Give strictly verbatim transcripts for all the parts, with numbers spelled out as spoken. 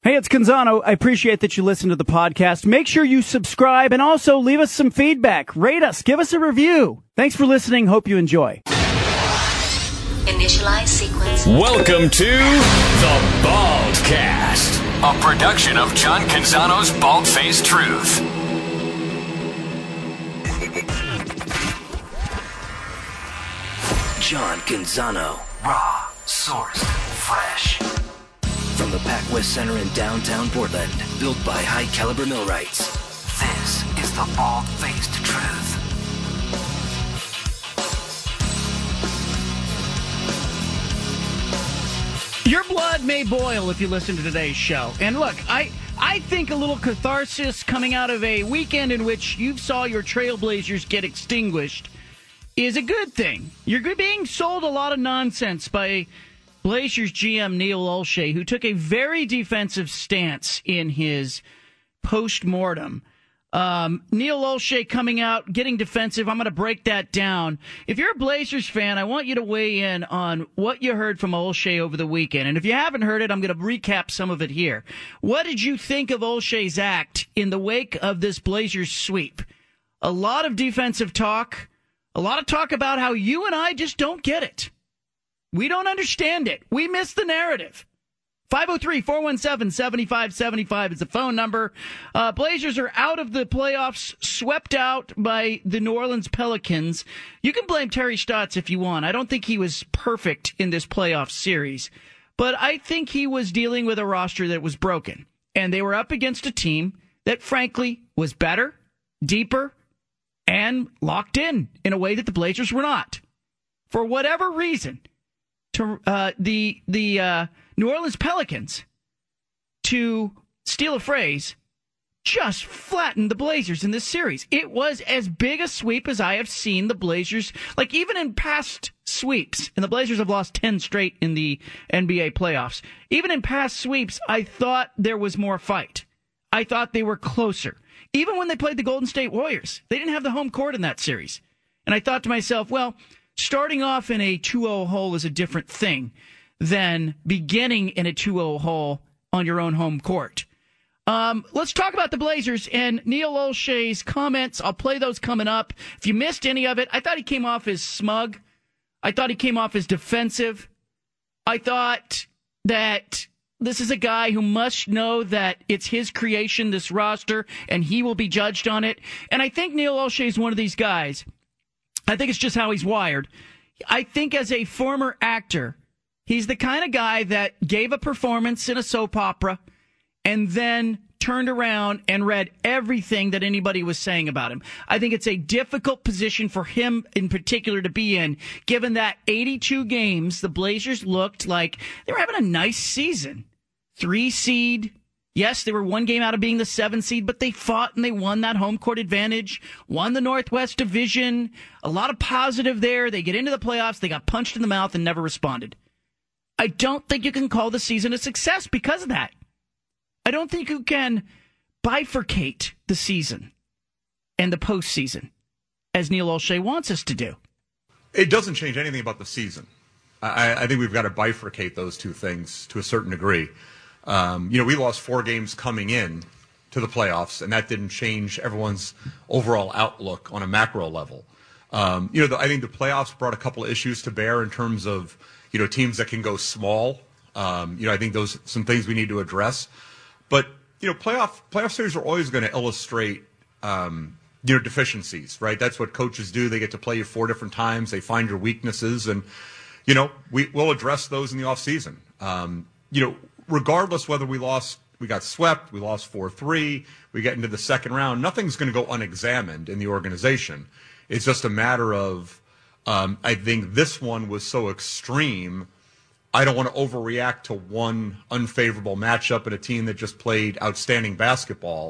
Hey, it's Canzano. I appreciate that you listen to the podcast. Make sure you subscribe and also leave us some feedback. Rate us. Give us a review. Thanks for listening. Hope you enjoy. Initialize sequence. Welcome to The Baldcast, a production of John Canzano's Bald-Faced Truth. John Canzano. Raw, sourced, fresh. From the PacWest Center in downtown Portland, built by High Caliber Millwrights. This is The Bald-Faced Truth. Your blood may boil if you listen to today's show. And look, I I think a little catharsis coming out of a weekend in which you saw your Trailblazers get extinguished is a good thing. You're being sold a lot of nonsense by Blazers G M Neil Olshey, who took a very defensive stance in his post-mortem. Um, Neil Olshey coming out, getting defensive. I'm going to break that down. If you're a Blazers fan, I want you to weigh in on what you heard from Olshey over the weekend. And if you haven't heard it, I'm going to recap some of it here. What did you think of Olshey's act in the wake of this Blazers sweep? A lot of defensive talk, a lot of talk about how you and I just don't get it. We don't understand it. We miss the narrative. five oh three, four one seven, seven five seven five is the phone number. Uh, Blazers are out of the playoffs, swept out by the New Orleans Pelicans. You can blame Terry Stotts if you want. I don't think he was perfect in this playoff series, but I think he was dealing with a roster that was broken. And they were up against a team that, frankly, was better, deeper, and locked in in a way that the Blazers were not. For whatever reason, to uh, the the uh, New Orleans Pelicans, to steal a phrase, just flattened the Blazers in this series. It was as big a sweep as I have seen the Blazers, like even in past sweeps, and the Blazers have lost ten straight in the N B A playoffs. Even in past sweeps, I thought there was more fight. I thought they were closer. Even when they played the Golden State Warriors, they didn't have the home court in that series. And I thought to myself, well, starting off in a two oh hole is a different thing than beginning in a two oh hole on your own home court. Um, let's talk about the Blazers and Neil Olshey's comments. I'll play those coming up. If you missed any of it, I thought he came off as smug. I thought he came off as defensive. I thought that this is a guy who must know that it's his creation, this roster, and he will be judged on it. And I think Neil Olshey is one of these guys. I think it's just how he's wired. I think as a former actor, he's the kind of guy that gave a performance in a soap opera and then turned around and read everything that anybody was saying about him. I think it's a difficult position for him in particular to be in, given that eighty-two games, the Blazers looked like they were having a nice season. Three seed. Yes, they were one game out of being the seven seed, but they fought and they won that home court advantage, won the Northwest Division. A lot of positive there. They get into the playoffs. They got punched in the mouth and never responded. I don't think you can call the season a success because of that. I don't think you can bifurcate the season and the postseason as Neil Olshey wants us to do. It doesn't change anything about the season. I, I think we've got to bifurcate those two things to a certain degree. Um, you know, we lost four games coming in to the playoffs, and that didn't change everyone's overall outlook on a macro level. Um, you know, the, I think the playoffs brought a couple of issues to bear in terms of, you know, teams that can go small. Um, you know, I think those some things we need to address. But, you know, playoff playoff series are always going to illustrate, um, you know, deficiencies, right? That's what coaches do. They get to play you four different times. They find your weaknesses, and, you know, we, we'll address those in the offseason. Um, you know, regardless whether we lost, we got swept, we lost four three, we get into the second round, nothing's going to go unexamined in the organization. It's just a matter of, um, I think this one was so extreme, I don't want to overreact to one unfavorable matchup and a team that just played outstanding basketball.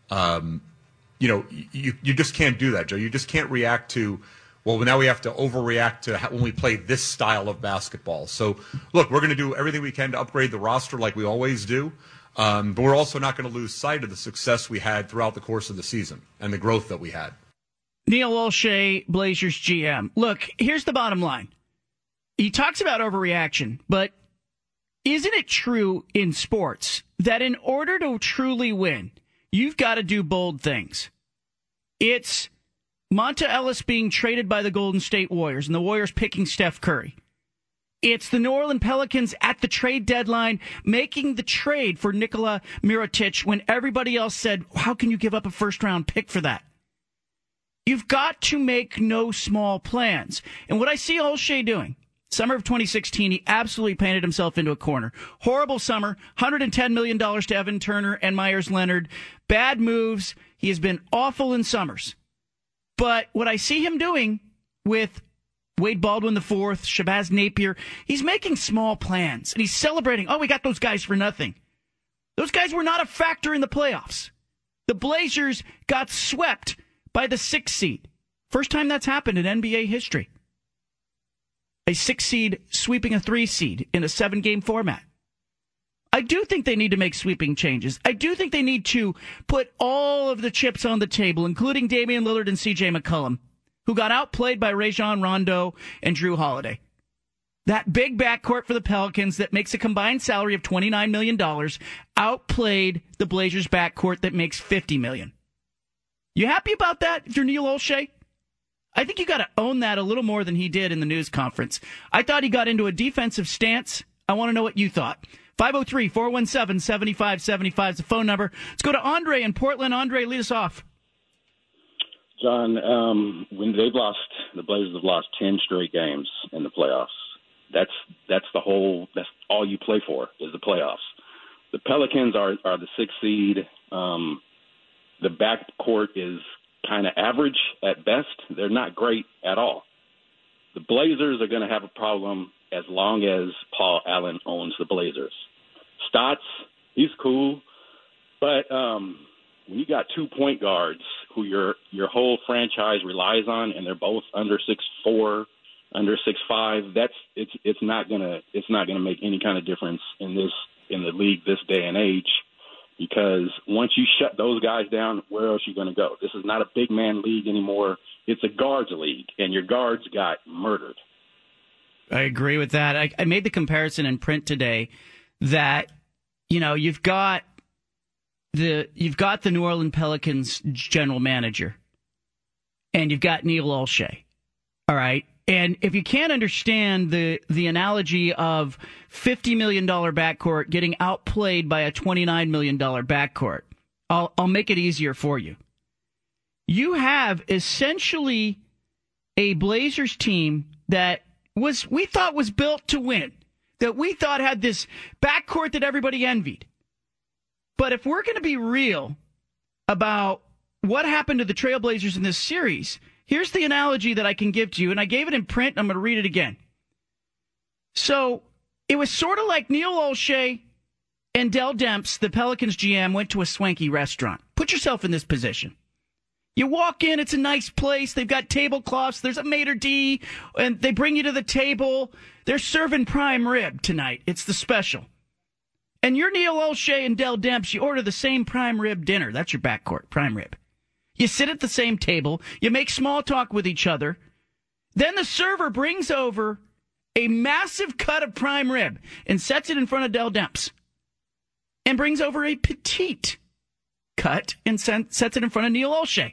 Um, you know, you, you just can't do that, Joe. You just can't react to, well, now we have to overreact to how, when we play this style of basketball. So, look, we're going to do everything we can to upgrade the roster like we always do, um, but we're also not going to lose sight of the success we had throughout the course of the season and the growth that we had. Neil Olshey, Blazers G M. Look, here's the bottom line. He talks about overreaction, but isn't it true in sports that in order to truly win, you've got to do bold things? It's Monta Ellis being traded by the Golden State Warriors and the Warriors picking Steph Curry. It's the New Orleans Pelicans at the trade deadline making the trade for Nikola Mirotic when everybody else said, how can you give up a first-round pick for that? You've got to make no small plans. And what I see Olshey doing, summer of twenty sixteen, he absolutely painted himself into a corner. Horrible summer, one hundred ten million dollars to Evan Turner and Myers Leonard. Bad moves. He has been awful in summers. But what I see him doing with Wade Baldwin the fourth, Shabazz Napier, he's making small plans, and he's celebrating, oh, we got those guys for nothing. Those guys were not a factor in the playoffs. The Blazers got swept by the sixth seed. First time that's happened in N B A history. A six seed sweeping a three seed in a seven-game format. I do think they need to make sweeping changes. I do think they need to put all of the chips on the table, including Damian Lillard and C J McCollum, who got outplayed by Rajon Rondo and Drew Holiday. That big backcourt for the Pelicans that makes a combined salary of twenty-nine million dollars outplayed the Blazers backcourt that makes fifty million dollars. You happy about that if you're Neil Olshey? I think you got to own that a little more than he did in the news conference. I thought he got into a defensive stance. I want to know what you thought. five oh three, four one seven, seven five seven five is the phone number. Let's go to Andre in Portland. Andre, lead us off. John, um, when they've lost, the Blazers have lost ten straight games in the playoffs. That's that's the whole. That's all you play for is the playoffs. The Pelicans are are the sixth seed. Um, the backcourt is kind of average at best. They're not great at all. The Blazers are going to have a problem as long as Paul Allen owns the Blazers. Stotts, he's cool, but um, when you got two point guards who your your whole franchise relies on, and they're both under six four, under six five, that's it's it's not gonna it's not gonna make any kind of difference in this in the league this day and age, because once you shut those guys down, where else are you gonna go? This is not a big man league anymore. It's a guards league, and your guards got murdered. I agree with that. I, I made the comparison in print today that, you know, you've got the you've got the New Orleans Pelicans general manager, and you've got Neil Olshey. All right. And if you can't understand the the analogy of fifty million dollars backcourt getting outplayed by a twenty-nine million dollars backcourt, I'll I'll make it easier for you. You have essentially a Blazers team that was we thought was built to win, that we thought had this backcourt that everybody envied. But if we're going to be real about what happened to the Trailblazers in this series, here's the analogy that I can give to you, and I gave it in print, and I'm going to read it again. So it was sort of like Neil Olshey and Dell Demps, the Pelicans G M, went to a swanky restaurant. Put yourself in this position. You walk in, it's a nice place. They've got tablecloths. There's a maitre d', and they bring you to the table. They're serving prime rib tonight. It's the special. And you're Neil Olshey and Dell Demps. You order the same prime rib dinner. That's your backcourt, prime rib. You sit at the same table. You make small talk with each other. Then the server brings over a massive cut of prime rib and sets it in front of Dell Demps. And brings over a petite cut and sets it in front of Neil Olshey.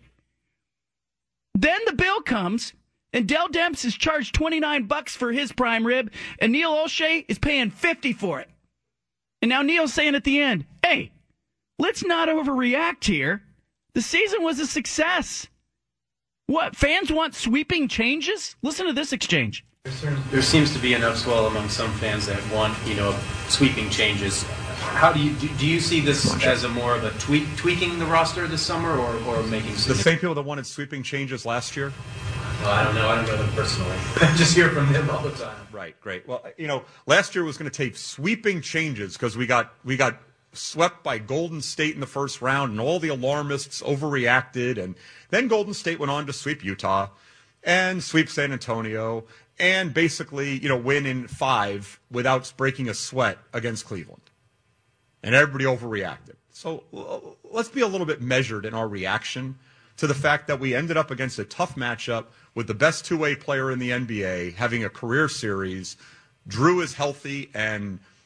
Then the bill comes, and Dell Demps is charged twenty-nine bucks for his prime rib, and Neil Olshey is paying fifty for it. And now Neil's saying at the end, hey, let's not overreact here. The season was a success. What, fans want sweeping changes? Listen to this exchange. There seems to be enough swell among some fans that want, you know, sweeping changes. How do you do, do you see this as a more of a tweak, tweaking the roster this summer, or, or making the same people that wanted sweeping changes last year? Well, I don't know. I don't know them personally. I just hear from them all the time. Right, great. Well, you know, last year was going to take sweeping changes because we got we got swept by Golden State in the first round, and all the alarmists overreacted, and then Golden State went on to sweep Utah and sweep San Antonio and basically, you know, win in five without breaking a sweat against Cleveland. And everybody overreacted. So uh, let's be a little bit measured in our reaction to the fact that we ended up against a tough matchup with the best two-way player in the N B A having a career series. Drew is healthy, and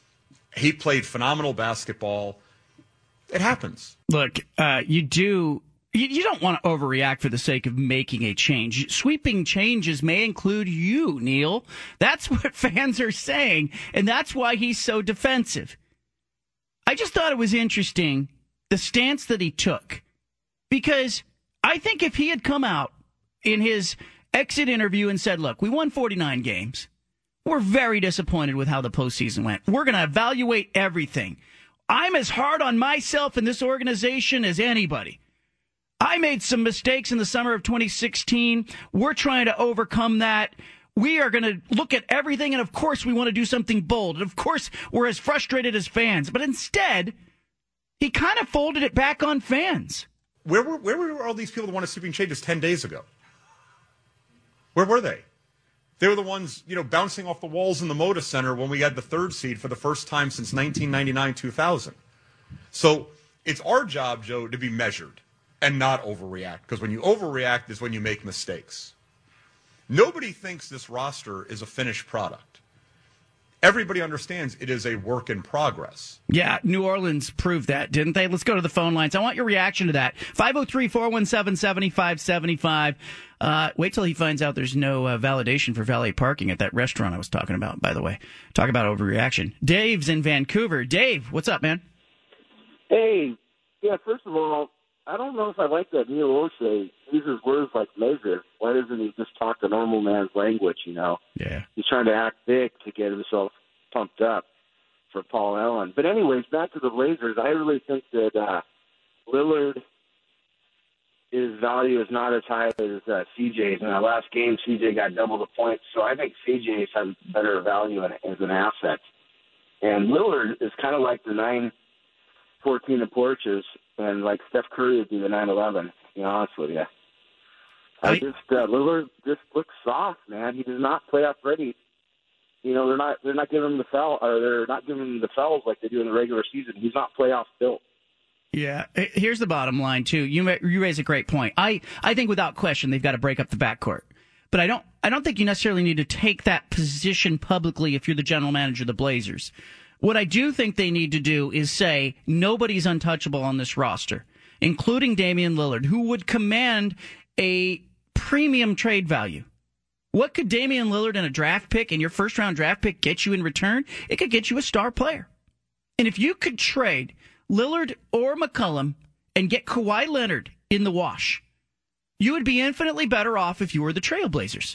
He played phenomenal basketball. It happens. Look, uh, you do. You, you don't want to overreact for the sake of making a change. Sweeping changes may include you, Neil. That's what fans are saying, and that's why he's so defensive. I just thought it was interesting, the stance that he took, because I think if he had come out in his exit interview and said, look, we won forty-nine games. We're very disappointed with how the postseason went. We're going to evaluate everything. I'm as hard on myself and this organization as anybody. I made some mistakes in the summer of twenty sixteen. We're trying to overcome that. We are going to look at everything, and of course we want to do something bold. And of course we're as frustrated as fans. But instead, he kind of folded it back on fans. Where were, where were all these people that wanted sweeping changes ten days ago? Where were they? They were the ones, you know, bouncing off the walls in the Moda Center when we had the third seed for the first time since nineteen ninety-nine two thousand. So it's our job, Joe, to be measured and not overreact, because when you overreact is when you make mistakes. Nobody thinks this roster is a finished product. Everybody understands it is a work in progress. Yeah, New Orleans proved that, didn't they? Let's go to the phone lines. I want your reaction to that. five oh three, four one seven, seven five seven five. Uh, wait till he finds out there's no uh, validation for valet parking at that restaurant I was talking about, by the way. Talk about overreaction. Dave's in Vancouver. Dave, what's up, man? Hey, yeah, first of all, I don't know if I like that Neil O'Shea uses words like measure. Why doesn't he just talk the normal man's language, you know? Yeah. He's trying to act big to get himself pumped up for Paul Allen. But anyways, back to the Blazers, I really think that uh, Lillard, his value is not as high as uh, C J's. In that last game, C J got double the points, so I think C J's has better value as an asset. And Lillard is kind of like the nine fourteen of Porches, and like Steph Curry would be the nine eleven, to be honest with you. I, I just, uh, Lillard just looks soft, man. He does not play off ready. You know, they're not they're not giving him the foul, or they're not giving him the fouls like they do in the regular season. He's not playoff built. Yeah, here's the bottom line too. You you raise a great point. I, I think without question they've got to break up the backcourt. But I don't I don't think you necessarily need to take that position publicly if you're the general manager of the Blazers. What I do think they need to do is say nobody's untouchable on this roster, including Damian Lillard, who would command a premium trade value. What could Damian Lillard and a draft pick and your first round draft pick get you in return? It could get you a star player. And if you could trade Lillard or McCollum and get Kawhi Leonard in the wash, you would be infinitely better off if you were the Trailblazers.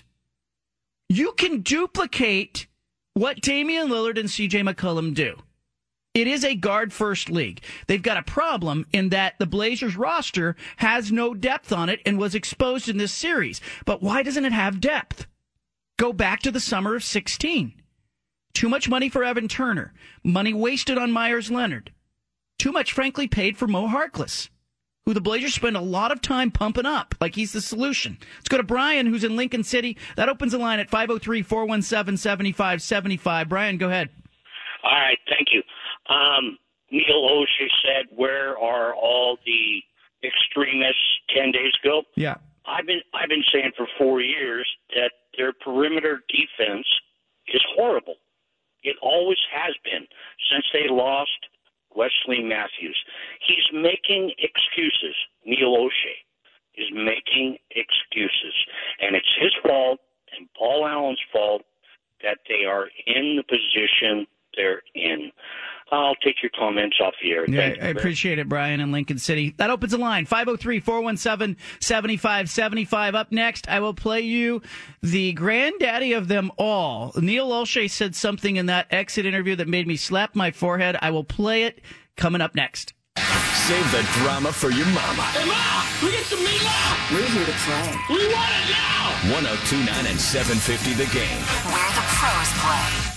You can duplicate what Damian Lillard and C J McCollum do. It is a guard-first league. They've got a problem in that the Blazers roster has no depth on it and was exposed in this series. But why doesn't it have depth? Go back to the summer of sixteen. Too much money for Evan Turner. Money wasted on Myers Leonard. Too much, frankly, paid for Mo Harkless, who the Blazers spend a lot of time pumping up like he's the solution. Let's go to Brian, who's in Lincoln City. That opens the line at five oh three, four one seven, seven five seven five. Brian, go ahead. All right, thank you. Um, Neil O'Shea said, where are all the extremists ten days ago? Yeah. I've been I've been saying for four years that their perimeter defense is horrible. It always has been since they lost Wesley Matthews. He's making excuses. Neil O'Shea is making excuses. And it's his fault and Paul Allen's fault that they are in the position they're in. I'll take your comments off the air. Yeah, I appreciate it, Brian in Lincoln City. That opens the line, five oh three, four one seven, seven five seven five. Up next, I will play you the granddaddy of them all. Neil O'Shea said something in that exit interview that made me slap my forehead. I will play it coming up next. Save the drama for your mama. Hey, Ma! We get some meatloaf! We're here to play. We want it now! one oh two point nine and seven fifty The Game. Where the pros play.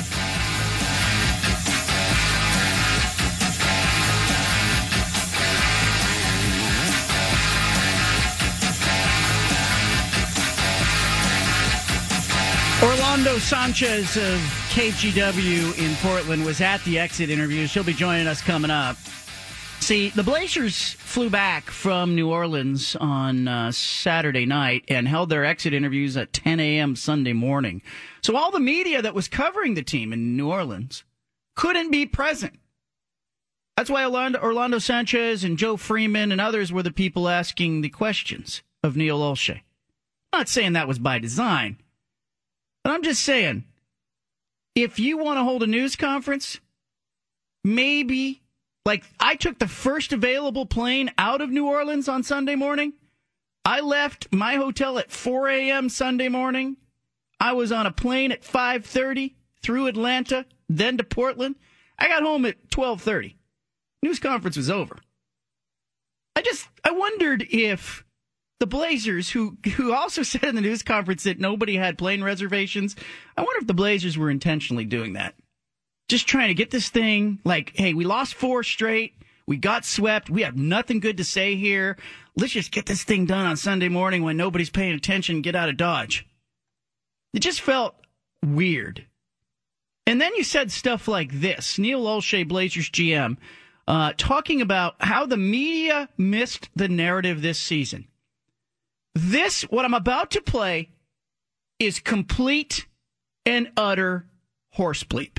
Orlando Sanchez of K G W in Portland was at the exit interviews. He'll be joining us coming up. See, the Blazers flew back from New Orleans on uh, Saturday night and held their exit interviews at ten a.m. Sunday morning. So all the media that was covering the team in New Orleans couldn't be present. That's why Orlando, Orlando Sanchez and Joe Freeman and others were the people asking the questions of Neil Olshey. I'm not saying that was by design, but I'm just saying, if you want to hold a news conference, maybe, like I took the first available plane out of New Orleans on Sunday morning. I left my hotel at four a.m. Sunday morning. I was on a plane at five thirty through Atlanta, then to Portland. I got home at twelve thirty. News conference was over. I just, I wondered if the Blazers, who who also said in the news conference that nobody had plane reservations, I wonder if the Blazers were intentionally doing that. Just trying to get this thing, like, hey, we lost four straight. We got swept. We have nothing good to say here. Let's just get this thing done on Sunday morning when nobody's paying attention and get out of Dodge. It just felt weird. And then you said stuff like this. Neil Olshey, Blazers G M, uh, talking about how the media missed the narrative this season. This, what I'm about to play, is complete and utter horse bleep.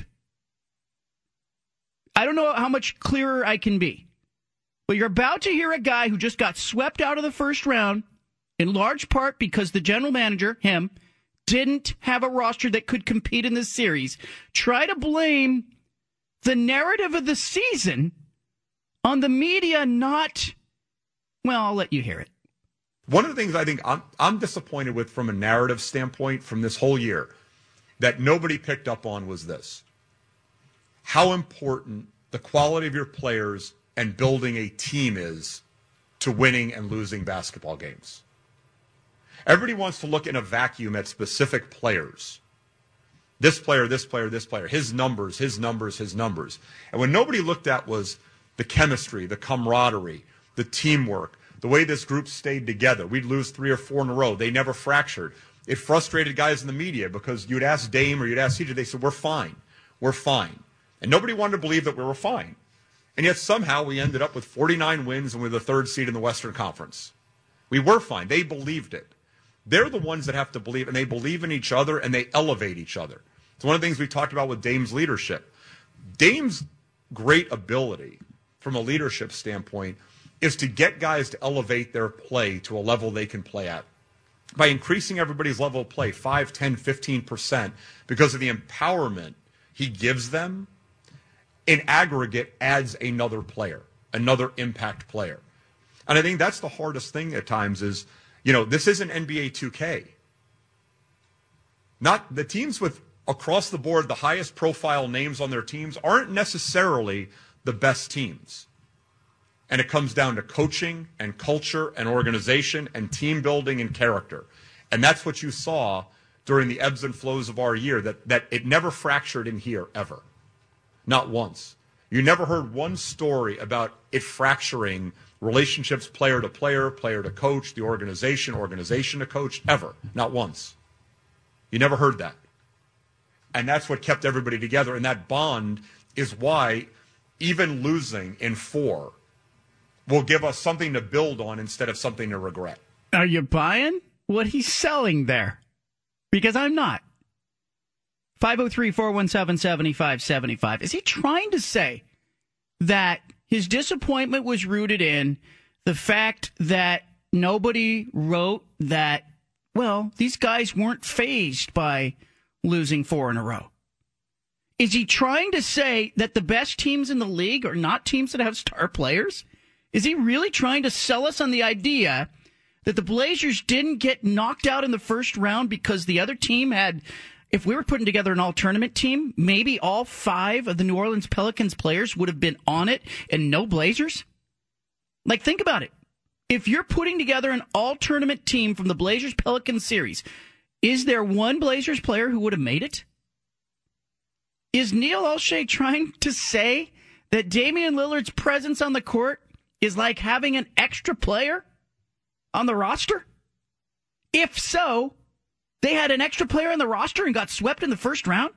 I don't know how much clearer I can be, but you're about to hear a guy who just got swept out of the first round, in large part because the general manager, him, didn't have a roster that could compete in this series, try to blame the narrative of the season on the media not, well, I'll let you hear it. One of the things I think I'm, I'm disappointed with from a narrative standpoint from this whole year that nobody picked up on was this. How important the quality of your players and building a team is to winning and losing basketball games. Everybody wants to look in a vacuum at specific players. This player, this player, this player, his numbers, his numbers, his numbers. And what nobody looked at was the chemistry, the camaraderie, the teamwork, the way this group stayed together. We'd lose three or four in a row. They never fractured. It frustrated guys in the media because you'd ask Dame or you'd ask C J, they said, we're fine. We're fine. And nobody wanted to believe that we were fine. And yet somehow we ended up with forty-nine wins and we're the third seed in the Western Conference. We were fine. They believed it. They're the ones that have to believe, and they believe in each other, and they elevate each other. It's one of the things we talked about with Dame's leadership. Dame's great ability from a leadership standpoint is to get guys to elevate their play to a level they can play at by increasing everybody's level of play five, ten, fifteen percent because of the empowerment he gives them. In aggregate, adds another player, another impact player. And I think that's the hardest thing at times is, you know, this isn't N B A two K. Not the teams with across the board the highest profile names on their teams aren't necessarily the best teams. And it comes down to coaching and culture and organization and team building and character. And that's what you saw during the ebbs and flows of our year, that, that it never fractured in here ever. Not once. You never heard one story about it fracturing relationships player to player, player to coach, the organization, organization to coach, ever. Not once. You never heard that. And that's what kept everybody together. And that bond is why even losing in four will give us something to build on instead of something to regret. Are you buying what he's selling there? Because I'm not. five oh three, four one seven, seven five seven five. Is he trying to say that his disappointment was rooted in the fact that nobody wrote that, well, these guys weren't fazed by losing four in a row? Is he trying to say that the best teams in the league are not teams that have star players? Is he really trying to sell us on the idea that the Blazers didn't get knocked out in the first round because the other team had, if we were putting together an all-tournament team, maybe all five of the New Orleans Pelicans players would have been on it and no Blazers? Like, think about it. If you're putting together an all-tournament team from the Blazers-Pelicans series, is there one Blazers player who would have made it? Is Neil Olshey trying to say that Damian Lillard's presence on the court is like having an extra player on the roster? If so, they had an extra player on the roster and got swept in the first round?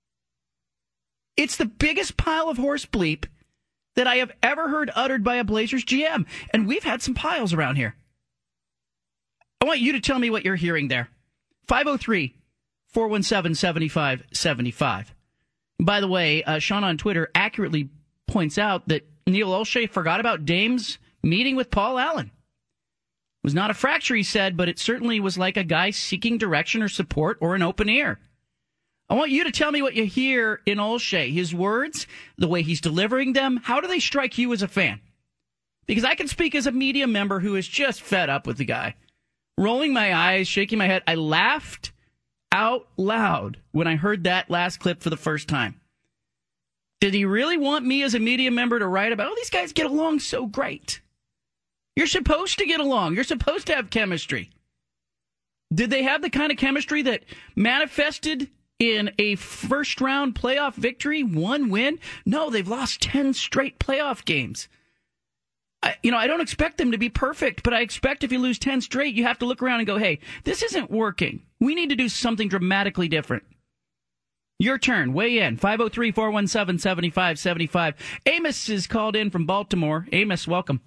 It's the biggest pile of horse bleep that I have ever heard uttered by a Blazers G M. And we've had some piles around here. I want you to tell me what you're hearing there. five oh three, four one seven, seven five seven five. By the way, uh, Sean on Twitter accurately points out that Neil Olshey forgot about Dame's meeting with Paul Allen. It was not a fracture, he said, but it certainly was like a guy seeking direction or support or an open ear. I want you to tell me what you hear in Olshey. His words, the way he's delivering them, how do they strike you as a fan? Because I can speak as a media member who is just fed up with the guy. Rolling my eyes, shaking my head. I laughed out loud when I heard that last clip for the first time. Did he really want me as a media member to write about, oh, these guys get along so great? You're supposed to get along. You're supposed to have chemistry. Did they have the kind of chemistry that manifested in a first-round playoff victory, one win? No, they've lost ten straight playoff games. I, you know, I don't expect them to be perfect, but I expect if you lose ten straight, you have to look around and go, hey, this isn't working. We need to do something dramatically different. Your turn. Weigh in. five oh three, four one seven, seven five seven five. Amos is called in from Baltimore. Amos, welcome.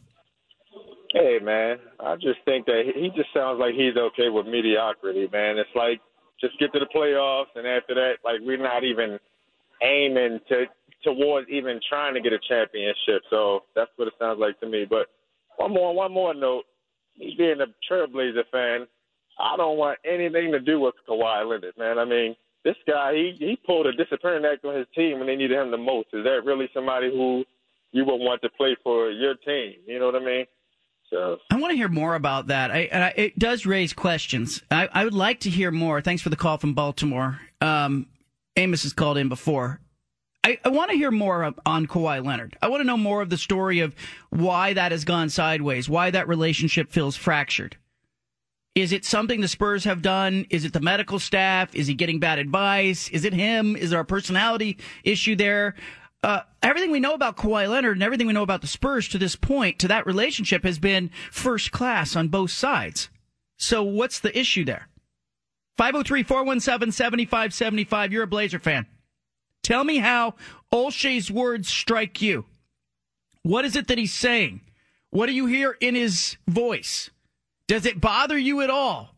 Hey, man. I just think that he just sounds like he's okay with mediocrity, man. It's like, just get to the playoffs, and after that, like, we're not even aiming to towards even trying to get a championship. So that's what it sounds like to me. But one more, one more note. Me being a Trailblazer fan, I don't want anything to do with Kawhi Leonard, man. I mean, this guy, he, he pulled a disciplinary act on his team when they needed him the most. Is that really somebody who you would want to play for your team? You know what I mean? So I want to hear more about that. I, and I, it does raise questions. I, I would like to hear more. Thanks for the call from Baltimore. Um, Amos has called in before. I, I want to hear more on Kawhi Leonard. I want to know more of the story of why that has gone sideways, why that relationship feels fractured. Is it something the Spurs have done? Is it the medical staff? Is he getting bad advice? Is it him? Is there a personality issue there? Uh, everything we know about Kawhi Leonard and everything we know about the Spurs to this point, to that relationship, has been first class on both sides. So what's the issue there? five oh three, four one seven, seven five seven five. You're a Blazer fan. Tell me how Olshey's words strike you. What is it that he's saying? What do you hear in his voice? Does it bother you at all?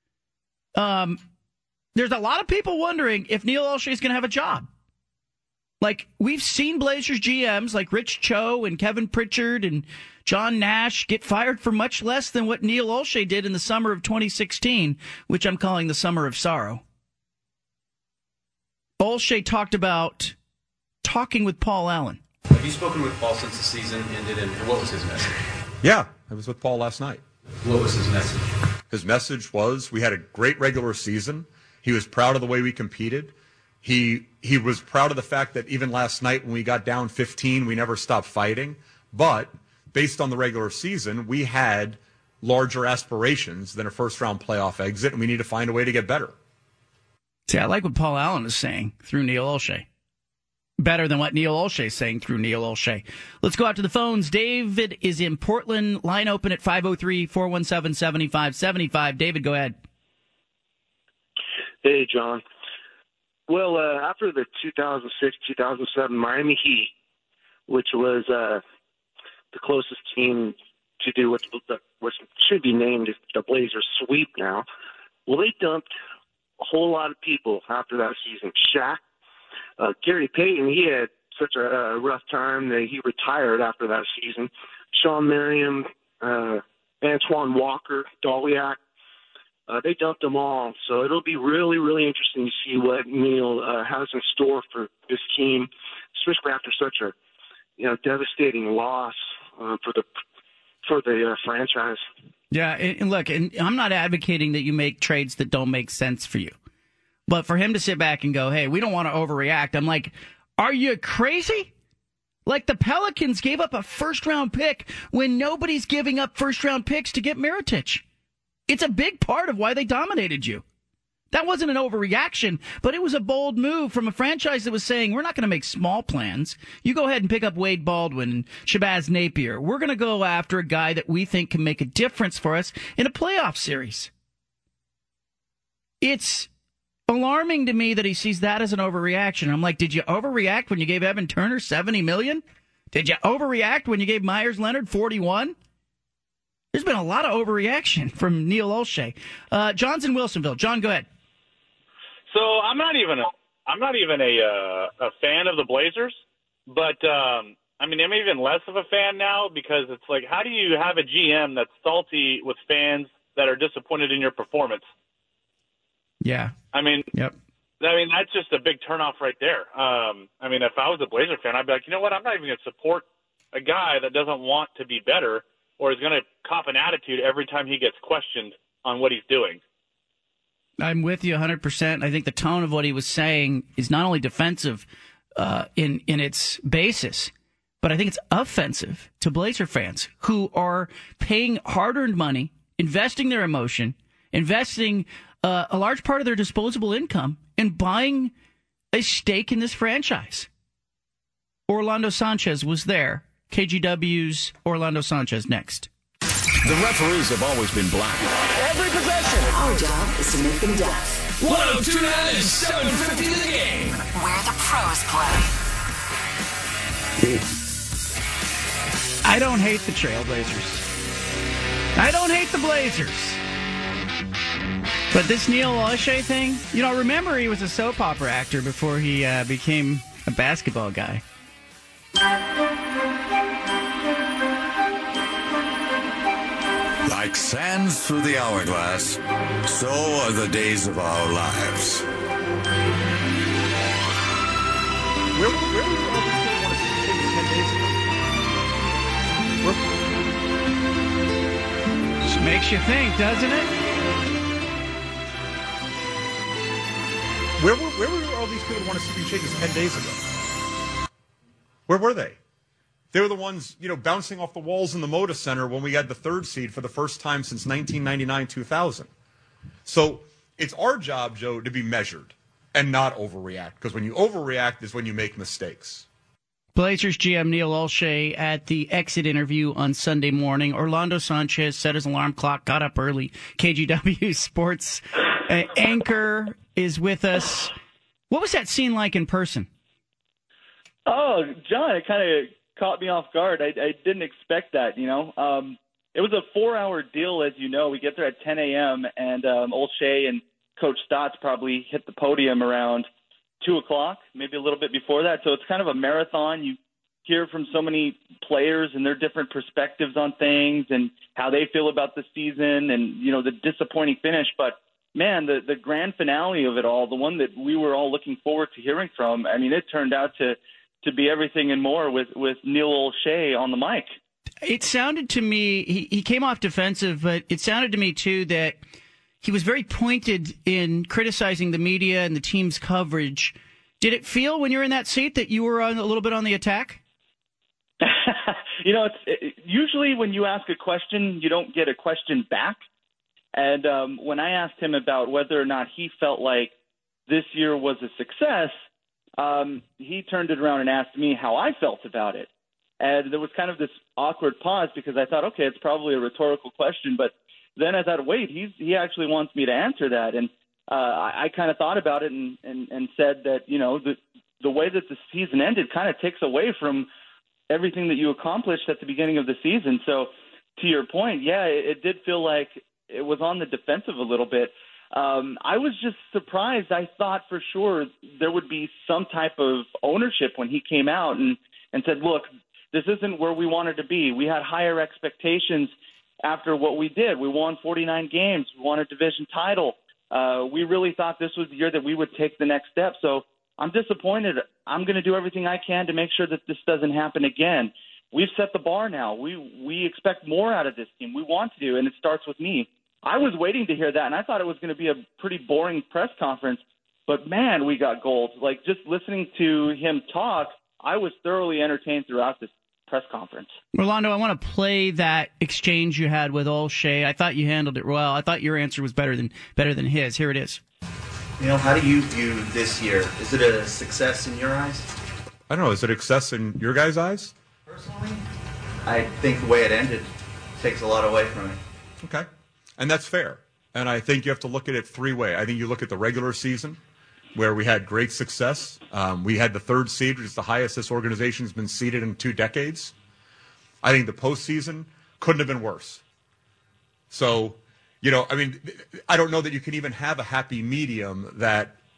Um, there's a lot of people wondering if Neil Olshey is going to have a job. Like, we've seen Blazers G Ms like Rich Cho and Kevin Pritchard and John Nash get fired for much less than what Neil Olshey did in the summer of twenty sixteen, which I'm calling the summer of sorrow. Olshey talked about talking with Paul Allen. Have you spoken with Paul since the season ended, and what was his message? Yeah, I was with Paul last night. What was his message? His message was we had a great regular season. He was proud of the way we competed. He he was proud of the fact that even last night when we got down fifteen, we never stopped fighting. But based on the regular season, we had larger aspirations than a first-round playoff exit, and we need to find a way to get better. See, I like what Paul Allen is saying through Neil Olshey. Better than what Neil Olshey is saying through Neil Olshey. Let's go out to the phones. David is in Portland. Line open at five oh three, four one seven, seven five seven five. David, go ahead. Hey, John. Well, uh, after the two thousand six two thousand seven Miami Heat, which was uh, the closest team to do what, what should be named the Blazers sweep now, well, they dumped a whole lot of people after that season. Shaq, uh, Gary Payton, he had such a, a rough time that he retired after that season. Sean Merriam, uh, Antoine Walker, Dolyak, Uh, they dumped them all, so it'll be really, really interesting to see what Neil uh, has in store for this team, especially after such a, you know, devastating loss uh, for the for the uh, franchise. Yeah, and look, and I'm not advocating that you make trades that don't make sense for you, but for him to sit back and go, "Hey, we don't want to overreact," I'm like, "Are you crazy?" Like the Pelicans gave up a first-round pick when nobody's giving up first-round picks to get Mirotic. It's a big part of why they dominated you. That wasn't an overreaction, but it was a bold move from a franchise that was saying, we're not going to make small plans. You go ahead and pick up Wade Baldwin and Shabazz Napier. We're going to go after a guy that we think can make a difference for us in a playoff series. It's alarming to me that he sees that as an overreaction. I'm like, did you overreact when you gave Evan Turner seventy million dollars? Did you overreact when you gave Myers Leonard forty-one? There's been a lot of overreaction from Neil Olshey. Uh, John's in Wilsonville. John, go ahead. So I'm not even a I'm not even a uh, a fan of the Blazers, but um, I mean, I'm even less of a fan now because it's like, how do you have a G M that's salty with fans that are disappointed in your performance? Yeah. I mean, yep. I mean, that's just a big turnoff right there. Um, I mean, if I was a Blazer fan, I'd be like, you know what? I'm not even going to support a guy that doesn't want to be better or is going to cop an attitude every time he gets questioned on what he's doing. I'm with you one hundred percent. I think the tone of what he was saying is not only defensive uh, in, in its basis, but I think it's offensive to Blazer fans who are paying hard-earned money, investing their emotion, investing uh, a large part of their disposable income in buying a stake in this franchise. Orlando Sanchez was there. K G W's Orlando Sanchez next. The referees have always been black. Every possession. Our job is to make them deaf. one oh two point nine and seven fifty the game. Where the pros play. I don't hate the Trailblazers. I don't hate the Blazers. But this Neil Olshey thing, you know, remember he was a soap opera actor before he uh, became a basketball guy. Like sands through the hourglass, so are the days of our lives. Where, where were you all want to see ten days ago? Where? Makes you think, doesn't it? Where were, where were all these people who want to see these changes ten days ago? Where were they? They were the ones, you know, bouncing off the walls in the Moda Center when we had the third seed for the first time since nineteen ninety-nine two thousand. So it's our job, Joe, to be measured and not overreact, because when you overreact is when you make mistakes. Blazers G M Neil Olshey at the exit interview on Sunday morning. Orlando Sanchez set his alarm clock, got up early. K G W Sports uh, anchor is with us. What was that scene like in person? Oh, John, it kind of caught me off guard. I, I didn't expect that, you know. Um, it was a four-hour deal, as you know. We get there at ten a.m., and um, Olshey and Coach Stotts probably hit the podium around two o'clock, maybe a little bit before that. So it's kind of a marathon. You hear from so many players and their different perspectives on things and how they feel about the season and, you know, the disappointing finish. But, man, the, the grand finale of it all, the one that we were all looking forward to hearing from, I mean, it turned out to, to be everything and more with, with Neil Olshey on the mic. It sounded to me, he, he came off defensive, but it sounded to me, too, that he was very pointed in criticizing the media and the team's coverage. Did it feel when you were in that seat that you were on, a little bit on the attack? you know, it's it, usually when you ask a question, you don't get a question back. And um, when I asked him about whether or not he felt like this year was a success, um, he turned it around and asked me how I felt about it. And there was kind of this awkward pause because I thought, okay, it's probably a rhetorical question, but then I thought, wait, he's, he actually wants me to answer that. And uh, I, I kind of thought about it and, and, and said that, you know, the, the way that the season ended kind of takes away from everything that you accomplished at the beginning of the season. So to your point, yeah, it, it did feel like it was on the defensive a little bit. Um, I was just surprised. I thought for sure there would be some type of ownership when he came out and, and said, look, this isn't where we wanted to be. We had higher expectations after what we did. We won forty-nine games. We won a division title. Uh, we really thought this was the year that we would take the next step. So I'm disappointed. I'm going to do everything I can to make sure that this doesn't happen again. We've set the bar now. We we expect more out of this team. We want to do, and it starts with me. I was waiting to hear that, and I thought it was going to be a pretty boring press conference. But, man, we got gold. Like, just listening to him talk, I was thoroughly entertained throughout this press conference. Orlando, I want to play that exchange you had with Olshey. I thought you handled it well. I thought your answer was better than better than his. Here it is. You know, how do you view this year? Is it a success in your eyes? I don't know. Is it a success in your guys' eyes? Personally, I think the way it ended takes a lot away from it. Okay. And that's fair. And I think you have to look at it three ways. I think you look at the regular season, where we had great success. Um, we had the third seed, which is the highest this organization has been seeded in two decades. I think the postseason couldn't have been worse. So, you know, I mean, I don't know that you can even have a happy medium that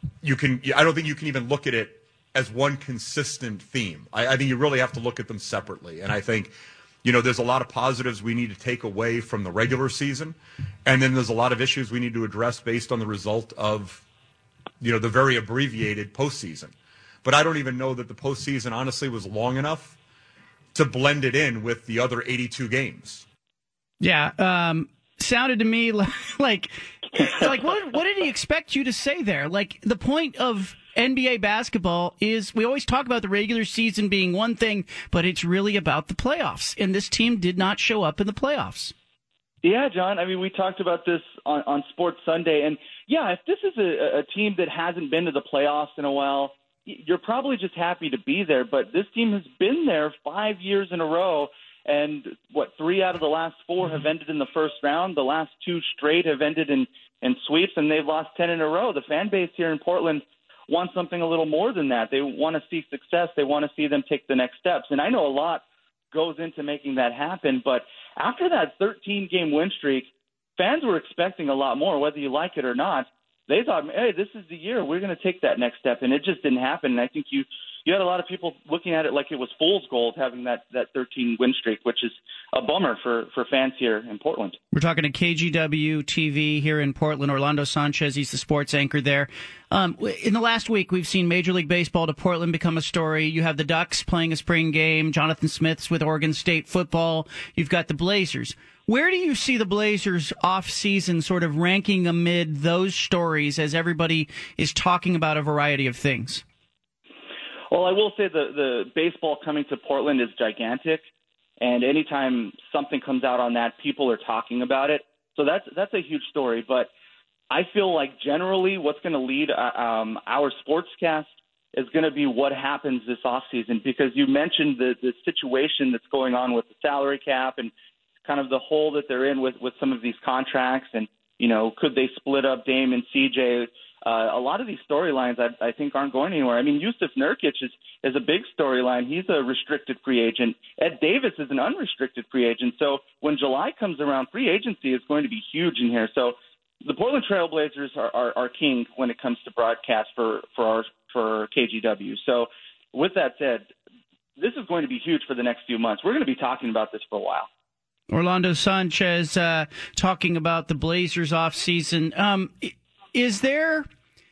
you can. I don't think you can even look at it as one consistent theme. I, I think you really have to look at them separately. And I think, you know, there's a lot of positives we need to take away from the regular season, and then there's a lot of issues we need to address based on the result of, you know, the very abbreviated postseason. But I don't even know that the postseason, honestly, was long enough to blend it in with the other eighty-two games. Yeah, um, sounded to me like, like, like what, what did he expect you to say there? Like, the point of N B A basketball is we always talk about the regular season being one thing, but it's really about the playoffs. And this team did not show up in the playoffs. Yeah, John. I mean, we talked about this on, on Sports Sunday. And, yeah, if this is a, a team that hasn't been to the playoffs in a while, you're probably just happy to be there. But this team has been there five years in a row. And, what, three out of the last four have ended in the first round. The last two straight have ended in, in sweeps, and they've lost ten in a row. The fan base here in Portland want something a little more than that. They want to see success. They want to see them take the next steps. And I know a lot goes into making that happen, but after that thirteen-game win streak, fans were expecting a lot more, whether you like it or not. They thought, hey, this is the year. We're going to take that next step, and it just didn't happen. And I think you you had a lot of people looking at it like it was fool's gold having that that thirteen-win streak, which is a bummer for, for fans here in Portland. We're talking to K G W T V here in Portland. Orlando Sanchez, he's the sports anchor there. Um, in the last week, we've seen Major League Baseball to Portland become a story. You have the Ducks playing a spring game. Jonathan Smith's with Oregon State football. You've got the Blazers. Where do you see the Blazers off-season sort of ranking amid those stories as everybody is talking about a variety of things? Well, I will say the, the baseball coming to Portland is gigantic, and anytime something comes out on that, people are talking about it. So that's that's a huge story. But I feel like generally what's going to lead uh, um, our sportscast is going to be what happens this offseason, because you mentioned the, the situation that's going on with the salary cap and kind of the hole that they're in with, with some of these contracts, and, you know, could they split up Dame and C J? Uh, a lot of these storylines I, I think aren't going anywhere. I mean, Yusuf Nurkic is, is a big storyline. He's a restricted free agent. Ed Davis is an unrestricted free agent. So when July comes around, free agency is going to be huge in here. So the Portland Trail Blazers are, are, are king when it comes to broadcast for, for, our, for K G W. So with that said, this is going to be huge for the next few months. We're going to be talking about this for a while. Orlando Sanchez uh, talking about the Blazers offseason. Um, is there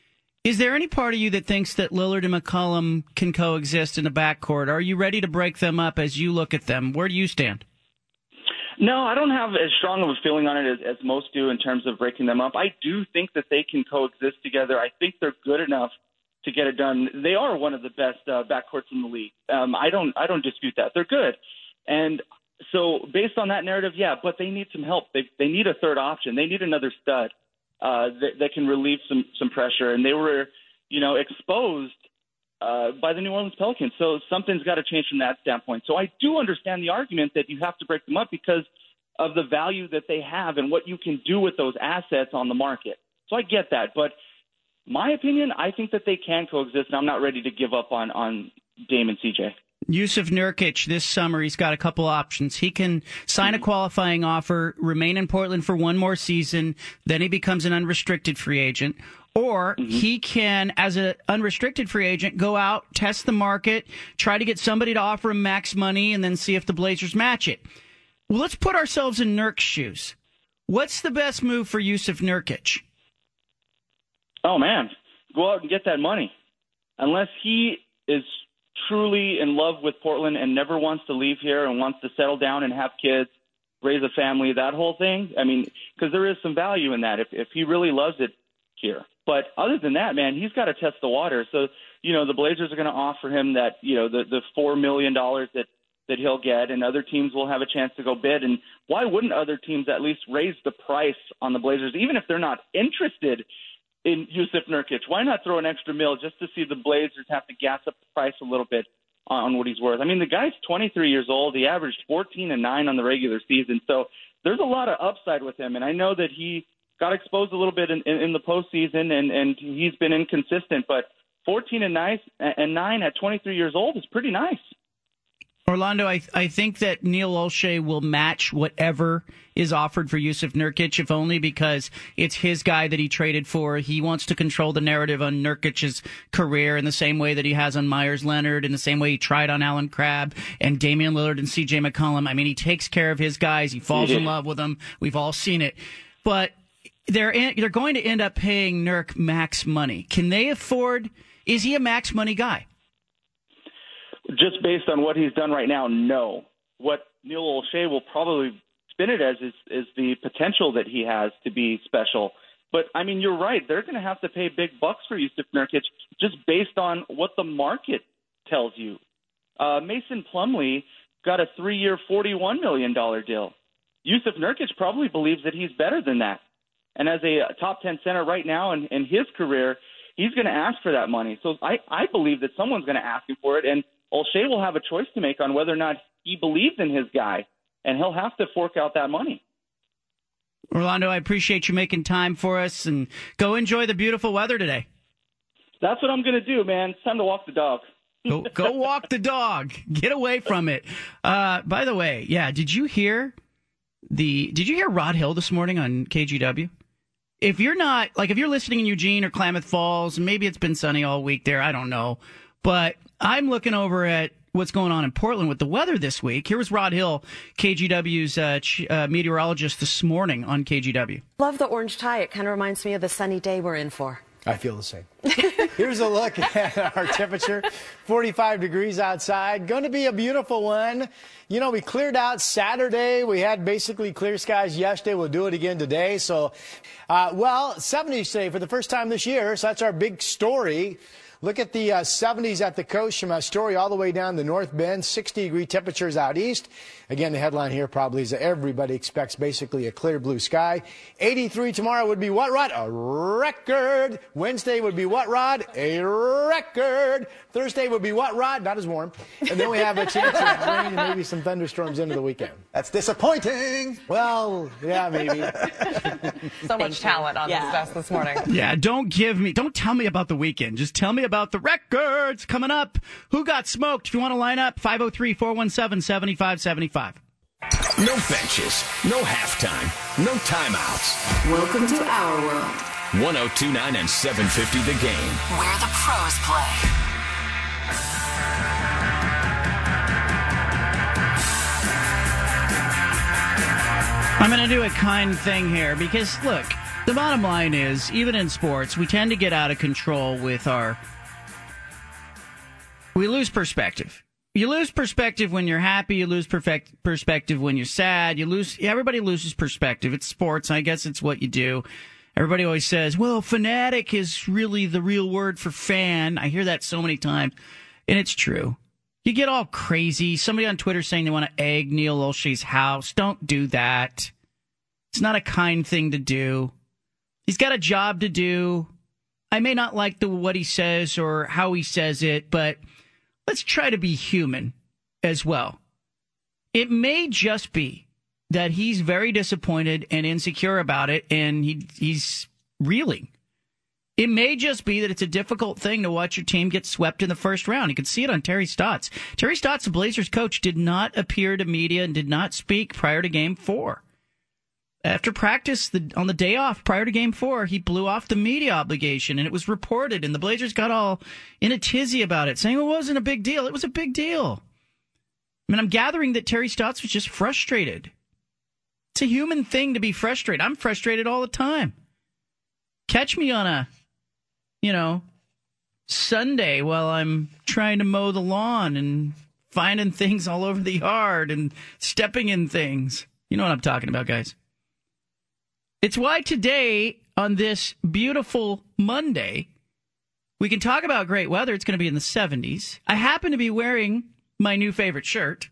is there any part of you that thinks that Lillard and McCollum can coexist in the backcourt? Are you ready to break them up as you look at them? Where do you stand? No, I don't have as strong of a feeling on it as, as most do in terms of breaking them up. I do think that they can coexist together. I think they're good enough to get it done. They are one of the best uh, backcourts in the league. Um, I don't I don't dispute that. They're good. And so based on that narrative, yeah, but they need some help. They they need a third option. They need another stud uh, that, that can relieve some, some pressure. And they were, you know, exposed uh, by the New Orleans Pelicans. So something's got to change from that standpoint. So I do understand the argument that you have to break them up because of the value that they have and what you can do with those assets on the market. So I get that. But my opinion, I think that they can coexist, and I'm not ready to give up on, on Dame and C J. Yusuf Nurkic this summer, he's got a couple options. He can sign a qualifying offer, remain in Portland for one more season, then he becomes an unrestricted free agent. Or mm-hmm. he can, as an unrestricted free agent, go out, test the market, try to get somebody to offer him max money, and then see if the Blazers match it. Well, let's put ourselves in Nurk's shoes. What's the best move for Yusuf Nurkic? Oh, man, go out and get that money. Unless he is truly in love with Portland and never wants to leave here and wants to settle down and have kids, raise a family, that whole thing. I mean, because there is some value in that if, if he really loves it here. But other than that, man, he's got to test the water. So, you know, the Blazers are going to offer him that, you know, the, the four million dollars that, that he'll get, and other teams will have a chance to go bid. And why wouldn't other teams at least raise the price on the Blazers, even if they're not interested in Yusuf Nurkic? Why not throw an extra mil just to see the Blazers have to gas up the price a little bit on what he's worth? I mean, the guy's twenty-three years old. He averaged fourteen and nine on the regular season. So there's a lot of upside with him. And I know that he got exposed a little bit in, in, in the postseason, and, and he's been inconsistent. But fourteen and nine, and nine at twenty-three years old is pretty nice. Orlando, I I think that Neil Olshey will match whatever is offered for Yusuf Nurkic, if only because it's his guy that he traded for. He wants to control the narrative on Nurkic's career in the same way that he has on Myers Leonard, in the same way he tried on Alan Crabb and Damian Lillard and C J McCollum. I mean, he takes care of his guys. He falls in love with them. We've all seen it. But they're in, they're going to end up paying Nurk max money. Can they afford? Is he a max money guy? Just based on what he's done right now, no. What Neil Olshey will probably spin it as is, is the potential that he has to be special. But, I mean, you're right. They're going to have to pay big bucks for Yusuf Nurkic just based on what the market tells you. Uh, Mason Plumlee got a three-year, forty-one million dollars deal. Yusuf Nurkic probably believes that he's better than that. And as a top ten center right now in, in his career, he's going to ask for that money. So I, I believe that someone's going to ask him for it, and Olshey will have a choice to make on whether or not he believes in his guy, and he'll have to fork out that money. Orlando, I appreciate you making time for us, and go enjoy the beautiful weather today. That's what I'm going to do, man. It's time to walk the dog. Go, go walk the dog. Get away from it. Uh, by the way, yeah, did you hear the? Did you hear Rod Hill this morning on K G W? If you're not, like, if you're listening in Eugene or Klamath Falls, and maybe it's been sunny all week there, I don't know, but I'm looking over at what's going on in Portland with the weather this week. Here was Rod Hill, K G W's uh, ch- uh, meteorologist this morning on K G W. Love the orange tie. It kind of reminds me of the sunny day we're in for. I feel the same. Here's a look at our temperature. forty-five degrees outside. Going to be a beautiful one. You know, we cleared out Saturday. We had basically clear skies yesterday. We'll do it again today. So, uh, well, seventies today for the first time this year. So that's our big story. Look at the uh, seventies at the coast from Astoria all the way down to North Bend. sixty degree temperatures out east. Again, the headline here probably is that everybody expects basically a clear blue sky. eighty-three tomorrow would be what, Rod? A record. Wednesday would be what, Rod? A record. Thursday would be what, Rod? Not as warm. And then we have a chance of rain and maybe some thunderstorms into the weekend. That's disappointing. Well, yeah, maybe. So much talent on Yeah. this desk this morning. Yeah, don't give me, don't tell me about the weekend. Just tell me about the records coming up. Who got smoked? If you want to line up, five oh three, four one seven, seven five seven five. No benches, no halftime, no timeouts. Welcome to our world. one oh two point nine and seven fifty The Game. Where the pros play. I'm going to do a kind thing here because, look, the bottom line is, even in sports, we tend to get out of control with our... We lose perspective. You lose perspective when you're happy. You lose perfect perspective when you're sad. You lose. Everybody loses perspective. It's sports. I guess it's what you do. Everybody always says, well, fanatic is really the real word for fan. I hear that so many times, and it's true. You get all crazy. Somebody on Twitter saying they want to egg Neil Olshey's house. Don't do that. It's not a kind thing to do. He's got a job to do. I may not like the what he says or how he says it, but let's try to be human as well. It may just be that he's very disappointed and insecure about it, and he he's reeling. It may just be that it's a difficult thing to watch your team get swept in the first round. You can see it on Terry Stotts. Terry Stotts, the Blazers coach, did not appear to media and did not speak prior to Game Four. After practice, the, on the day off prior to Game Four, he blew off the media obligation, and it was reported, and the Blazers got all in a tizzy about it, saying it wasn't a big deal. It was a big deal. I mean, I'm gathering that Terry Stotts was just frustrated. It's a human thing to be frustrated. I'm frustrated all the time. Catch me on a, you know, Sunday while I'm trying to mow the lawn and finding things all over the yard and stepping in things. You know what I'm talking about, guys. It's why today, on this beautiful Monday, we can talk about great weather. It's going to be in the seventies. I happen to be wearing my new favorite shirt.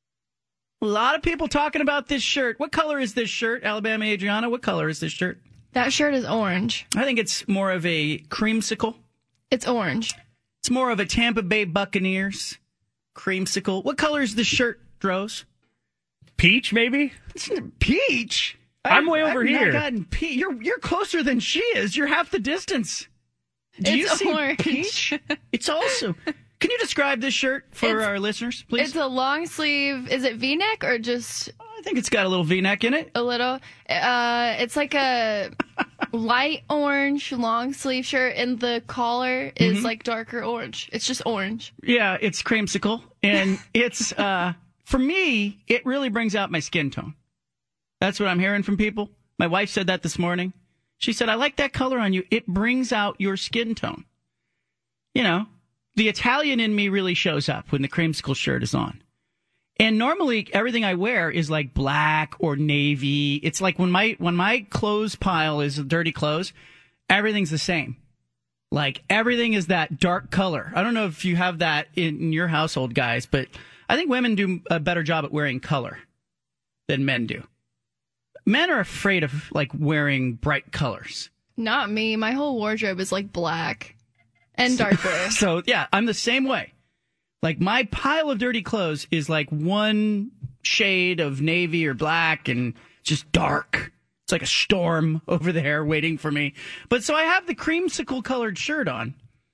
A lot of people talking about this shirt. What color is this shirt, Alabama Adriana? What color is this shirt? That shirt is orange. I think it's more of a creamsicle. It's orange. It's more of a Tampa Bay Buccaneers creamsicle. What color is this shirt, Dros? Peach, maybe? It's peach? I'm way over I've here. Not gotten pe- you're you're closer than she is. You're half the distance. Do It's you see orange. peach? It's also Can you describe this shirt for It's- our listeners, please? It's a long sleeve. Is it V-neck or just I think it's got a little V-neck in it. a little? Uh, it's like a light orange long sleeve shirt, and the collar is Mhm. like darker orange. It's just orange. Yeah, it's creamsicle, and it's uh, for me, it really brings out my skin tone. That's what I'm hearing from people. My wife said that this morning. She said, "I like that color on you. It brings out your skin tone." You know, the Italian in me really shows up when the creamsicle shirt is on. And normally everything I wear is like black or navy. It's like when my when my clothes pile is dirty clothes, everything's the same. Like everything is that dark color. I don't know if you have that in, in your household, guys, but I think women do a better job at wearing color than men do. Men are afraid of like wearing bright colors. Not me. My whole wardrobe is like black and dark blue. So yeah, I'm the same way. Like my pile of dirty clothes is like one shade of navy or black and just dark. It's like a storm over there waiting for me. But so I have the creamsicle colored shirt on.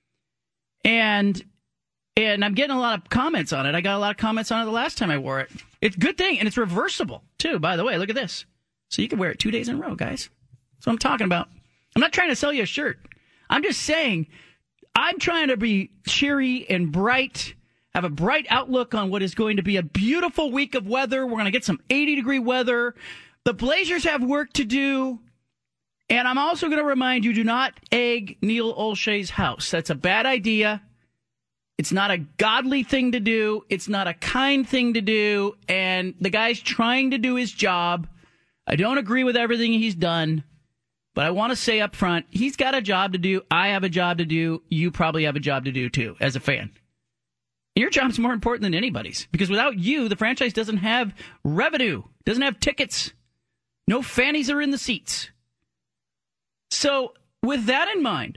And and I'm getting a lot of comments on it. I got a lot of comments on it the last time I wore it. It's a good thing, and it's reversible too, by the way. Look at this. So you can wear it two days in a row, guys. That's what I'm talking about. I'm not trying to sell you a shirt. I'm just saying I'm trying to be cheery and bright, have a bright outlook on what is going to be a beautiful week of weather. We're going to get some eighty-degree weather. The Blazers have work to do. And I'm also going to remind you, do not egg Neil Olshey's house. That's a bad idea. It's not a godly thing to do. It's not a kind thing to do. And the guy's trying to do his job. I don't agree with everything he's done. But I want to say up front, he's got a job to do. I have a job to do. You probably have a job to do, too, as a fan. Your job's more important than anybody's. Because without you, the franchise doesn't have revenue, doesn't have tickets. No fannies are in the seats. So with that in mind,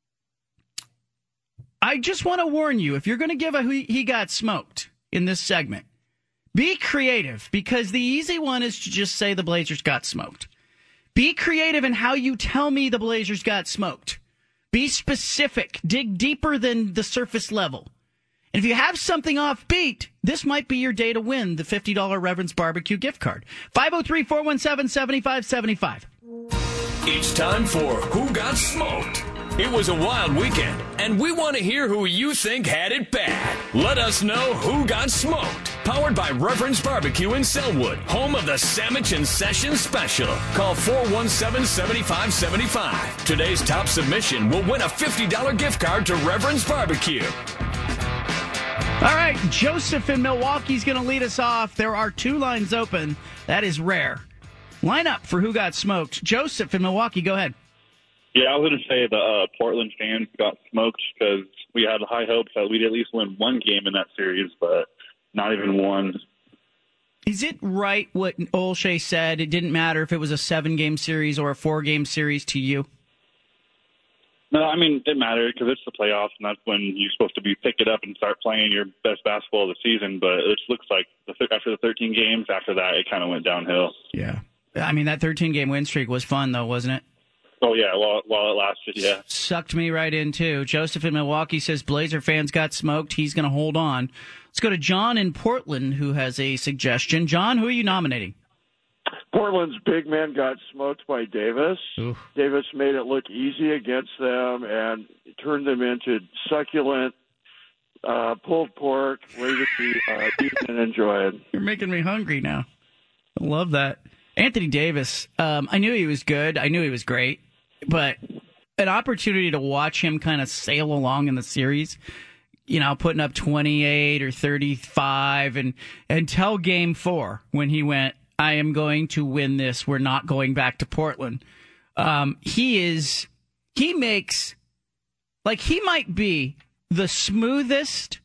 I just want to warn you, if you're going to give a he, he got smoked in this segment, be creative, because the easy one is to just say the Blazers got smoked. Be creative in how you tell me the Blazers got smoked. Be specific. Dig deeper than the surface level. And if you have something offbeat, this might be your day to win the fifty dollars Reverend's Barbecue gift card. five oh three, four one seven, seven five seven five. It's time for Who Got Smoked? It was a wild weekend, and we want to hear who you think had it bad. Let us know who got smoked. Powered by Reverend's Barbecue in Selwood, home of the Sandwich and Session Special. Call four one seven, seven five seven five. Today's top submission will win a fifty dollars gift card to Reverend's Barbecue. All right, Joseph in Milwaukee's going to lead us off. There are two lines open. That is rare. Line up for Who Got Smoked. Joseph in Milwaukee, go ahead. Yeah, I was going to say the uh, Portland fans got smoked because we had high hopes that we'd at least win one game in that series, but not even one. Is it right what Olshey said? It didn't matter if it was a seven-game series or a four-game series to you? No, I mean, it mattered because it's the playoffs, and that's when you're supposed to be pick it up and start playing your best basketball of the season. But it just looks like the, after the thirteen games, after that, it kind of went downhill. Yeah. I mean, that thirteen-game win streak was fun, though, wasn't it? Oh, yeah, while, while it lasted, yeah. Sucked me right in, too. Joseph in Milwaukee says Blazer fans got smoked. He's going to hold on. Let's go to John in Portland, who has a suggestion. John, who are you nominating? Portland's big man got smoked by Davis. Oof. Davis made it look easy against them and turned them into succulent uh, pulled pork, ready to be uh, eaten and enjoyed. You're making me hungry now. I love that. Anthony Davis, um, I knew he was good. I knew he was great. But an opportunity to watch him kind of sail along in the series, you know, putting up twenty-eight or thirty-five, and until game four when he went, I am going to win this. We're not going back to Portland. Um, he is, he makes, like, he might be the smoothest,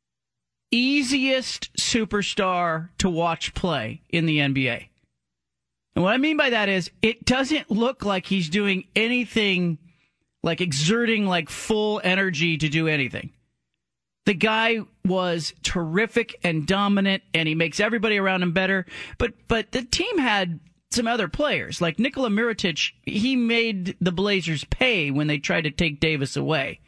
easiest superstar to watch play in the N B A. And what I mean by that is it doesn't look like he's doing anything, like exerting like full energy to do anything. The guy was terrific and dominant, and he makes everybody around him better. But but the team had some other players, like Nikola Mirotic. He made the Blazers pay when they tried to take Davis away.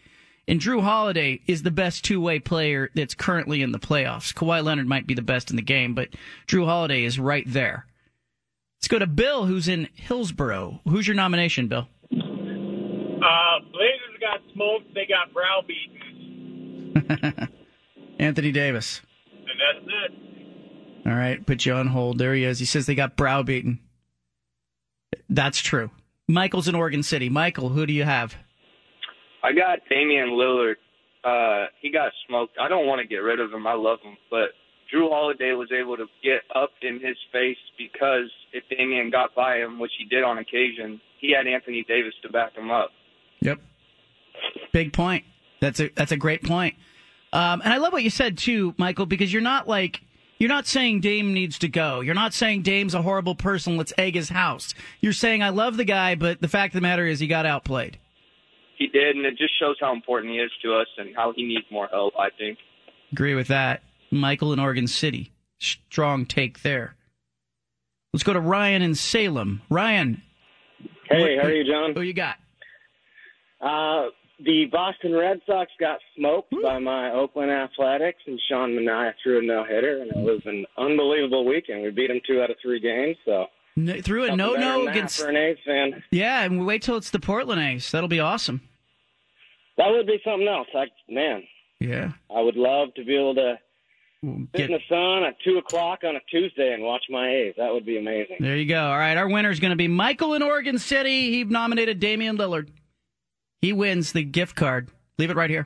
And Drew Holiday is the best two-way player that's currently in the playoffs. Kawhi Leonard might be the best in the game, but Drew Holiday is right there. Let's go to Bill, who's in Hillsboro. Who's your nomination, Bill? Uh, Blazers got smoked. They got browbeaten. Anthony Davis. And that's it. All right, put you on hold. There he is. He says they got browbeaten. That's true. Michael's in Oregon City. Michael, who do you have? I got Damian Lillard. Uh, he got smoked. I don't want to get rid of him. I love him. But Drew Holiday was able to get up in his face because if Damian got by him, which he did on occasion, he had Anthony Davis to back him up. Yep. Big point. That's a that's a great point. Um, and I love what you said, too, Michael, because you're not like, you're not saying Dame needs to go. You're not saying Dame's a horrible person, let's egg his house. You're saying, I love the guy, but the fact of the matter is he got outplayed. He did, and it just shows how important he is to us and how he needs more help, I think. Agree with that. Michael in Oregon City. Strong take there. Let's go to Ryan in Salem. Ryan. Hey, what, how are you, John? Who you got? Uh, the Boston Red Sox got smoked Ooh. by my Oakland Athletics, and Sean Manaea threw a no-hitter, and it was an unbelievable weekend. We beat them two out of three games, so... No, threw a no-no against... For an A's fan. Yeah, and we wait till it's the Portland A's. That'll be awesome. That would be something else. I, man. Yeah. I would love to be able to we'll sit in the sun at two o'clock on a Tuesday and watch my A's. That would be amazing. There you go. All right, our winner is going to be Michael in Oregon City. He nominated Damian Lillard. He wins the gift card. Leave it right here.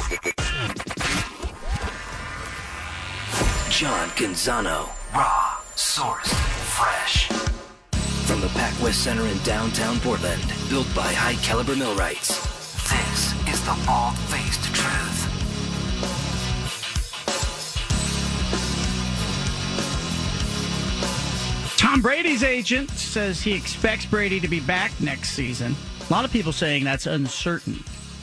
John Canzano. Raw, sourced, fresh. From the PacWest Center in downtown Portland, built by High Caliber Millwrights. This is the bald-faced truth. Tom Brady's agent says he expects Brady to be back next season. A lot of people saying that's uncertain.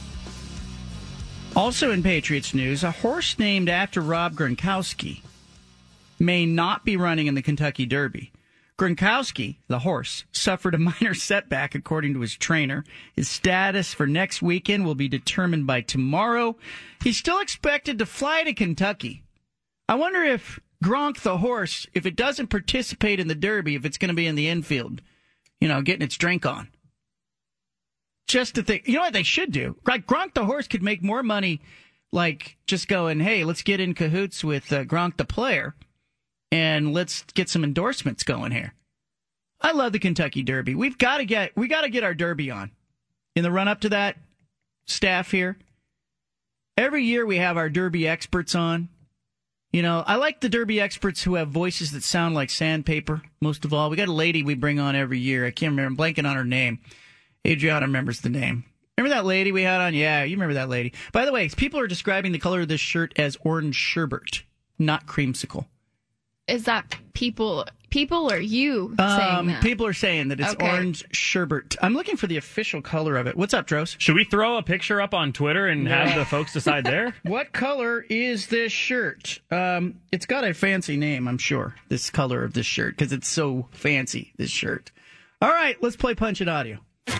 Also in Patriots news, a horse named after Rob Gronkowski may not be running in the Kentucky Derby. Gronkowski, the horse, suffered a minor setback, according to his trainer. His status for next weekend will be determined by tomorrow. He's still expected to fly to Kentucky. I wonder if Gronk, the horse, if it doesn't participate in the Derby, if it's going to be in the infield, you know, getting its drink on. Just to think, you know what they should do? Like Gronk, the horse, could make more money, like just going, hey, let's get in cahoots with uh, Gronk, the player. And let's get some endorsements going here. I love the Kentucky Derby. We've got to get we got to get our Derby on. In the run up to that, staff here, every year we have our Derby experts on. You know, I like the Derby experts who have voices that sound like sandpaper. Most of all, we got a lady we bring on every year. I can't remember. I'm blanking on her name. Adriana remembers the name. Remember that lady we had on? Yeah, you remember that lady. By the way, people are describing the color of this shirt as orange sherbet, not creamsicle. Is that people people or you um, saying that? People are saying that it's okay. orange sherbet. I'm looking for the official color of it. What's up, Dros? Should we throw a picture up on Twitter and yeah. have the folks decide there? What color is this shirt? Um, it's got a fancy name, I'm sure, this color of this shirt, because it's so fancy, this shirt. All right, let's play Punch It Audio.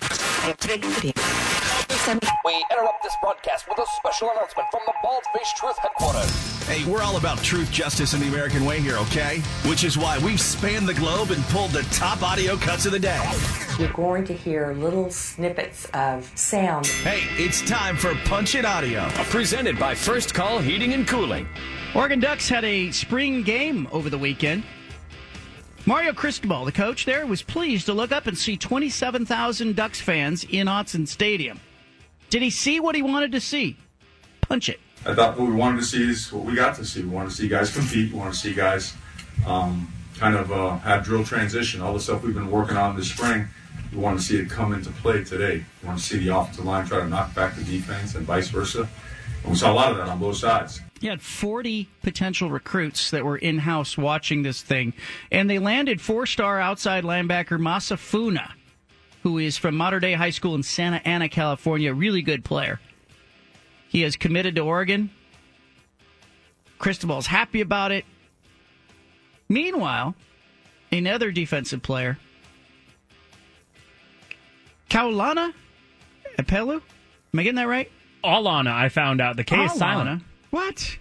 We interrupt this broadcast with a special announcement from the Bald-Faced Truth headquarters. Hey, we're all about truth, justice, and the American way here, okay? Which is why we've spanned the globe and pulled the top audio cuts of the day. You're going to hear little snippets of sound. Hey, it's time for Punch It Audio. Presented by First Call Heating and Cooling. Oregon Ducks had a spring game over the weekend. Mario Cristobal, the coach there, was pleased to look up and see twenty-seven thousand Ducks fans in Autzen Stadium. Did he see what he wanted to see? Punch it. I thought what we wanted to see is what we got to see. We wanted to see guys compete. We wanted to see guys um, kind of uh, have drill transition. All the stuff we've been working on this spring, we wanted to see it come into play today. We wanted to see the offensive line try to knock back the defense and vice versa. And we saw a lot of that on both sides. You had forty potential recruits that were in-house watching this thing, and they landed four-star outside linebacker Masafuna, who is from Mater Dei High School in Santa Ana, California, a really good player. He is committed to Oregon. Cristobal's happy about it. Meanwhile, another defensive player, Kaulana Epelu, am I getting that right? Alana, I found out. The K is Alana? silent. What?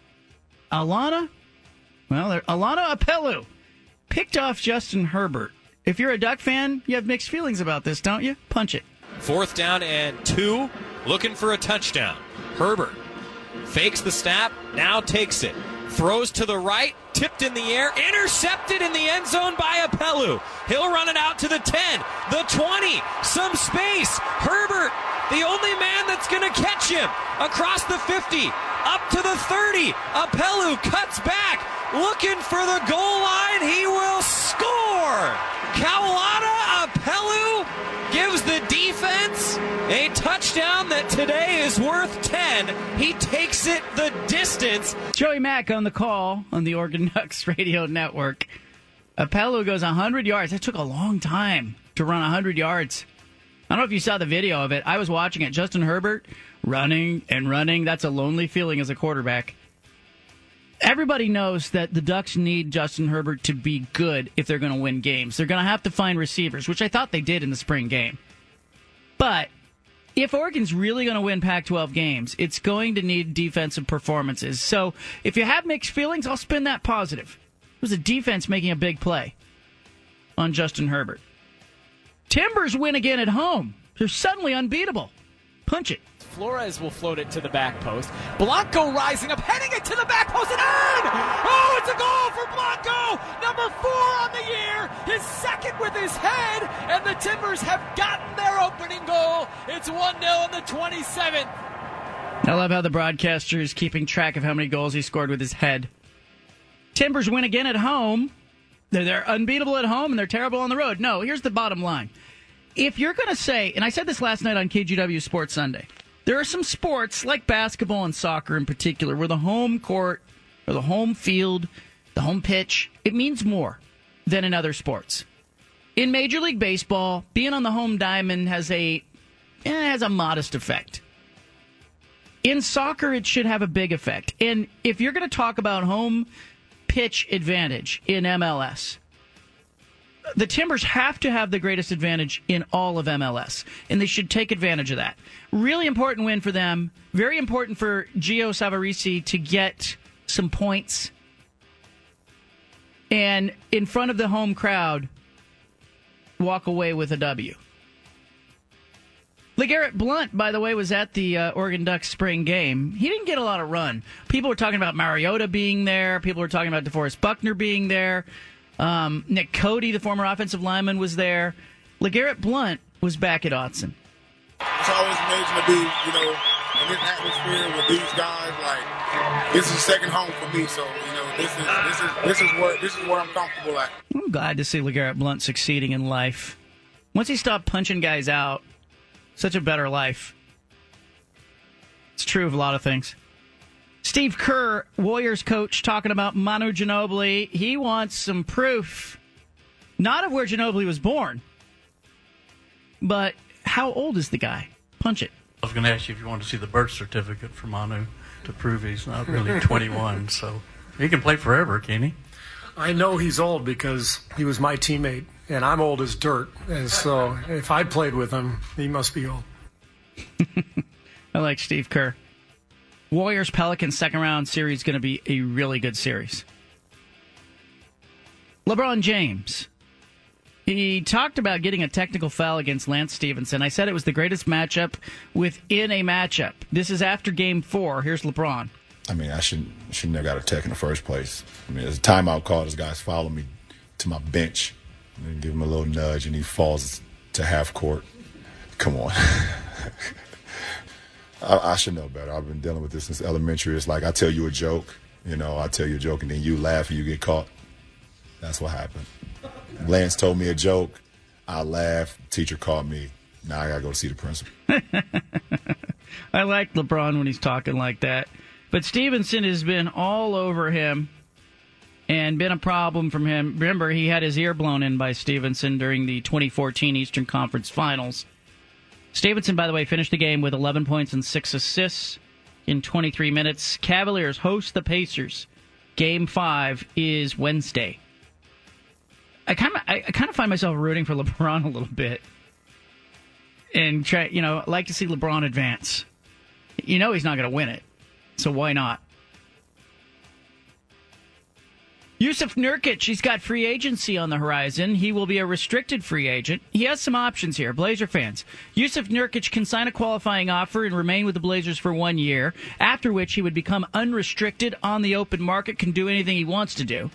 Alana? Well, there- Alana Apelu picked off Justin Herbert. If you're a Duck fan, you have mixed feelings about this, don't you? Punch it. Fourth down and two, looking for a touchdown. Herbert fakes the snap, now takes it. Throws to the right, tipped in the air, intercepted in the end zone by Apelu. He'll run it out to the ten, the twenty, some space. Herbert, the only man that's going to catch him, across the fifty, up to the thirty. Apelu cuts back, looking for the goal line. He will score. Kaulana Apelu gives the defense a touchdown that today is worth ten. He takes it the distance. Joey Mack on the call on the Oregon Ducks radio network. Apelu goes one hundred yards. That took a long time to run one hundred yards. I don't know if you saw the video of it. I was watching it. Justin Herbert running and running. That's a lonely feeling as a quarterback. Everybody knows that the Ducks need Justin Herbert to be good if they're going to win games. They're going to have to find receivers, which I thought they did in the spring game. But if Oregon's really going to win Pac twelve games, it's going to need defensive performances. So if you have mixed feelings, I'll spin that positive. It was a defense making a big play on Justin Herbert. Timbers win again at home. They're suddenly unbeatable. Punch it. Flores will float it to the back post. Blanco rising up, heading it to the back post and in! Oh, it's a goal for Blanco! Number four on the year, his second with his head, and the Timbers have gotten their opening goal. It's one nil in the twenty-seventh. I love how the broadcaster is keeping track of how many goals he scored with his head. Timbers win again at home. They're, they're unbeatable at home, and they're terrible on the road. No, here's the bottom line. If you're going to say, and I said this last night on K G W Sports Sunday, there are some sports, like basketball and soccer in particular, where the home court or the home field, the home pitch, it means more than in other sports. In Major League Baseball, being on the home diamond has a eh, has a modest effect. In soccer, it should have a big effect. And if you're going to talk about home pitch advantage in M L S, the Timbers have to have the greatest advantage in all of M L S, and they should take advantage of that. Really important win for them. Very important for Gio Savarese to get some points. And in front of the home crowd, walk away with a W. LeGarrette Blount, by the way, was at the uh, Oregon Ducks spring game. He didn't get a lot of run. People were talking about Mariota being there. People were talking about DeForest Buckner being there. Um, Nick Cody, the former offensive lineman, was there. LeGarrette Blount was back at Autzen. It's always amazing to be, you know, in this atmosphere with these guys. Like, this is second home for me. So, you know, this is this is this is where this is where I'm comfortable at. I'm glad to see LeGarrette Blount succeeding in life. Once he stopped punching guys out, such a better life. It's true of a lot of things. Steve Kerr, Warriors coach, talking about Manu Ginobili. He wants some proof, not of where Ginobili was born, but how old is the guy? Punch it. I was going to ask you if you wanted to see the birth certificate for Manu to prove he's not really twenty-one. So he can play forever, can he? I know he's old because he was my teammate, and I'm old as dirt. And so if I played with him, he must be old. I like Steve Kerr. Warriors Pelicans second round series going to be a really good series. LeBron James. He talked about getting a technical foul against Lance Stevenson. I said it was the greatest matchup within a matchup. This is after game four. Here's LeBron. I mean, I shouldn't shouldn't have got a tech in the first place. I mean, there's a timeout call. This guy's following me to my bench. And give him a little nudge, and he falls to half court. Come on. I, I should know better. I've been dealing with this since elementary. It's like I tell you a joke, you know, I tell you a joke, and then you laugh and you get caught. That's what happened. Lance told me a joke. I laughed. Teacher caught me. Now I got to go see the principal. I like LeBron when he's talking like that. But Stevenson has been all over him and been a problem from him. Remember, he had his ear blown in by Stevenson during the twenty fourteen Eastern Conference Finals. Stevenson, by the way, finished the game with eleven points and six assists in twenty-three minutes. Cavaliers host the Pacers. Game five is Wednesday. I kind of, I kind of find myself rooting for LeBron a little bit, and try, you know, like to see LeBron advance. You know he's not going to win it, so why not? Yusuf Nurkic, he's got free agency on the horizon. He will be a restricted free agent. He has some options here, Blazer fans. Yusuf Nurkic can sign a qualifying offer and remain with the Blazers for one year, after which he would become unrestricted on the open market, can do anything he wants to do.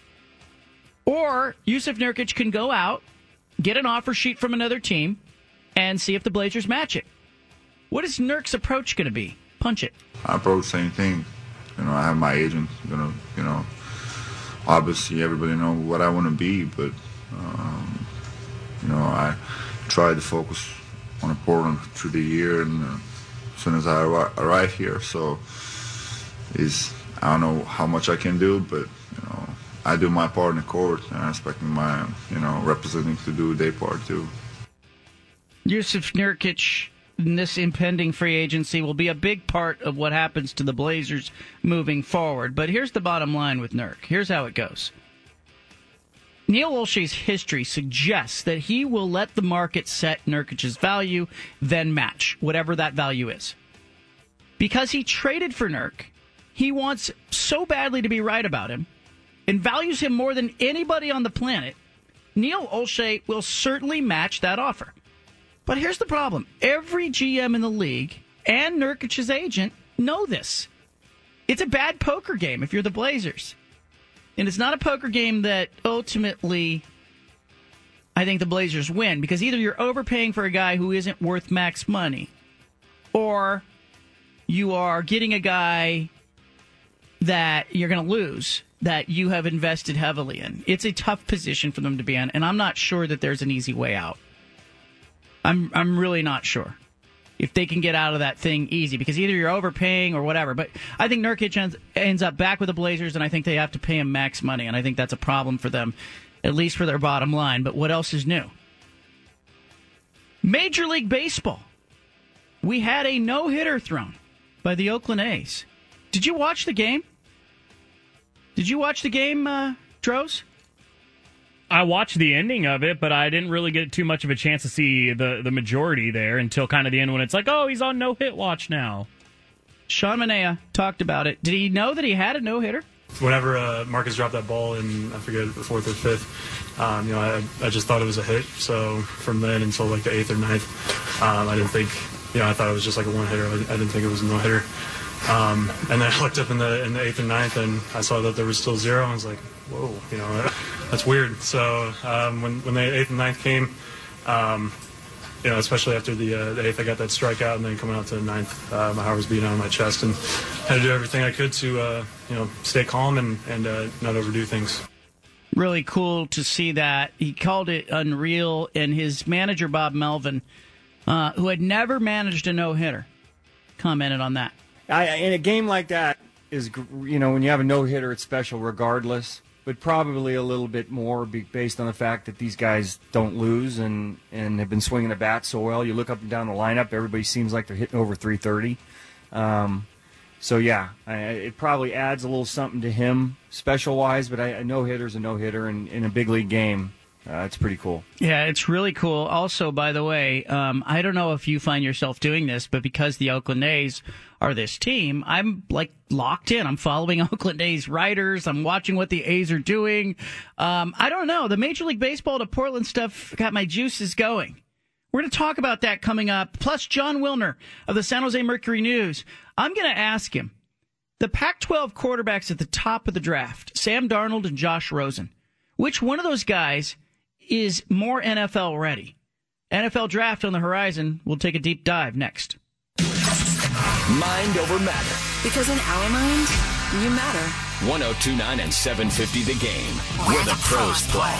Or Yusuf Nurkic can go out, get an offer sheet from another team, and see if the Blazers match it. What is Nurk's approach going to be? Punch it. I approach the same thing. You know, I have my agent. Gonna, you know, obviously everybody know what I want to be, but um, you know, I try to focus on Portland through the year, and uh, as soon as I arri- arrive here, so is I don't know how much I can do, but you know, I do my part in the court, and I expect my, you know, representing to do their part too. Yusuf Nurkic in this impending free agency will be a big part of what happens to the Blazers moving forward. But here's the bottom line with Nurk. Here's how it goes. Neil Olshey's history suggests that he will let the market set Nurkic's value, then match whatever that value is. Because he traded for Nurk, he wants so badly to be right about him and values him more than anybody on the planet, Neil Olshey will certainly match that offer. But here's the problem. Every G M in the league and Nurkic's agent know this. It's a bad poker game if you're the Blazers. And it's not a poker game that ultimately I think the Blazers win, because either you're overpaying for a guy who isn't worth max money, or you are getting a guy that you're going to lose, that you have invested heavily in. It's a tough position for them to be in, and I'm not sure that there's an easy way out. I'm I'm really not sure if they can get out of that thing easy, because either you're overpaying or whatever. But I think Nurkic ends, ends up back with the Blazers, and I think they have to pay him max money, and I think that's a problem for them, at least for their bottom line. But what else is new? Major League Baseball. We had a no-hitter thrown by the Oakland A's. Did you watch the game? Did you watch the game, uh, Droz? I watched the ending of it, but I didn't really get too much of a chance to see the, the majority there until kind of the end when it's like, oh, he's on no-hit watch now. Sean Manaea talked about it. Did he know that he had a no-hitter? Whenever uh, Marcus dropped that ball in, I forget, the fourth or fifth, um, you know, I, I just thought it was a hit. So from then until like the eighth or ninth, um, I didn't think, you know, I thought it was just like a one-hitter. I, I didn't think it was a no-hitter. Um, and then I looked up in the in the eighth and ninth, and I saw that there was still zero. I was like, whoa, you know, that's weird. So um, when when the eighth and ninth came, um, you know, especially after the, uh, the eighth, I got that strikeout, and then coming out to the ninth, uh, my heart was beating out of my chest, and had to do everything I could to, uh, you know, stay calm and and uh, not overdo things. Really cool to see that. He called it unreal, and his manager Bob Melvin, uh, who had never managed a no-hitter, commented on that. I, in a game like that, is you know when you have a no-hitter, it's special regardless, but probably a little bit more based on the fact that these guys don't lose and, and have been swinging the bat so well. You look up and down the lineup, everybody seems like they're hitting over three thirty. Um, so, yeah, I, it probably adds a little something to him special-wise, but I, a no-hitter's a no-hitter, and in a big league game, Uh, it's pretty cool. Yeah, it's really cool. Also, by the way, um, I don't know if you find yourself doing this, but because the Oakland A's are this team, I'm like locked in. I'm following Oakland A's writers. I'm watching what the A's are doing. Um, I don't know. The Major League Baseball to Portland stuff got my juices going. We're going to talk about that coming up. Plus, John Wilner of the San Jose Mercury News. I'm going to ask him, the Pac twelve quarterbacks at the top of the draft, Sam Darnold and Josh Rosen, which one of those guys is more N F L ready? N F L draft on the horizon. We'll take a deep dive next. Mind over matter. Because in our mind, you matter. one oh two point nine and seven fifty The Game, where the pros play.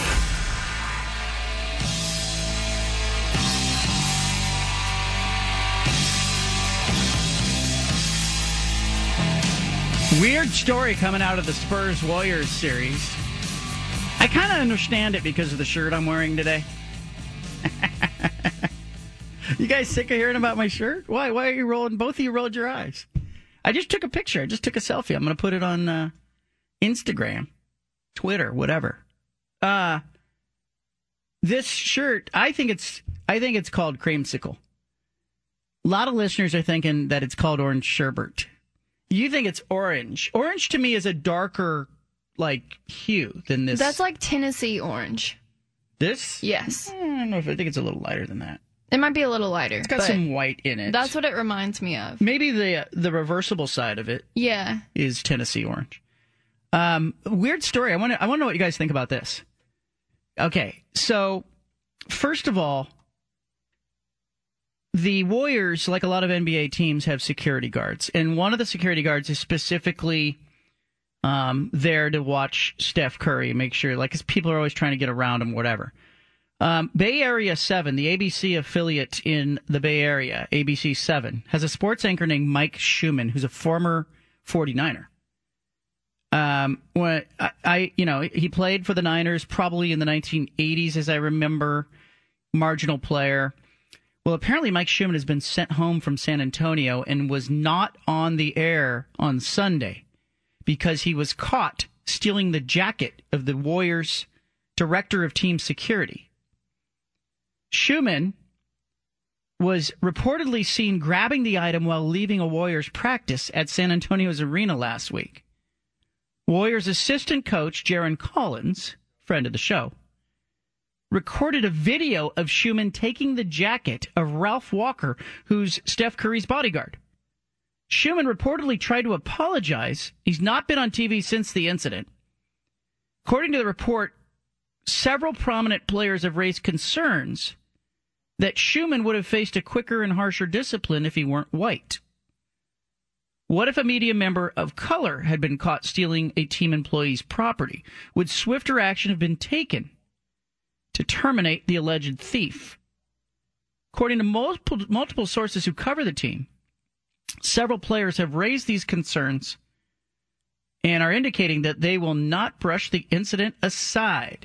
Weird story coming out of the Spurs-Warriors series. I kind of understand it because of the shirt I'm wearing today. You guys sick of hearing about my shirt? Why? Why are you rolling? Both of you rolled your eyes. I just took a picture. I just took a selfie. I'm going to put it on uh, Instagram, Twitter, whatever. Uh, this shirt, I think it's, I think it's called Creamsicle. A lot of listeners are thinking that it's called orange sherbet. You think it's orange. Orange to me is a darker, like, hue than this. That's like Tennessee orange. This? Yes. I don't know if I think it's a little lighter than that. It might be a little lighter. It's got but some white in it. That's what it reminds me of. Maybe the the reversible side of it Yeah. is Tennessee orange. Um, weird story. I want to I want to know what you guys think about this. Okay, so first of all, the Warriors, like a lot of N B A teams, have security guards, and one of the security guards is specifically um, there to watch Steph Curry and make sure, like, because people are always trying to get around him, whatever. Um, Bay Area seven, the A B C affiliate in the Bay Area, A B C seven, has a sports anchor named Mike Schumann, who's a former forty-niner. Um, when I, I, you know, he played for the Niners probably in the nineteen eighties, as I remember, marginal player. Well, apparently Mike Schumann has been sent home from San Antonio and was not on the air on Sunday because he was caught stealing the jacket of the Warriors' director of team security. Schumann was reportedly seen grabbing the item while leaving a Warriors practice at San Antonio's arena last week. Warriors assistant coach Jaron Collins, friend of the show, recorded a video of Schumann taking the jacket of Ralph Walker, who's Steph Curry's bodyguard. Schumann reportedly tried to apologize. He's not been on T V since the incident. According to the report, several prominent players have raised concerns that Schumann would have faced a quicker and harsher discipline if he weren't white. What if a media member of color had been caught stealing a team employee's property? Would swifter action have been taken to terminate the alleged thief? According to multiple, multiple sources who cover the team, several players have raised these concerns and are indicating that they will not brush the incident aside.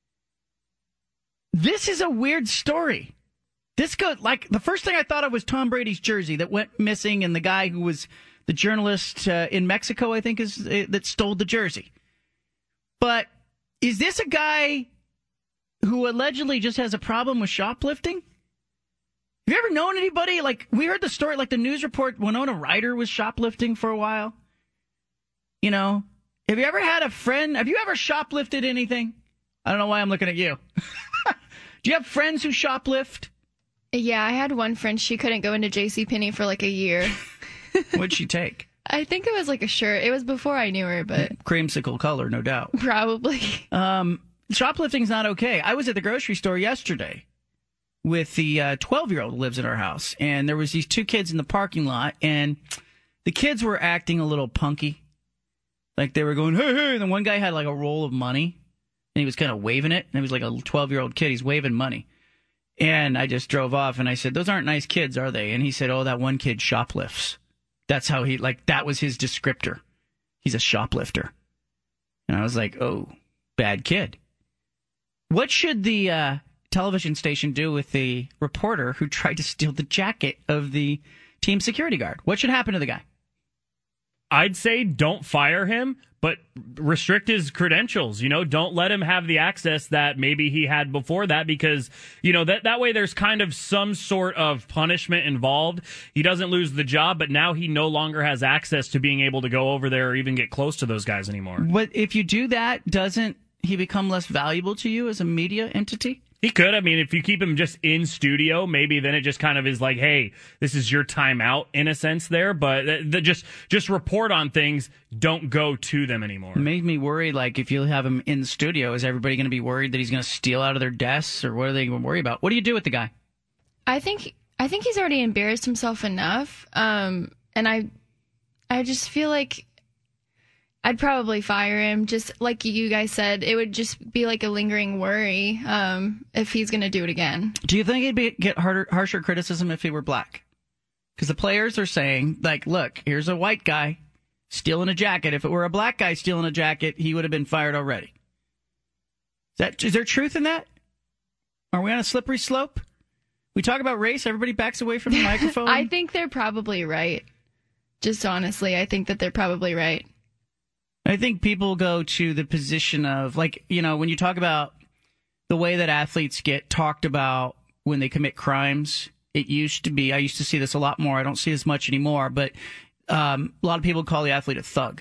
This is a weird story. This goes, like, the first thing I thought of was Tom Brady's jersey that went missing, and the guy who was the journalist uh, in Mexico, I think, is uh, that stole the jersey. But is this a guy who allegedly just has a problem with shoplifting? Have you ever known anybody? Like, we heard the story, like the news report, Winona Ryder was shoplifting for a while. You know, have you ever had a friend? Have you ever shoplifted anything? I don't know why I'm looking at you. Do you have friends who shoplift? Yeah, I had one friend. She couldn't go into JCPenney for like a year. What'd she take? I think it was like a shirt. It was before I knew her, but Creamsicle color, no doubt. Probably. Um, shoplifting's not okay. I was at the grocery store yesterday with the uh, twelve-year-old who lives in our house, and there was these two kids in the parking lot, and the kids were acting a little punky. Like they were going, hey, hey, and then one guy had like a roll of money, and he was kind of waving it, and he was like a twelve-year-old kid. He's waving money. And I just drove off, and I said, those aren't nice kids, are they? And he said, oh, that one kid shoplifts. That's how he, like, that was his descriptor. He's a shoplifter. And I was like, oh, bad kid. What should the uh, television station do with the reporter who tried to steal the jacket of the team security guard? What should happen to the guy? I'd say don't fire him, but restrict his credentials. You know, don't let him have the access that maybe he had before that, because, you know, that, that way there's kind of some sort of punishment involved. He doesn't lose the job, but now he no longer has access to being able to go over there or even get close to those guys anymore. But if you do that, doesn't he become less valuable to you as a media entity? He could. I mean, if you keep him just in studio, maybe then it just kind of is like, hey, this is your timeout in a sense there. But th- th- just just report on things. Don't go to them anymore. It made me worry, like, if you have him in the studio, is everybody going to be worried that he's going to steal out of their desks, or what are they going to worry about? What do you do with the guy? I think I think he's already embarrassed himself enough. Um, and I, I just feel like I'd probably fire him. Just like you guys said, it would just be like a lingering worry um, if he's going to do it again. Do you think he'd be, get harder, harsher criticism if he were black? Because the players are saying, like, look, here's a white guy stealing a jacket. If it were a black guy stealing a jacket, he would have been fired already. Is that, is there truth in that? Are we on a slippery slope? We talk about race, everybody backs away from the microphone? I think they're probably right. Just honestly, I think that they're probably right. I think people go to the position of, like, you know, when you talk about the way that athletes get talked about when they commit crimes, It used to be. I used to see this a lot more. I don't see this much anymore. But um, a lot of people call the athlete a thug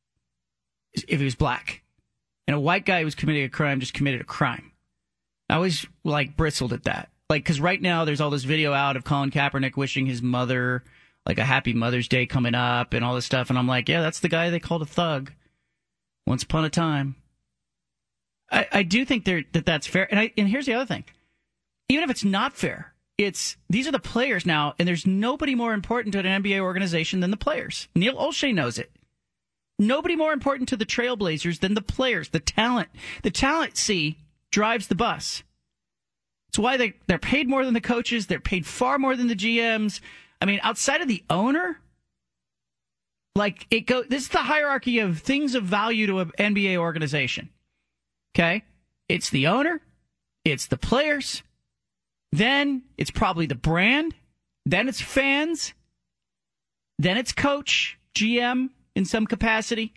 if he was black. And a white guy who was committing a crime just committed a crime. I always, like, bristled at that. Like, because right now there's all this video out of Colin Kaepernick wishing his mother, like, a happy Mother's Day coming up and all this stuff. And I'm like, yeah, that's the guy they called a thug once upon a time. I, I do think there, that that's fair. And, I, and here's the other thing. Even if it's not fair, it's these are the players now, and there's nobody more important to an N B A organization than the players. Neil Olshey knows it. Nobody more important to the Trailblazers than the players, the talent. The talent, see, drives the bus. It's why they, they're paid more than the coaches. They're paid far more than the G Ms. I mean, outside of the owner, like it go. This is the hierarchy of things of value to an N B A organization. Okay? It's the owner. It's the players. Then it's probably the brand. Then it's fans. Then it's coach, G M in some capacity.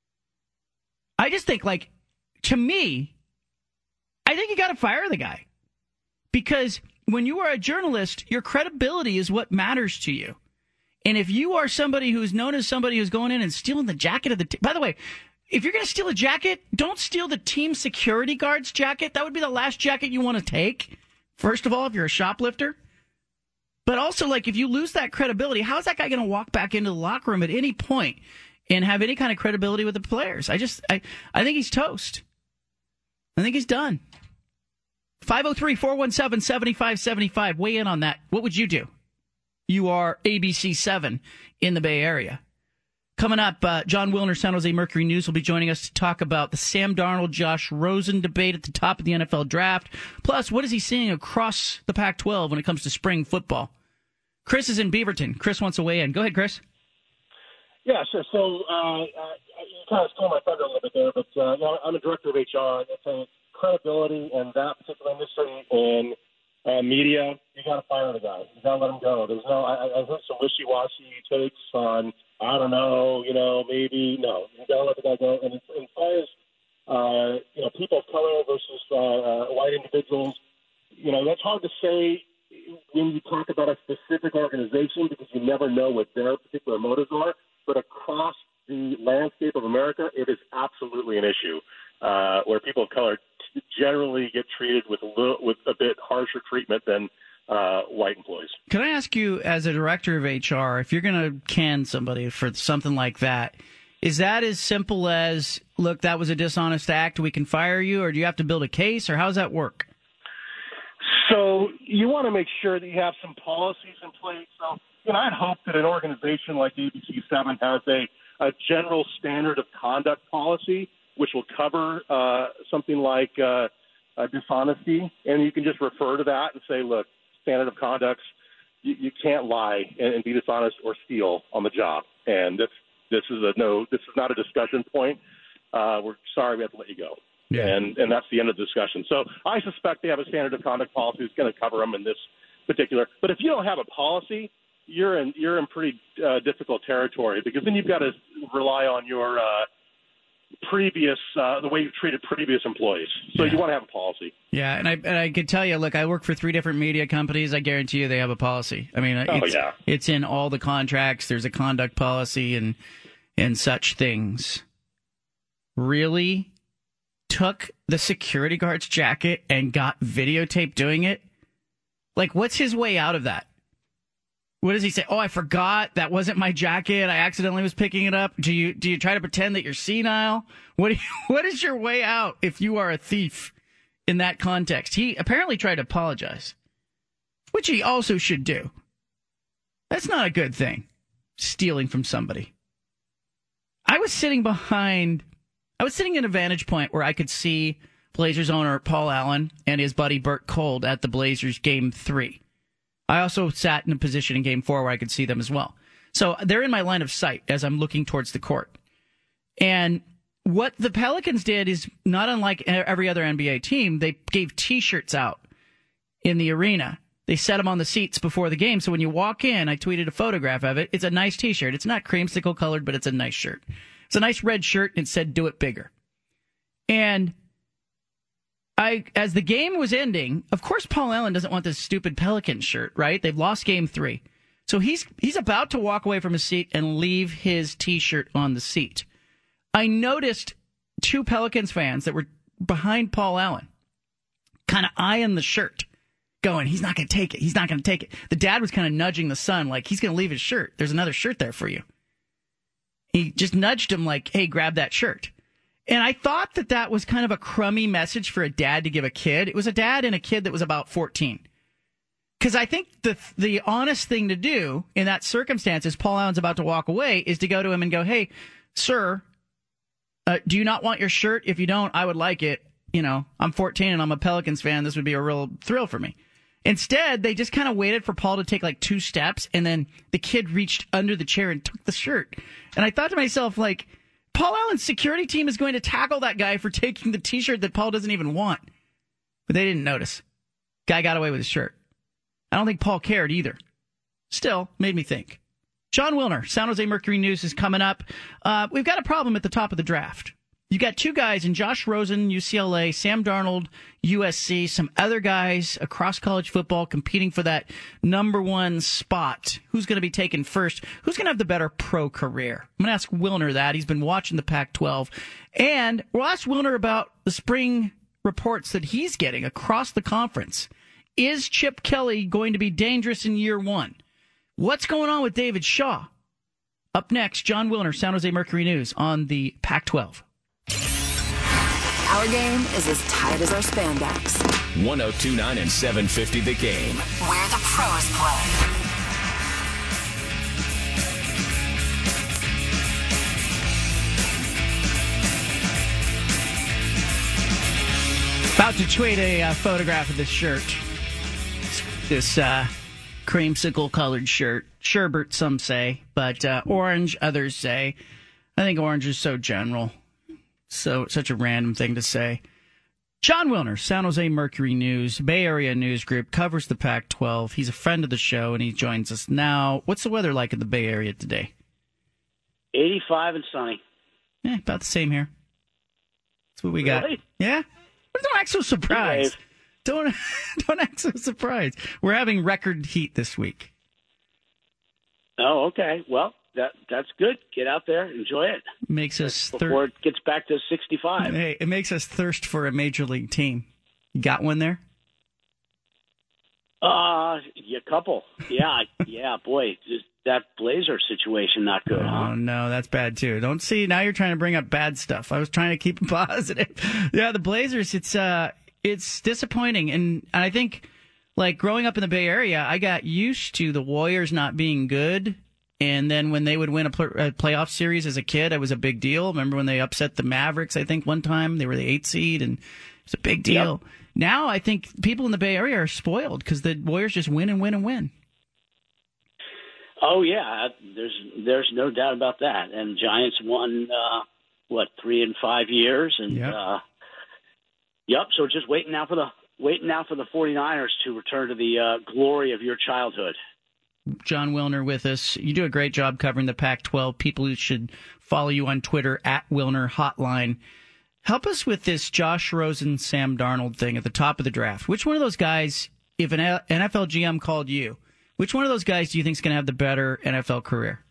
I just think, like, to me, I think you got to fire the guy. Because when you are a journalist, your credibility is what matters to you. And if you are somebody who's known as somebody who's going in and stealing the jacket of the team. By the way, if you're going to steal a jacket, don't steal the team security guard's jacket. That would be the last jacket you want to take. First of all, if you're a shoplifter. But also, like, if you lose that credibility, how is that guy going to walk back into the locker room at any point and have any kind of credibility with the players? I just, I, I think he's toast. I think he's done. five oh three, four one seven, seven five seven five. Weigh in on that. What would you do? You are A B C seven in the Bay Area. Coming up, uh, John Wilner, San Jose Mercury News, will be joining us to talk about the Sam Darnold, Josh Rosen debate at the top of the N F L draft. Plus, what is he seeing across the Pac twelve when it comes to spring football? Chris is in Beaverton. Chris wants to weigh in. Go ahead, Chris. Yeah, sure. So uh, uh, you kind of stole my thunder a little bit there, but uh, you know, I'm a director of H R. It's a credibility in that particular industry and uh, media. You got to fire the guy. You got to let him go. There's no. I, I heard some wishy-washy takes on. I don't know, you know, maybe, no. You got to let the guy go. And as far as, uh, you know, people of color versus uh, uh, white individuals, you know, that's hard to say when you talk about a specific organization because you never know what their particular motives are. But across the landscape of America, it is absolutely an issue uh, where people of color t- generally get treated with a, little, with a bit harsher treatment than Uh, white employees. Can I ask you, as a director of H R, if you're going to can somebody for something like that, is that as simple as, look, that was a dishonest act, we can fire you, or do you have to build a case, or how does that work? So you want to make sure that you have some policies in place. So, you know, I'd hope that an organization like A B C seven has a, a general standard of conduct policy, which will cover uh, something like uh, uh, dishonesty, and you can just refer to that and say, look, standard of conduct, you, you can't lie and, and be dishonest or steal on the job. And this this is a no. This is not a discussion point. Uh, we're sorry we have to let you go. Yeah. And and that's the end of the discussion. So I suspect they have a standard of conduct policy that's going to cover them in this particular. But if you don't have a policy, you're in you're in pretty uh, difficult territory because then you've got to rely on your uh, previous uh, the way you've treated previous employees. So yeah. You want to have a policy. Yeah, and I and I could tell you, look, I work for three different media companies. I guarantee you they have a policy. I mean, oh, it's, yeah. it's in all the contracts. There's a conduct policy and and such things. Really took the security guard's jacket and got videotape doing it? Like, what's his way out of that? What does he say? Oh, I forgot. That wasn't my jacket. I accidentally was picking it up. Do you do you try to pretend that you're senile? What do you, what is your way out if you are a thief in that context? He apparently tried to apologize, which he also should do. That's not a good thing, stealing from somebody. I was sitting behind, I was sitting in a vantage point where I could see Blazers owner Paul Allen and his buddy Bert Kolde at the Blazers game three. I also sat in a position in game four where I could see them as well. So they're in my line of sight as I'm looking towards the court. And what the Pelicans did is not unlike every other N B A team. They gave T-shirts out in the arena. They set them on the seats before the game. So when you walk in, I tweeted a photograph of it. It's a nice T-shirt. It's not creamsicle colored, but it's a nice shirt. It's a nice red shirt and it said, "Do it bigger." And I as the game was ending, of course Paul Allen doesn't want this stupid Pelicans shirt, right? They've lost game three. So he's he's about to walk away from his seat and leave his T-shirt on the seat. I noticed two Pelicans fans that were behind Paul Allen kind of eyeing the shirt, going, he's not going to take it. He's not going to take it. The dad was kind of nudging the son like, he's going to leave his shirt. There's another shirt there for you. He just nudged him like, hey, grab that shirt. And I thought that that was kind of a crummy message for a dad to give a kid. It was a dad and a kid that was about fourteen. Because I think the the honest thing to do in that circumstance is Paul Allen's about to walk away is to go to him and go, hey, sir, uh, do you not want your shirt? If you don't, I would like it. You know, I'm fourteen and I'm a Pelicans fan. This would be a real thrill for me. Instead, they just kind of waited for Paul to take like two steps, and then the kid reached under the chair and took the shirt. And I thought to myself, like, Paul Allen's security team is going to tackle that guy for taking the T-shirt that Paul doesn't even want. But they didn't notice. Guy got away with his shirt. I don't think Paul cared either. Still, made me think. John Wilner, San Jose Mercury News is coming up. Uh, we've got a problem at the top of the draft. You got two guys in Josh Rosen, U C L A, Sam Darnold, U S C, some other guys across college football competing for that number one spot. Who's going to be taken first? Who's going to have the better pro career? I'm going to ask Wilner that. He's been watching the Pac twelve. And we'll ask Wilner about the spring reports that he's getting across the conference. Is Chip Kelly going to be dangerous in year one? What's going on with David Shaw? Up next, John Wilner, San Jose Mercury News on the Pac twelve. Our game is as tight as our spandex. one oh two point nine and seven fifty The Game. Where the pros play. About to tweet a uh, photograph of this shirt. This uh, creamsicle-colored shirt. Sherbert, some say, but uh, orange, others say. I think orange is so general. So such a random thing to say. John Wilner, San Jose Mercury News, Bay Area News Group, covers the Pac twelve. He's a friend of the show, and he joins us now. What's the weather like in the Bay Area today? eighty-five and sunny. Yeah, about the same here. That's what we Really? got. Yeah? Don't act so surprised. Don't, don't act so surprised. We're having record heat this week. Oh, okay. Well, that that's good. Get out there, enjoy it. Makes us before it gets back to sixty-five. Hey, it makes us thirst for a major league team. You got one there? Uh, yeah, couple. Yeah, yeah. Boy, just that Blazer situation not good, huh? Oh no, that's bad too. Don't see now you're trying to bring up bad stuff. I was trying to keep it positive. Yeah, the Blazers. It's uh, it's disappointing, and, and I think like growing up in the Bay Area, I got used to the Warriors not being good. And then when they would win a, pl- a playoff series as a kid, it was a big deal. Remember when they upset the Mavericks, I think, one time? They were the eighth seed, and it's a big deal. Yep. Now I think people in the Bay Area are spoiled because the Warriors just win and win and win. Oh, yeah. There's there's no doubt about that. And Giants won, uh, what, three in five years? And yep. Uh, yep, so just waiting now for the waiting now for the 49ers to return to the uh, glory of your childhood. John Wilner with us. You do a great job covering the Pac twelve. People who should follow you on Twitter, at Wilner Hotline. Help us with this Josh Rosen, Sam Darnold thing at the top of the draft. Which one of those guys, if an N F L G M called you, which one of those guys do you think is going to have the better N F L career?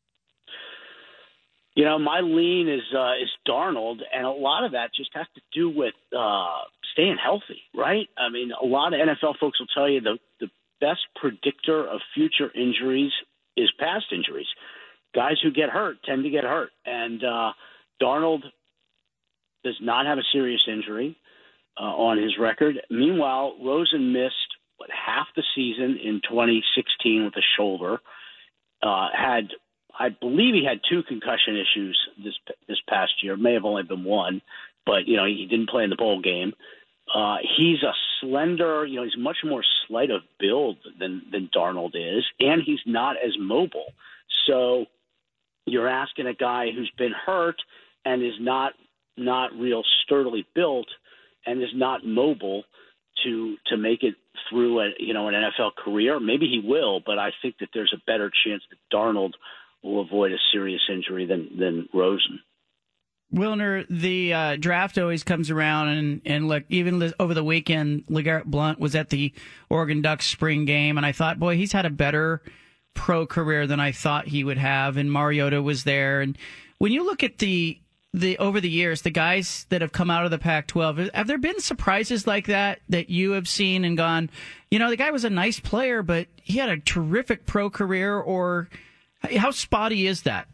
You know, my lean is uh, is Darnold, and a lot of that just has to do with uh, staying healthy, right? I mean, a lot of N F L folks will tell you the the best predictor of future injuries is past injuries. Guys who get hurt tend to get hurt. And uh, Darnold does not have a serious injury uh, on his record. Meanwhile, Rosen missed, what, half the season in twenty sixteen with a shoulder. Uh, had, I believe he had two concussion issues this this past year. May have only been one, but, you know, he didn't play in the bowl game. Uh, he's a slender, you know, he's much more slight of build than, than Darnold is, and he's not as mobile. So you're asking a guy who's been hurt and is not not real sturdily built and is not mobile to to make it through a, you know, an N F L career. Maybe he will, but I think that there's a better chance that Darnold will avoid a serious injury than, than Rosen. Wilner, the uh, draft always comes around, and, and look, even li- over the weekend, LeGarrette Blount was at the Oregon Ducks spring game, and I thought, boy, he's had a better pro career than I thought he would have, and Mariota was there. And when you look at the the over the years, the guys that have come out of the Pac twelve, have there been surprises like that that you have seen and gone, you know, the guy was a nice player, but he had a terrific pro career, or how spotty is that?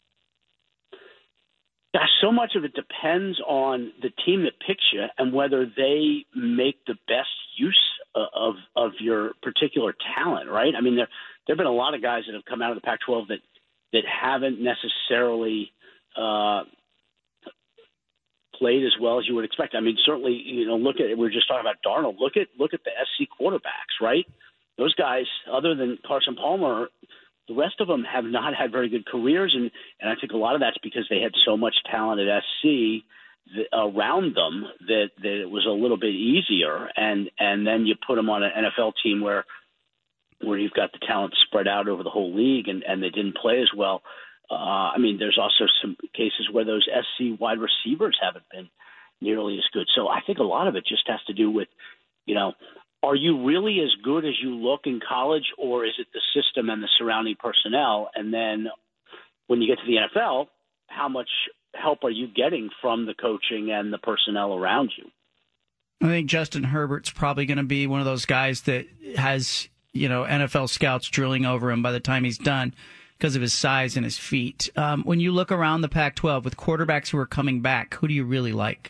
Gosh, so much of it depends on the team that picks you and whether they make the best use of of your particular talent, right? I mean, there there have been a lot of guys that have come out of the Pac twelve that that haven't necessarily uh, played as well as you would expect. I mean, certainly, you know, look at it. We were just talking about Darnold. Look at look at the S C quarterbacks, right? Those guys, other than Carson Palmer, the rest of them have not had very good careers, and, and I think a lot of that's because they had so much talent at S C th- around them that, that it was a little bit easier, and, and then you put them on an N F L team where where you've got the talent spread out over the whole league, and, and they didn't play as well. Uh, I mean, there's also some cases where those S C wide receivers haven't been nearly as good. So I think a lot of it just has to do with, you know, are you really as good as you look in college, or is it the system and the surrounding personnel? And then when you get to the N F L, how much help are you getting from the coaching and the personnel around you? I think Justin Herbert's probably going to be one of those guys that has, you know, N F L scouts drilling over him by the time he's done because of his size and his feet. Um, when you look around the Pac twelve with quarterbacks who are coming back, who do you really like?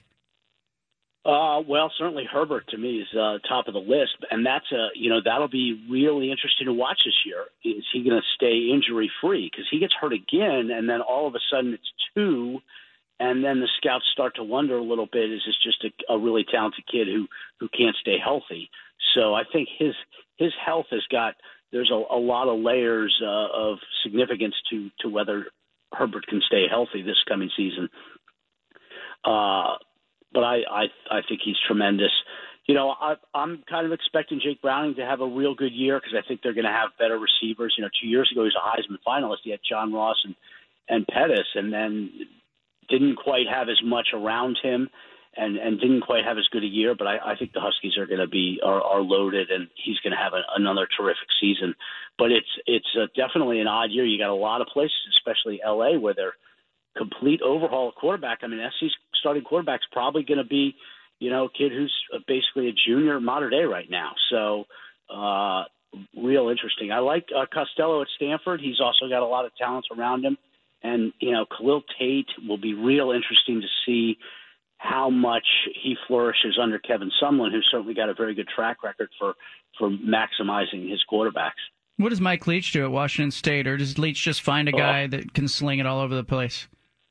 Uh, well, certainly Herbert to me is uh, top of the list, and that's a you know that'll be really interesting to watch this year. Is he going to stay injury free? Because he gets hurt again, and then all of a sudden it's two, and then the scouts start to wonder a little bit: is this just a, a really talented kid who who can't stay healthy? So I think his his health has got there's a, a lot of layers uh, of significance to to whether Herbert can stay healthy this coming season. Uh, But I, I, I think he's tremendous. You know, I, I'm kind of expecting Jake Browning to have a real good year because I think they're going to have better receivers. You know, two years ago he was a Heisman finalist. He had John Ross and, and Pettis, and then didn't quite have as much around him, and, and didn't quite have as good a year. But I, I think the Huskies are going to be are, are loaded, and he's going to have a, another terrific season. But it's it's uh, definitely an odd year. You got a lot of places, especially L A, where they're complete overhaul of quarterback. I mean, S C's starting quarterback's probably going to be, you know, a kid who's basically a junior modern day right now. So, uh, real interesting. I like uh, Costello at Stanford. He's also got a lot of talents around him. And, you know, Khalil Tate will be real interesting to see how much he flourishes under Kevin Sumlin, who's certainly got a very good track record for, for maximizing his quarterbacks. What does Mike Leach do at Washington State, or does Leach just find a guy that can sling it all over the place?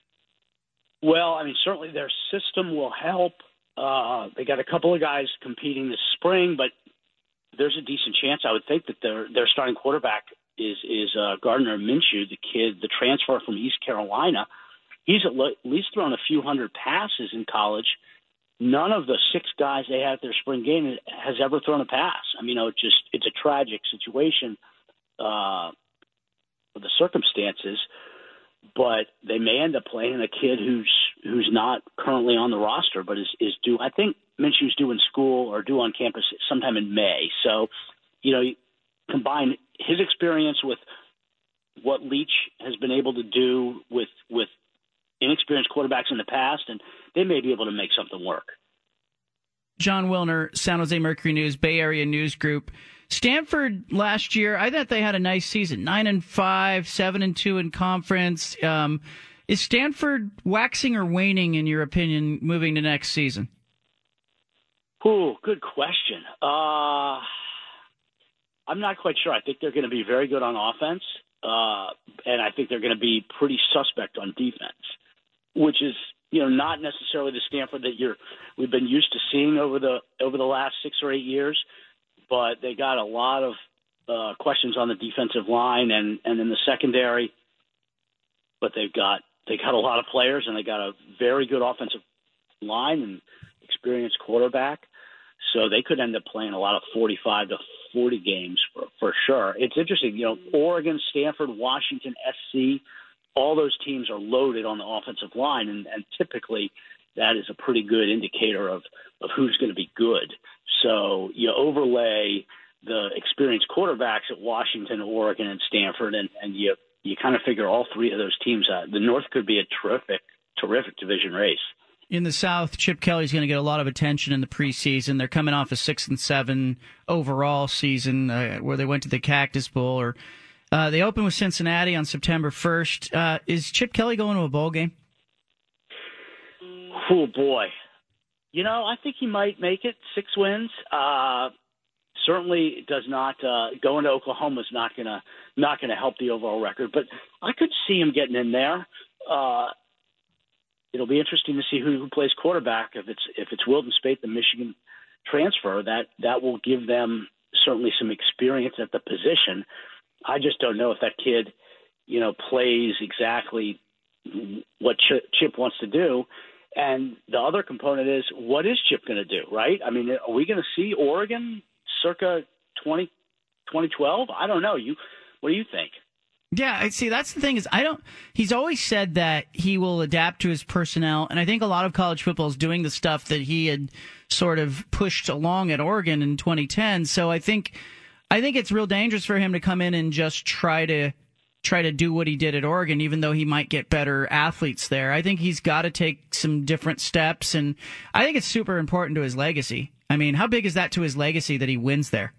Well, I mean, certainly their system will help. Uh, they got a couple of guys competing this spring, but there's a decent chance, I would think, that their their starting quarterback is is uh, Gardner Minshew, the kid, the transfer from East Carolina. He's at le- least thrown a few hundred passes in college. None of the six guys they had at their spring game has ever thrown a pass. I mean, you know, it just it's a tragic situation uh, for the circumstances. But they may end up playing a kid who's who's not currently on the roster, but is, is due. I think Minshew's due in school or due on campus sometime in May. So, you know, you combine his experience with what Leach has been able to do with with inexperienced quarterbacks in the past, and they may be able to make something work. John Wilner, San Jose Mercury News, Bay Area News Group. Stanford last year, I thought they had a nice season, nine and five, seven and two in conference. Um, is Stanford waxing or waning, in your opinion, moving to next season? Ooh, good question. Uh, I'm not quite sure. I think they're going to be very good on offense, uh, and I think they're going to be pretty suspect on defense, which is, you know, not necessarily the Stanford that you're we've been used to seeing over the over the last six or eight years. But they got a lot of uh, questions on the defensive line and, and in the secondary. But they've got they got a lot of players, and they got a very good offensive line and experienced quarterback. So they could end up playing a lot of forty-five to forty games for, for sure. It's interesting, you know, Oregon, Stanford, Washington, S C, all those teams are loaded on the offensive line, and, and typically that is a pretty good indicator of, of who's going to be good. So you overlay the experienced quarterbacks at Washington, Oregon, and Stanford, and, and you you kind of figure all three of those teams out. The North could be a terrific, terrific division race. In the South, Chip Kelly's going to get a lot of attention in the preseason. They're coming off a six and seven overall season uh, where they went to the Cactus Bowl, or uh, they opened with Cincinnati on September first. Uh, is Chip Kelly going to a bowl game? Oh boy, you know I think he might make it. Six wins. Uh, certainly does not uh, going to Oklahoma is not gonna not gonna help the overall record, but I could see him getting in there. Uh, it'll be interesting to see who, who plays quarterback. If it's if it's Wilton Speight, the Michigan transfer, that that will give them certainly some experience at the position. I just don't know if that kid, you know, plays exactly what Chip, Chip wants to do. And the other component is, what is Chip going to do, right? I mean, are we going to see Oregon circa twenty, twenty twelve? I don't know. You, what do you think? Yeah, I see. That's the thing is, I don't. He's always said that he will adapt to his personnel, and I think a lot of college football is doing the stuff that he had sort of pushed along at Oregon in twenty ten. So I think, I think it's real dangerous for him to come in and just try to try to do what he did at Oregon, even though he might get better athletes there. I think he's got to take some different steps, and I think it's super important to his legacy. I mean, how big is that to his legacy that he wins there?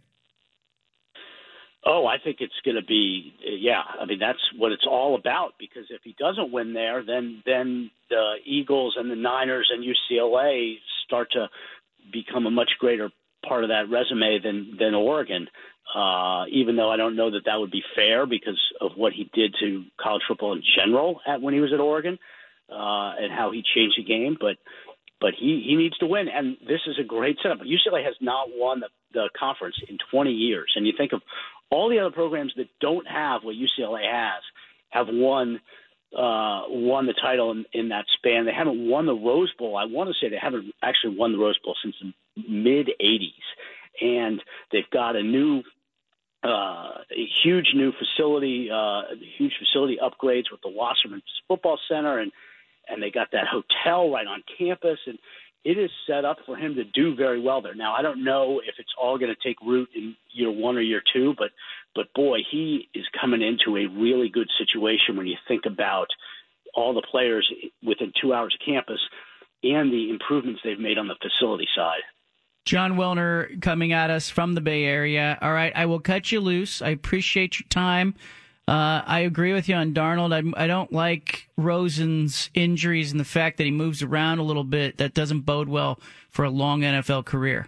Oh, I think it's going to be, yeah. I mean, that's what it's all about, because if he doesn't win there, then then the Eagles and the Niners and U C L A start to become a much greater part of that resume than, than Oregon. Uh, even though I don't know that that would be fair because of what he did to college football in general at, when he was at Oregon, uh, and how he changed the game. But but he, he needs to win, and this is a great setup. U C L A has not won the, the conference in twenty years, and you think of all the other programs that don't have what U C L A has have won uh, won the title in, in that span. They haven't won the Rose Bowl. I want to say they haven't actually won the Rose Bowl since the mid eighties, and they've got a new Uh, a huge new facility, uh, huge facility upgrades with the Wasserman Football Center, and, and they got that hotel right on campus, and it is set up for him to do very well there. Now, I don't know if it's all going to take root in year one or year two, but, but boy, he is coming into a really good situation when you think about all the players within two hours of campus and the improvements they've made on the facility side. Jon Wilner coming at us from the Bay Area. All right, I will cut you loose. I appreciate your time. Uh, I agree with you on Darnold. I, I don't like Rosen's injuries and the fact that he moves around a little bit. That doesn't bode well for a long N F L career.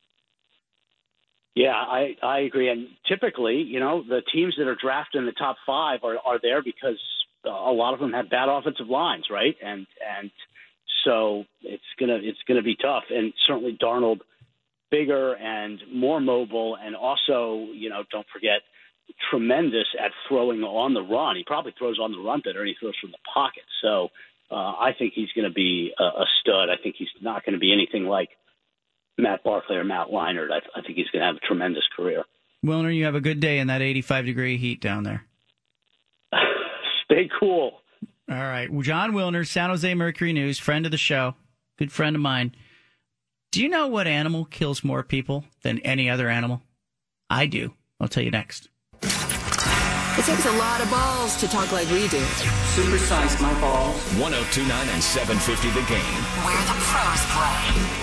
Yeah, I, I agree. And typically, you know, the teams that are drafted in the top five are, are there because uh, a lot of them have bad offensive lines, right? And and so it's gonna it's gonna be tough. And certainly Darnold, bigger and more mobile, and also, you know, don't forget, tremendous at throwing on the run. He probably throws on the run better than he throws from the pocket. So uh, I think he's going to be a, a stud. I think he's not going to be anything like Matt Barkley or Matt Leinart. I, I think he's going to have a tremendous career. Wilner, you have a good day in that eighty-five degree heat down there. Stay cool. All right. Well, Jon Wilner, San Jose Mercury News, friend of the show, good friend of mine. Do you know what animal kills more people than any other animal? I do. I'll tell you next. It takes a lot of balls to talk like we do. Supersize my balls. one oh two point nine and seven fifty The Game. Where the pros play.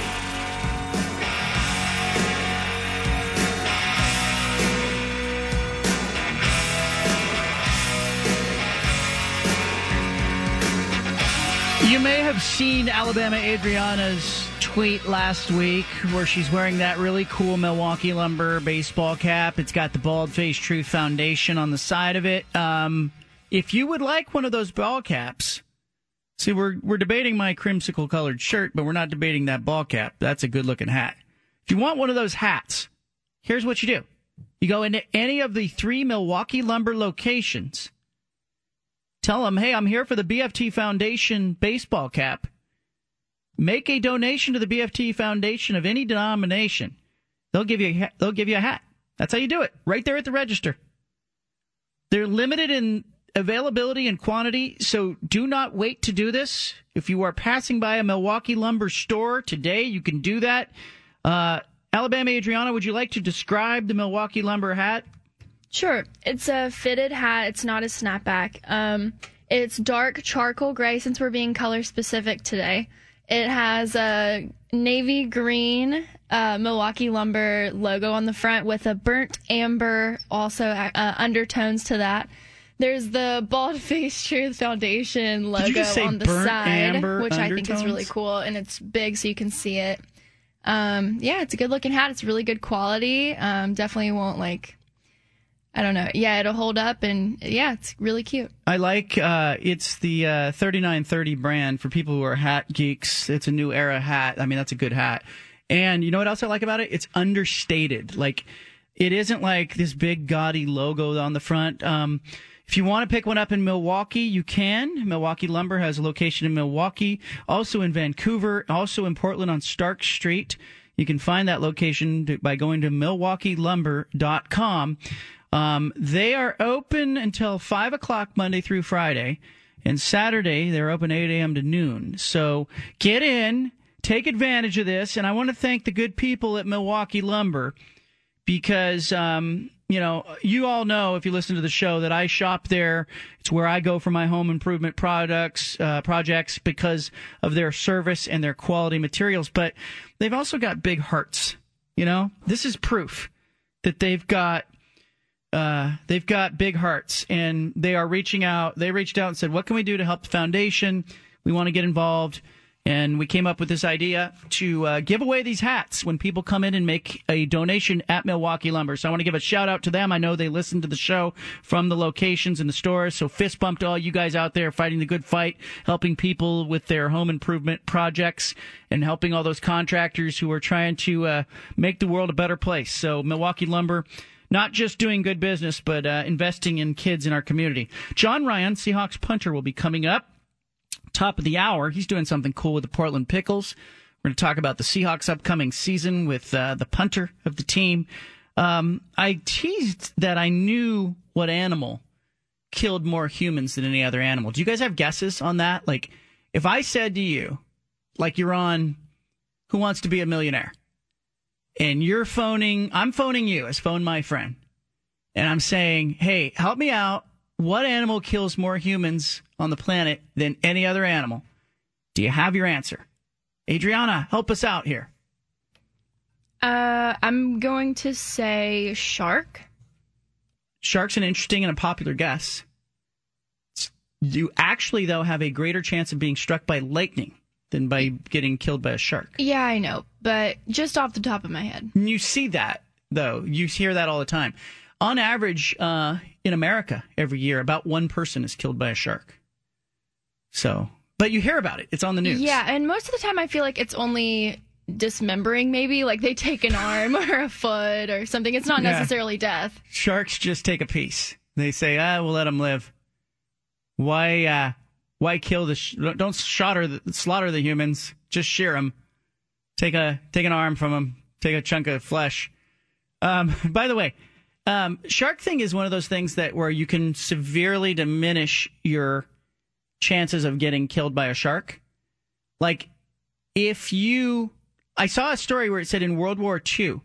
You may have seen Alabama Adriana's tweet last week where she's wearing that really cool Milwaukee Lumber baseball cap. It's got the Bald Face Truth Foundation on the side of it. Um, if you would like one of those ball caps, see, we're we're debating my crimsicle colored shirt, but we're not debating that ball cap. That's a good looking hat. If you want one of those hats, here's what you do. You go into any of the three Milwaukee Lumber locations. Tell them, hey, I'm here for the B F T Foundation baseball cap. Make a donation to the B F T Foundation of any denomination. They'll give you a, they'll give you a hat. That's how you do it, right there at the register. They're limited in availability and quantity, so do not wait to do this. If you are passing by a Milwaukee Lumber store today, you can do that. Uh, Alabama Adriana, would you like to describe the Milwaukee Lumber hat? Sure. It's a fitted hat. It's not a snapback. Um, it's dark charcoal gray since we're being color specific today. It has a navy green uh, Milwaukee Lumber logo on the front with a burnt amber also uh, undertones to that. There's the Bald Face Truth Foundation logo on the side, which I think is really cool, and it's big so you can see it. Um, yeah, it's a good-looking hat. It's really good quality. Um, definitely won't, like, I don't know. Yeah, it'll hold up, and, yeah, it's really cute. I like uh, it's the uh, thirty-nine thirty brand for people who are hat geeks. It's a new era hat. I mean, that's a good hat. And you know what else I like about it? It's understated. Like, it isn't like this big, gaudy logo on the front. Um If you want to pick one up in Milwaukee, you can. Milwaukee Lumber has a location in Milwaukee, also in Vancouver, also in Portland on Stark Street. You can find that location by going to milwaukee lumber dot com. Um, they are open until five o'clock Monday through Friday, and Saturday they're open eight a.m. to noon. So get in, take advantage of this, and I want to thank the good people at Milwaukee Lumber because... Um, You know, you all know, if you listen to the show, that I shop there. It's where I go for my home improvement products, uh, projects because of their service and their quality materials. But they've also got big hearts. You know, this is proof that they've got uh, they've got big hearts, and they are reaching out. They reached out and said, "What can we do to help the foundation? We want to get involved." And we came up with this idea to uh, give away these hats when people come in and make a donation at Milwaukee Lumber. So I want to give a shout out to them. I know they listen to the show from the locations and the stores. So fist bump to all you guys out there fighting the good fight, helping people with their home improvement projects and helping all those contractors who are trying to uh, make the world a better place. So Milwaukee Lumber, not just doing good business, but uh, investing in kids in our community. John Ryan, Seahawks punter, will be coming up. Top of the hour, he's doing something cool with the Portland Pickles. We're going to talk about the Seahawks' upcoming season with uh, the punter of the team. Um, I teased that I knew what animal killed more humans than any other animal. Do you guys have guesses on that? Like, if I said to you, like you're on Who Wants to Be a Millionaire, and you're phoning, I'm phoning you as Phone My Friend, and I'm saying, hey, help me out. What animal kills more humans on the planet than any other animal? Do you have your answer? Adriana, help us out here. Uh, I'm going to say shark. Shark's an interesting and a popular guess. You actually, though, have a greater chance of being struck by lightning than by getting killed by a shark. Yeah, I know, but just off the top of my head. You see that, though. You hear that all the time. On average, uh, in America, every year, about one person is killed by a shark. So, but you hear about it. It's on the news. Yeah, and most of the time I feel like it's only dismembering, maybe. Like they take an arm or a foot or something. It's not necessarily yeah. death. Sharks just take a piece. They say, ah, we'll let them live. Why, uh, why kill the, sh- don't slaughter the, slaughter the humans. Just shear them. Take a, take an arm from them. Take a chunk of flesh. Um, by the way, Um, shark thing is one of those things that where you can severely diminish your chances of getting killed by a shark. Like, if you... I saw a story where it said in World War Two,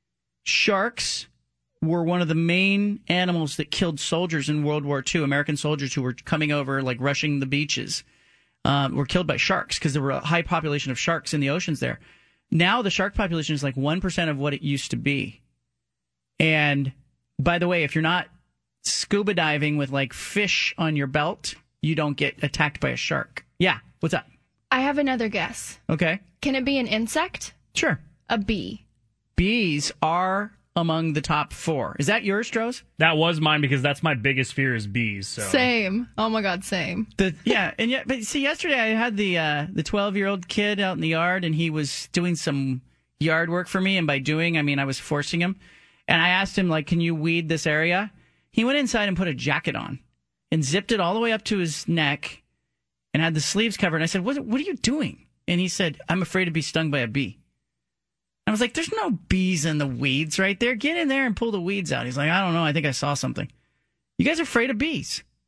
sharks were one of the main animals that killed soldiers in World War Two. American soldiers who were coming over, like, rushing the beaches, um, were killed by sharks because there were a high population of sharks in the oceans there. Now the shark population is like one percent of what it used to be. And by the way, if you're not scuba diving with like fish on your belt, you don't get attacked by a shark. Yeah. What's up? I have another guess. Okay. Can it be an insect? Sure. A bee. Bees are among the top four. Is that yours, Strohs? That was mine because that's my biggest fear is bees. So. Same. Oh my God, same. The, yeah, and yet, but see, yesterday I had the uh, the twelve-year-old kid out in the yard, and he was doing some yard work for me, and by doing, I mean I was forcing him. And I asked him, like, can you weed this area? He went inside and put a jacket on and zipped it all the way up to his neck and had the sleeves covered. And I said, what, what are you doing? And he said, I'm afraid to be stung by a bee. I was like, there's no bees in the weeds right there. Get in there and pull the weeds out. He's like, I don't know. I think I saw something. You guys are afraid of bees.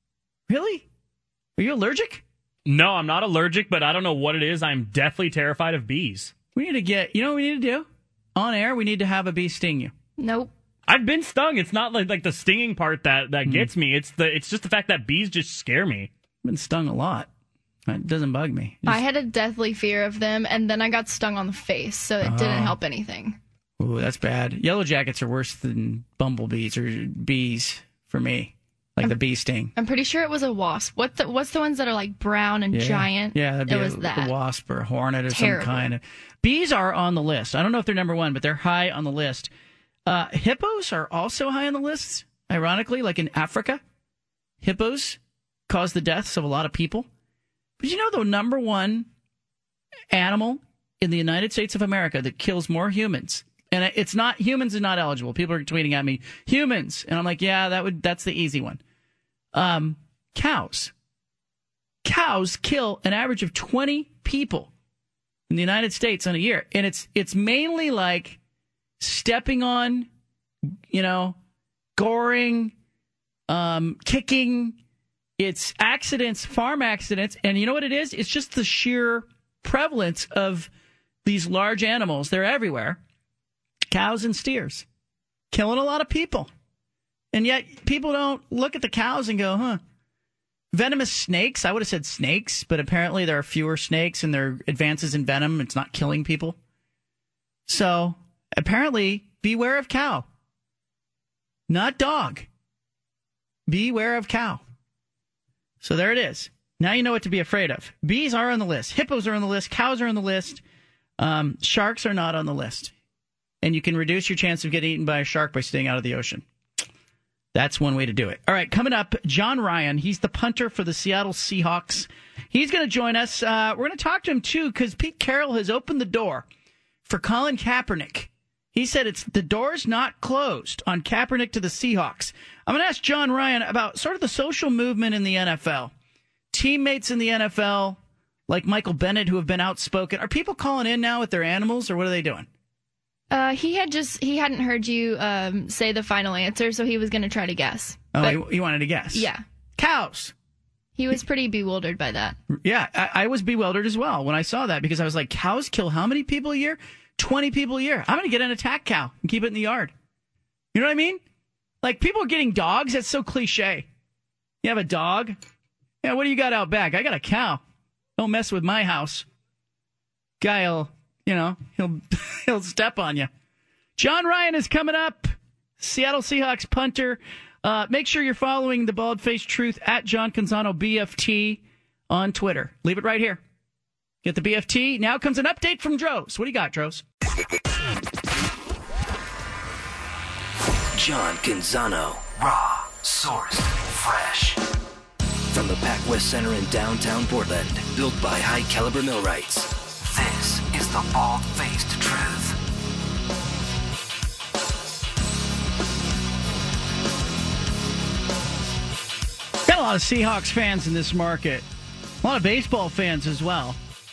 Really? Are you allergic? No, I'm not allergic, but I don't know what it is. I'm deathly terrified of bees. We need to get, you know what we need to do? On air, we need to have a bee sting you. Nope. I've been stung. It's not like, like the stinging part that, that mm. gets me. It's the it's just the fact that bees just scare me. I've been stung a lot. It doesn't bug me. Just... I had a deathly fear of them, and then I got stung on the face, so it oh. didn't help anything. Ooh, that's bad. Yellow jackets are worse than bumblebees or bees for me. Like I'm, the bee sting. I'm pretty sure it was a wasp. What the, what's the ones that are like brown and yeah. giant? Yeah, that'd be it was a, that. a wasp or a hornet or Terrible. some kind of. Bees are on the list. I don't know if they're number one, but they're high on the list. Uh, hippos are also high on the list. Ironically, like in Africa, hippos cause the deaths of a lot of people. But you know the number one animal in the United States of America that kills more humans, and it's not humans are not eligible. People are tweeting at me humans, and I'm like, yeah, that would that's the easy one. Um, cows. Cows kill an average of twenty people in the United States on a year, and it's it's mainly like stepping on, you know, goring, um, kicking. It's accidents, farm accidents, and you know what it is? It's just the sheer prevalence of these large animals. They're everywhere. Cows and steers. Killing a lot of people. And yet people don't look at the cows and go, huh. Venomous snakes. I would have said snakes, but apparently there are fewer snakes and there are advances in venom. It's not killing people. So apparently beware of cow. Not dog. Beware of cow. So there it is. Now you know what to be afraid of. Bees are on the list. Hippos are on the list. Cows are on the list. Um, sharks are not on the list. And you can reduce your chance of getting eaten by a shark by staying out of the ocean. That's one way to do it. All right, coming up, John Ryan. He's the punter for the Seattle Seahawks. He's going to join us. Uh, we're going to talk to him, too, because Pete Carroll has opened the door for Colin Kaepernick. He said it's the door's not closed on Kaepernick to the Seahawks. I'm going to ask John Ryan about sort of the social movement in the N F L. Teammates in the N F L, like Michael Bennett, who have been outspoken. Are people calling in now with their animals, or what are they doing? Uh, he had just he hadn't heard you um, say the final answer, so he was going to try to guess. Oh, but, he, he wanted to guess. Yeah. Cows. He was pretty bewildered by that. Yeah, I, I was bewildered as well when I saw that, because I was like, cows kill how many people a year? twenty people a year. I'm going to get an attack cow and keep it in the yard. You know what I mean? Like, people are getting dogs. That's so cliche. You have a dog? Yeah, what do you got out back? I got a cow. Don't mess with my house. Guy'll, you know, he'll he'll step on you. John Ryan is coming up. Seattle Seahawks punter. Uh, make sure you're following the Bald-Faced Truth at John Canzano B F T on Twitter. Leave it right here. Get the B F T. Now comes an update from Dros. What do you got, Dros? John Canzano. Raw, sourced, fresh. From the PacWest Center in downtown Portland, built by High Caliber Millwrights. This is the Bald-Faced Truth. Got a lot of Seahawks fans in this market. A lot of baseball fans as well.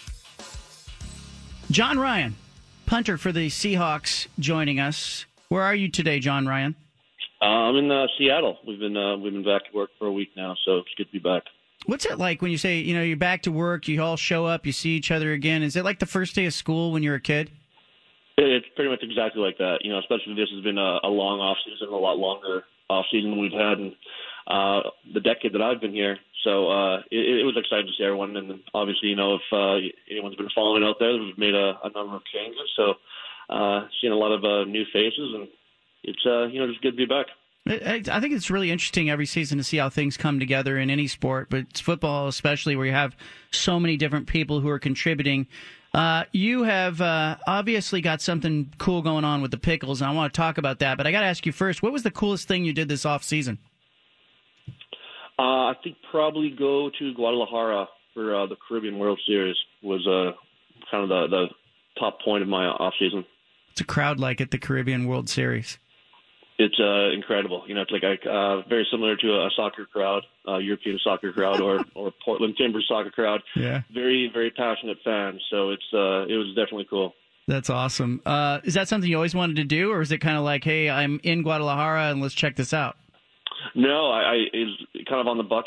John Ryan, punter for the Seahawks, joining us. Where are you today, John Ryan? Uh, I'm in uh, Seattle. We've been uh, we've been back at work for a week now, so it's good to be back. What's it like when you say, you know, you're back to work, you all show up, you see each other again? Is it like the first day of school when you were a kid? It's pretty much exactly like that. You know, especially this has been a, a long off season, a lot longer off season than we've had in uh, the decade that I've been here. So uh, it, it was exciting to see everyone, and obviously, you know, if uh, anyone's been following out there, we've made a, a number of changes. So uh, seeing a lot of uh, new faces, and it's uh, you know just good to be back. I think it's really interesting every season to see how things come together in any sport, but it's football especially, where you have so many different people who are contributing. Uh, you have uh, obviously got something cool going on with the Pickles, and I want to talk about that. But I got to ask you first, what was the coolest thing you did this off season? Uh, I think probably go to Guadalajara for uh, the Caribbean World Series was uh, kind of the, the top point of my off season. What's a crowd like at the Caribbean World Series? It's uh, incredible. You know, it's like uh, very similar to a soccer crowd, uh, European soccer crowd, or or Portland Timbers soccer crowd. Yeah. Very, very passionate fans. So it's uh, it was definitely cool. That's awesome. Uh, is that something you always wanted to do, or is it kind of like, hey, I'm in Guadalajara and let's check this out? No, I, I it's kind of on the bucket list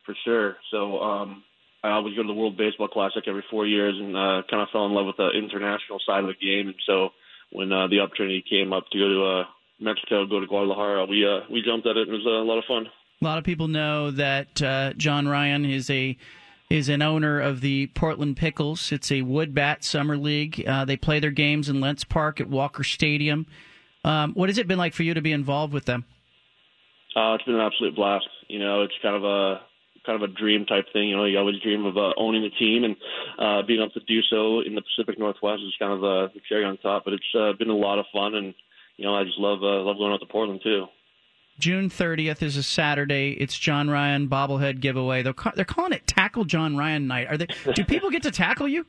for sure. So um, I always go to the World Baseball Classic every four years and uh, kind of fell in love with the international side of the game. And so when uh, the opportunity came up to go to uh, Mexico, go to Guadalajara, we uh, we jumped at it. It was a lot of fun. A lot of people know that uh, John Ryan is a is an owner of the Portland Pickles. It's a wood bat summer league. Uh, they play their games in Lentz Park at Walker Stadium. Um, what has it been like for you to be involved with them? Uh, it's been an absolute blast. You know, it's kind of a kind of a dream type thing. You know, you always dream of uh, owning the team, and uh, being able to do so in the Pacific Northwest is kind of uh, the cherry on top. But it's uh, been a lot of fun, and you know, I just love uh, love going out to Portland too. June thirtieth is a Saturday. It's John Ryan bobblehead giveaway. They're ca- they're calling it Tackle John Ryan Night. Are they? Do people get to tackle you?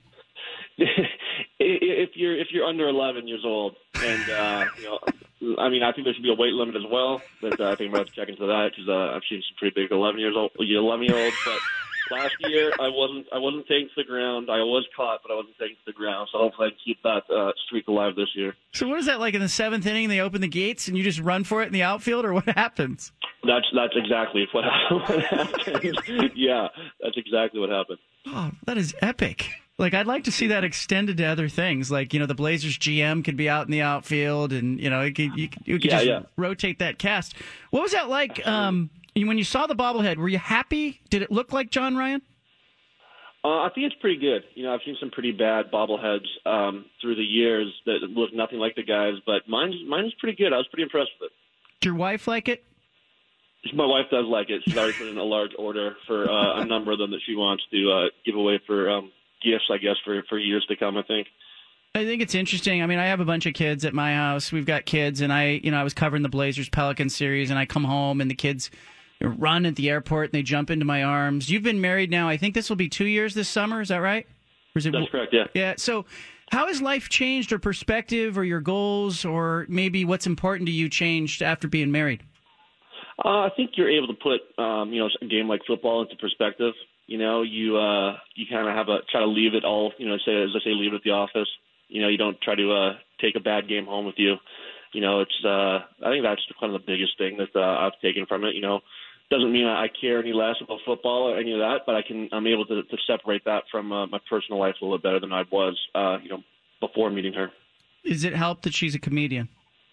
If you're if you're under eleven years old, and uh, you know, I mean, I think there should be a weight limit as well. But uh, I think I'm going to check into that because uh, I've seen some pretty big eleven years old, eleven year olds. But last year, I wasn't I wasn't taken to the ground. I was caught, but I wasn't taken to the ground. So hopefully, I can keep that uh, streak alive this year. So what is that like in the seventh inning? They open the gates and you just run for it in the outfield, or what happens? That's that's exactly what happened. Yeah, that's exactly what happened. Oh, that is epic. Like, I'd like to see that extended to other things. Like, you know, the Blazers G M could be out in the outfield, and, you know, you could, you could, you could yeah, just yeah. rotate that cast. What was that like um, when you saw the bobblehead? Were you happy? Did it look like John Ryan? Uh, I think it's pretty good. You know, I've seen some pretty bad bobbleheads um, through the years that look nothing like the guys, but mine's, mine's pretty good. I was pretty impressed with it. Did your wife like it? My wife does like it. She's already put in a large order for uh, a number of them that she wants to uh, give away for um, gifts, I guess, for, for years to come, I think. I think it's interesting. I mean, I have a bunch of kids at my house. We've got kids, and I, you know, I was covering the Blazers Pelican series, and I come home, and the kids run at the airport, and they jump into my arms. You've been married now. I think this will be two years this summer. Is that right? Or is it, That's correct, yeah. Yeah. So how has life changed, or perspective, or your goals, or maybe what's important to you changed after being married? Uh, I think you're able to put, um, you know, a game like football into perspective. You know, you uh, you kind of have a try to leave it all. You know, say as I say, leave it at the office. You know, you don't try to uh, take a bad game home with you. You know, it's. Uh, I think that's kind of the biggest thing that uh, I've taken from it. You know, doesn't mean I care any less about football or any of that, but I can. I'm able to, to separate that from uh, my personal life a little bit better than I was. Uh, you know, before meeting her. Does it help that she's a comedian?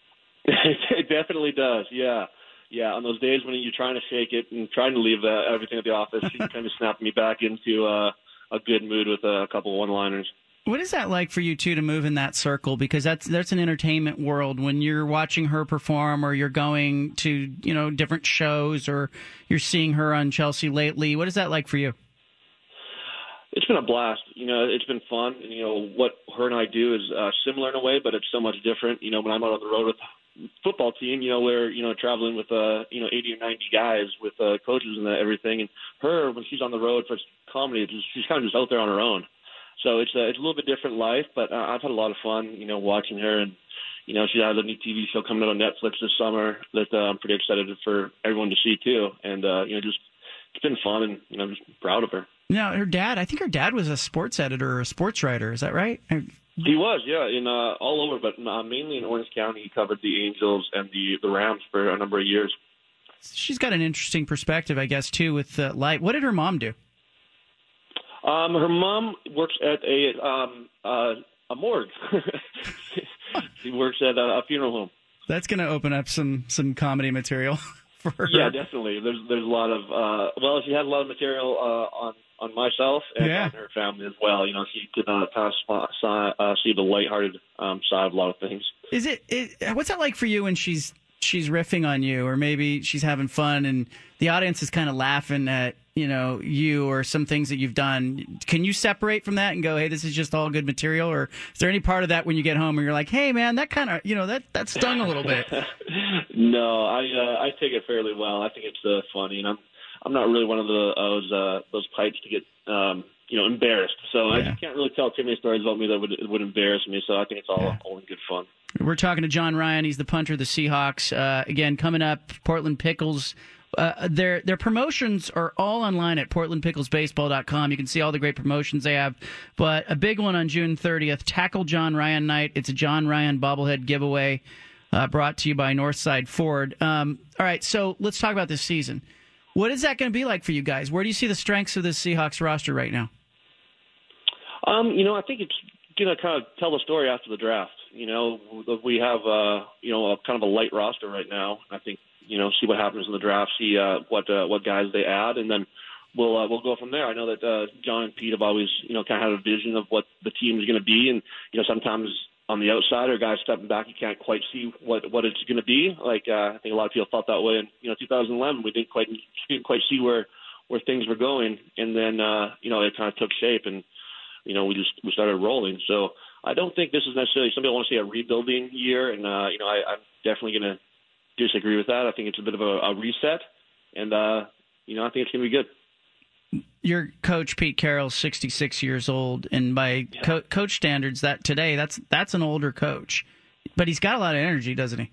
It definitely does. Yeah. Yeah, on those days when you're trying to shake it and trying to leave uh, everything at the office, she kind of snapped me back into uh, a good mood with uh, a couple of one-liners. What is that like for you, too, to move in that circle? Because that's that's an entertainment world. When you're watching her perform, or you're going to, you know, different shows, or you're seeing her on Chelsea Lately, what is that like for you? It's been a blast. You know, it's been fun. And, you know, what her and I do is uh, similar in a way, but it's so much different. You know, when I'm out on the road with football team, you know, we're, you know, traveling with, uh, you know, eighty or ninety guys with uh, coaches and everything. And her, when she's on the road for comedy, it's just, she's kind of just out there on her own. So it's a, it's a little bit different life, but uh, I've had a lot of fun, you know, watching her. And, you know, she has a new T V show coming out on Netflix this summer that uh, I'm pretty excited for everyone to see, too. And, uh, you know, just it's been fun, and, you know, I'm just proud of her. Now, her dad, I think her dad was a sports editor or a sports writer. Is that right? He was, yeah, in uh, all over, but uh, mainly in Orange County. He covered the Angels and the, the Rams for a number of years. She's got an interesting perspective, I guess, too, with uh, life. What did her mom do? Um, her mom works at a um, uh, a morgue. She works at a, a funeral home. That's going to open up some, some comedy material for her. Yeah, definitely. There's there's a lot of uh, well, she had a lot of material uh, on. on myself and yeah. on her family as well. You know, she could uh, kind of uh, see the lighthearted um, side of a lot of things. Is it, it? What's that like for you when she's she's riffing on you, or maybe she's having fun and the audience is kind of laughing at, you know, you or some things that you've done? Can you separate from that and go, hey, this is just all good material? Or is there any part of that when you get home where you're like, hey, man, that kind of, you know, that, that stung a little bit? No, I uh, I take it fairly well. I think it's uh, funny, and I'm I'm not really one of the, those uh, those types to get um, you know embarrassed. So yeah. I can't really tell too many stories about me that would would embarrass me. So I think it's all yeah. all in good fun. We're talking to John Ryan. He's the punter of the Seahawks. Uh, again, coming up, Portland Pickles. Uh, their their promotions are all online at portland pickles baseball dot com. You can see all the great promotions they have. But a big one on June thirtieth, Tackle John Ryan Night. It's a John Ryan bobblehead giveaway uh, brought to you by Northside Ford. Um, all right, so let's talk about this season. What is that going to be like for you guys? Where do you see the strengths of this Seahawks roster right now? Um, you know, I think it's going to kind of tell the story after the draft. You know, we have, uh, you know, a kind of a light roster right now. I think, you know, see what happens in the draft, see uh, what uh, what guys they add, and then we'll uh, we'll go from there. I know that uh, John and Pete have always, you know, kind of had a vision of what the team is going to be, and you know, sometimes on the outside or guys stepping back, you can't quite see what what it's going to be. Like uh, I think a lot of people felt that way in you know two thousand eleven. We didn't quite didn't quite see where where things were going, and then uh, you know it kind of took shape, and you know we just we started rolling. So I don't think this is necessarily some people want to say a rebuilding year, and uh, you know I, I'm definitely going to disagree with that. I think it's a bit of a, a reset, and uh, you know I think it's going to be good. Your coach Pete Carroll's sixty-six years old, and by yeah. co- coach standards, that today that's that's an older coach, but he's got a lot of energy, doesn't he?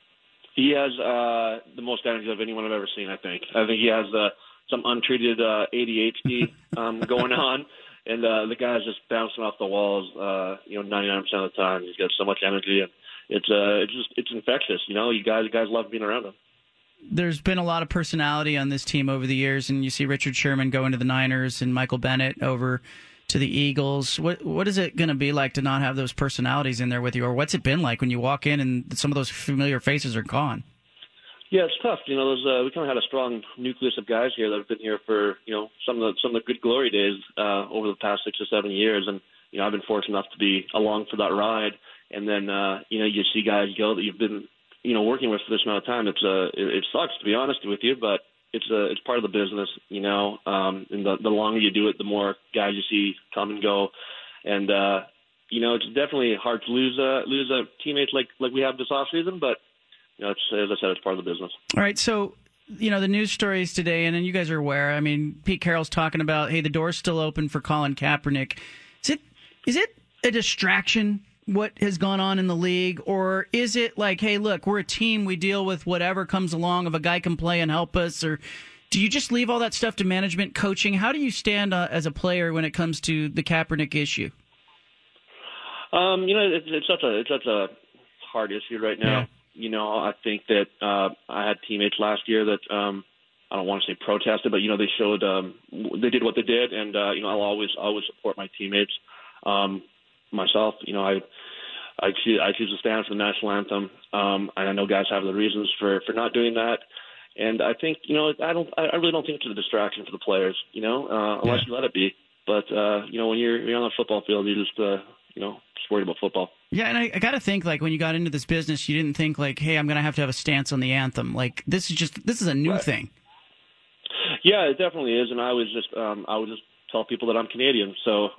He has uh, the most energy of anyone I've ever seen. I think. I think he has uh, some untreated uh, A D H D um, going on, and uh, the guy's just bouncing off the walls. Uh, you know, ninety-nine percent of the time, he's got so much energy, and it's uh, it's just it's infectious. You know, you guys guys love being around him. There's been a lot of personality on this team over the years, and you see Richard Sherman going to the Niners and Michael Bennett over to the Eagles. What what is it going to be like to not have those personalities in there with you, or what's it been like when you walk in and some of those familiar faces are gone? Yeah, it's tough. You know, those, uh, we kind of had a strong nucleus of guys here that have been here for you know some of the some of the good glory days uh, over the past six or seven years, and you know I've been fortunate enough to be along for that ride. And then uh, you know you see guys go that you've been you know, working with for this amount of time, it's uh, it, it sucks to be honest with you, but it's uh, it's part of the business, you know. Um, and the, the longer you do it, the more guys you see come and go, and uh, you know, it's definitely hard to lose uh, lose a teammates like like we have this off season, but you know, it's, as I said, it's part of the business. All right, so you know the news stories today, and then you guys are aware. I mean, Pete Carroll's talking about, hey, the door's still open for Colin Kaepernick. Is it is it a distraction? What has gone on in the league, or is it like, hey, look, we're a team, we deal with whatever comes along, if a guy can play and help us, or do you just leave all that stuff to management, coaching? How do you stand uh, as a player when it comes to the Kaepernick issue? Um, you know, it's, it's such a it's such a hard issue right now. Yeah. You know, I think that uh, I had teammates last year that um, I don't want to say protested, but you know, they showed um, they did what they did, and uh, you know, I'll always always support my teammates. Um, Myself, you know, I I choose, I choose to stand for the national anthem, um, and I know guys have the reasons for, for not doing that. And I think, you know, I don't, I really don't think it's a distraction for the players, you know, uh, unless yeah. you let it be. But uh, you know, when you're you're on the football field, you just uh, you know just worried about football. Yeah, and I, I got to think like when you got into this business, you didn't think like, hey, I'm going to have to have a stance on the anthem. Like this is just this is a new right. thing. Yeah, it definitely is, and I was just um, I would just tell people that I'm Canadian, so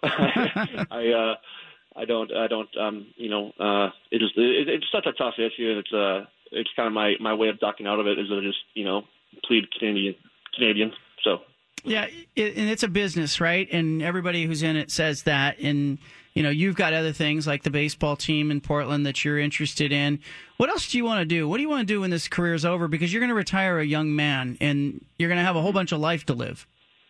I. Uh, I don't, I don't, um, you know, uh, it is, it, it's such a tough issue, and it's, uh, it's kind of my, my way of ducking out of it is to just, you know, plead Canadian, Canadian. So. Yeah, it, and it's a business, right? And everybody who's in it says that. And, you know, you've got other things like the baseball team in Portland that you're interested in. What else do you want to do? What do you want to do when this career is over? Because you're going to retire a young man, and you're going to have a whole bunch of life to live.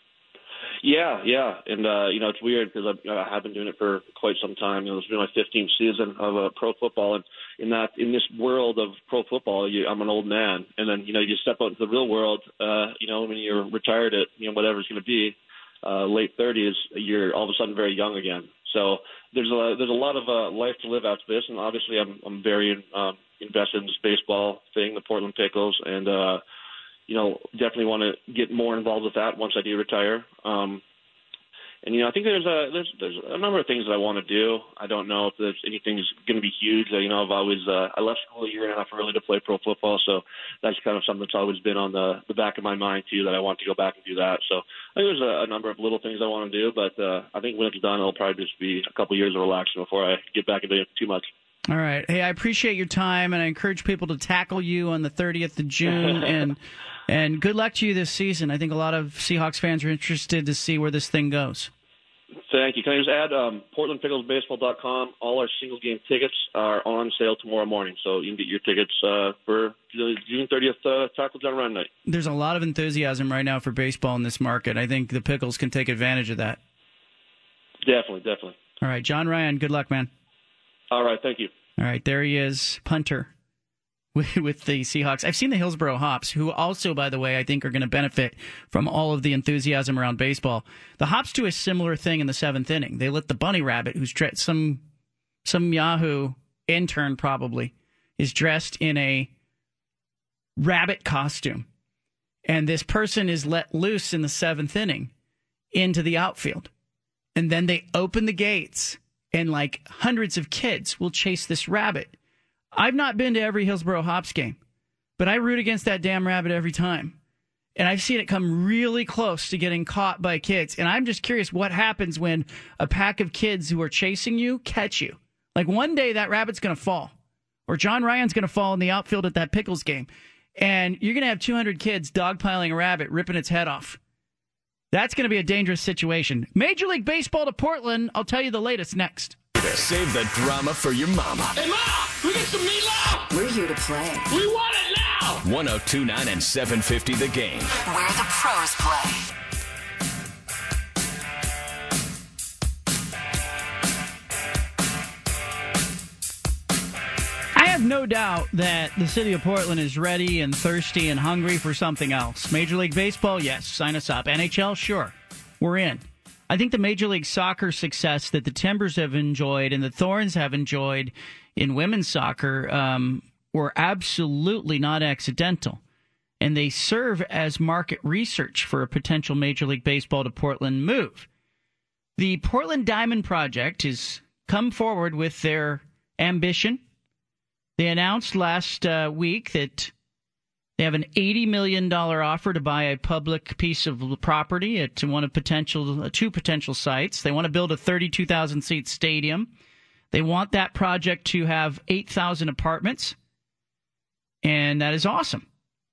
Yeah, yeah, and uh, you know it's weird because I have been doing it for quite some time. You know, it's been my fifteenth season of uh, pro football, and in that in this world of pro football, you, I'm an old man, and then you know you step out into the real world. Uh, you know, when you're retired at you know whatever it's going to be, uh, late thirties, you're all of a sudden very young again. So there's a there's a lot of uh, life to live after this, and obviously I'm I'm very um, invested in this baseball thing, the Portland Pickles, and. Uh, You know, definitely want to get more involved with that once I do retire. Um, and you know, I think there's a there's there's a number of things that I want to do. I don't know if there's anything that's going to be huge. You know, I've always uh, I left school a year and a half early to play pro football, so that's kind of something that's always been on the the back of my mind too. That I want to go back and do that. So I think there's a, a number of little things I want to do, but uh, I think when it's done, it'll probably just be a couple years of relaxing before I get back into it too much. All right. Hey, I appreciate your time, and I encourage people to tackle you on the thirtieth of June. and and good luck to you this season. I think a lot of Seahawks fans are interested to see where this thing goes. Thank you. Can I just add, um, Portland Pickles Baseball dot com, all our single-game tickets are on sale tomorrow morning, so you can get your tickets uh, for the June thirtieth uh, Tackle Down Run night. There's a lot of enthusiasm right now for baseball in this market. I think the Pickles can take advantage of that. Definitely, definitely. All right, John Ryan, good luck, man. All right, thank you. All right, there he is, punter with, with the Seahawks. I've seen the Hillsboro Hops, who also, by the way, I think are going to benefit from all of the enthusiasm around baseball. The Hops do a similar thing in the seventh inning. They let the bunny rabbit, who's tre- some some Yahoo intern probably, is dressed in a rabbit costume. And this person is let loose in the seventh inning into the outfield. And then they open the gates, and like hundreds of kids will chase this rabbit. I've not been to every Hillsboro Hops game, but I root against that damn rabbit every time. And I've seen it come really close to getting caught by kids. And I'm just curious what happens when a pack of kids who are chasing you catch you. Like one day that rabbit's going to fall, or John Ryan's going to fall in the outfield at that Pickles game. And you're going to have two hundred kids dogpiling a rabbit, ripping its head off. That's going to be a dangerous situation. Major League Baseball to Portland. I'll tell you the latest next. Save the drama for your mama. Hey, Ma! We get some meatloaf! We're here to play. We want it now! one oh two point nine and seven fifty The Game. Where the pros play. I have no doubt that the city of Portland is ready and thirsty and hungry for something else. Major League Baseball, yes, sign us up. N H L, sure, we're in. I think the Major League Soccer success that the Timbers have enjoyed and the Thorns have enjoyed in women's soccer um, were absolutely not accidental. And they serve as market research for a potential Major League Baseball to Portland move. The Portland Diamond Project has come forward with their ambition. They announced last uh, week that they have an eighty million dollars offer to buy a public piece of property at one of potential, two potential sites. They want to build a thirty-two thousand seat stadium. They want that project to have eight thousand apartments, and that is awesome.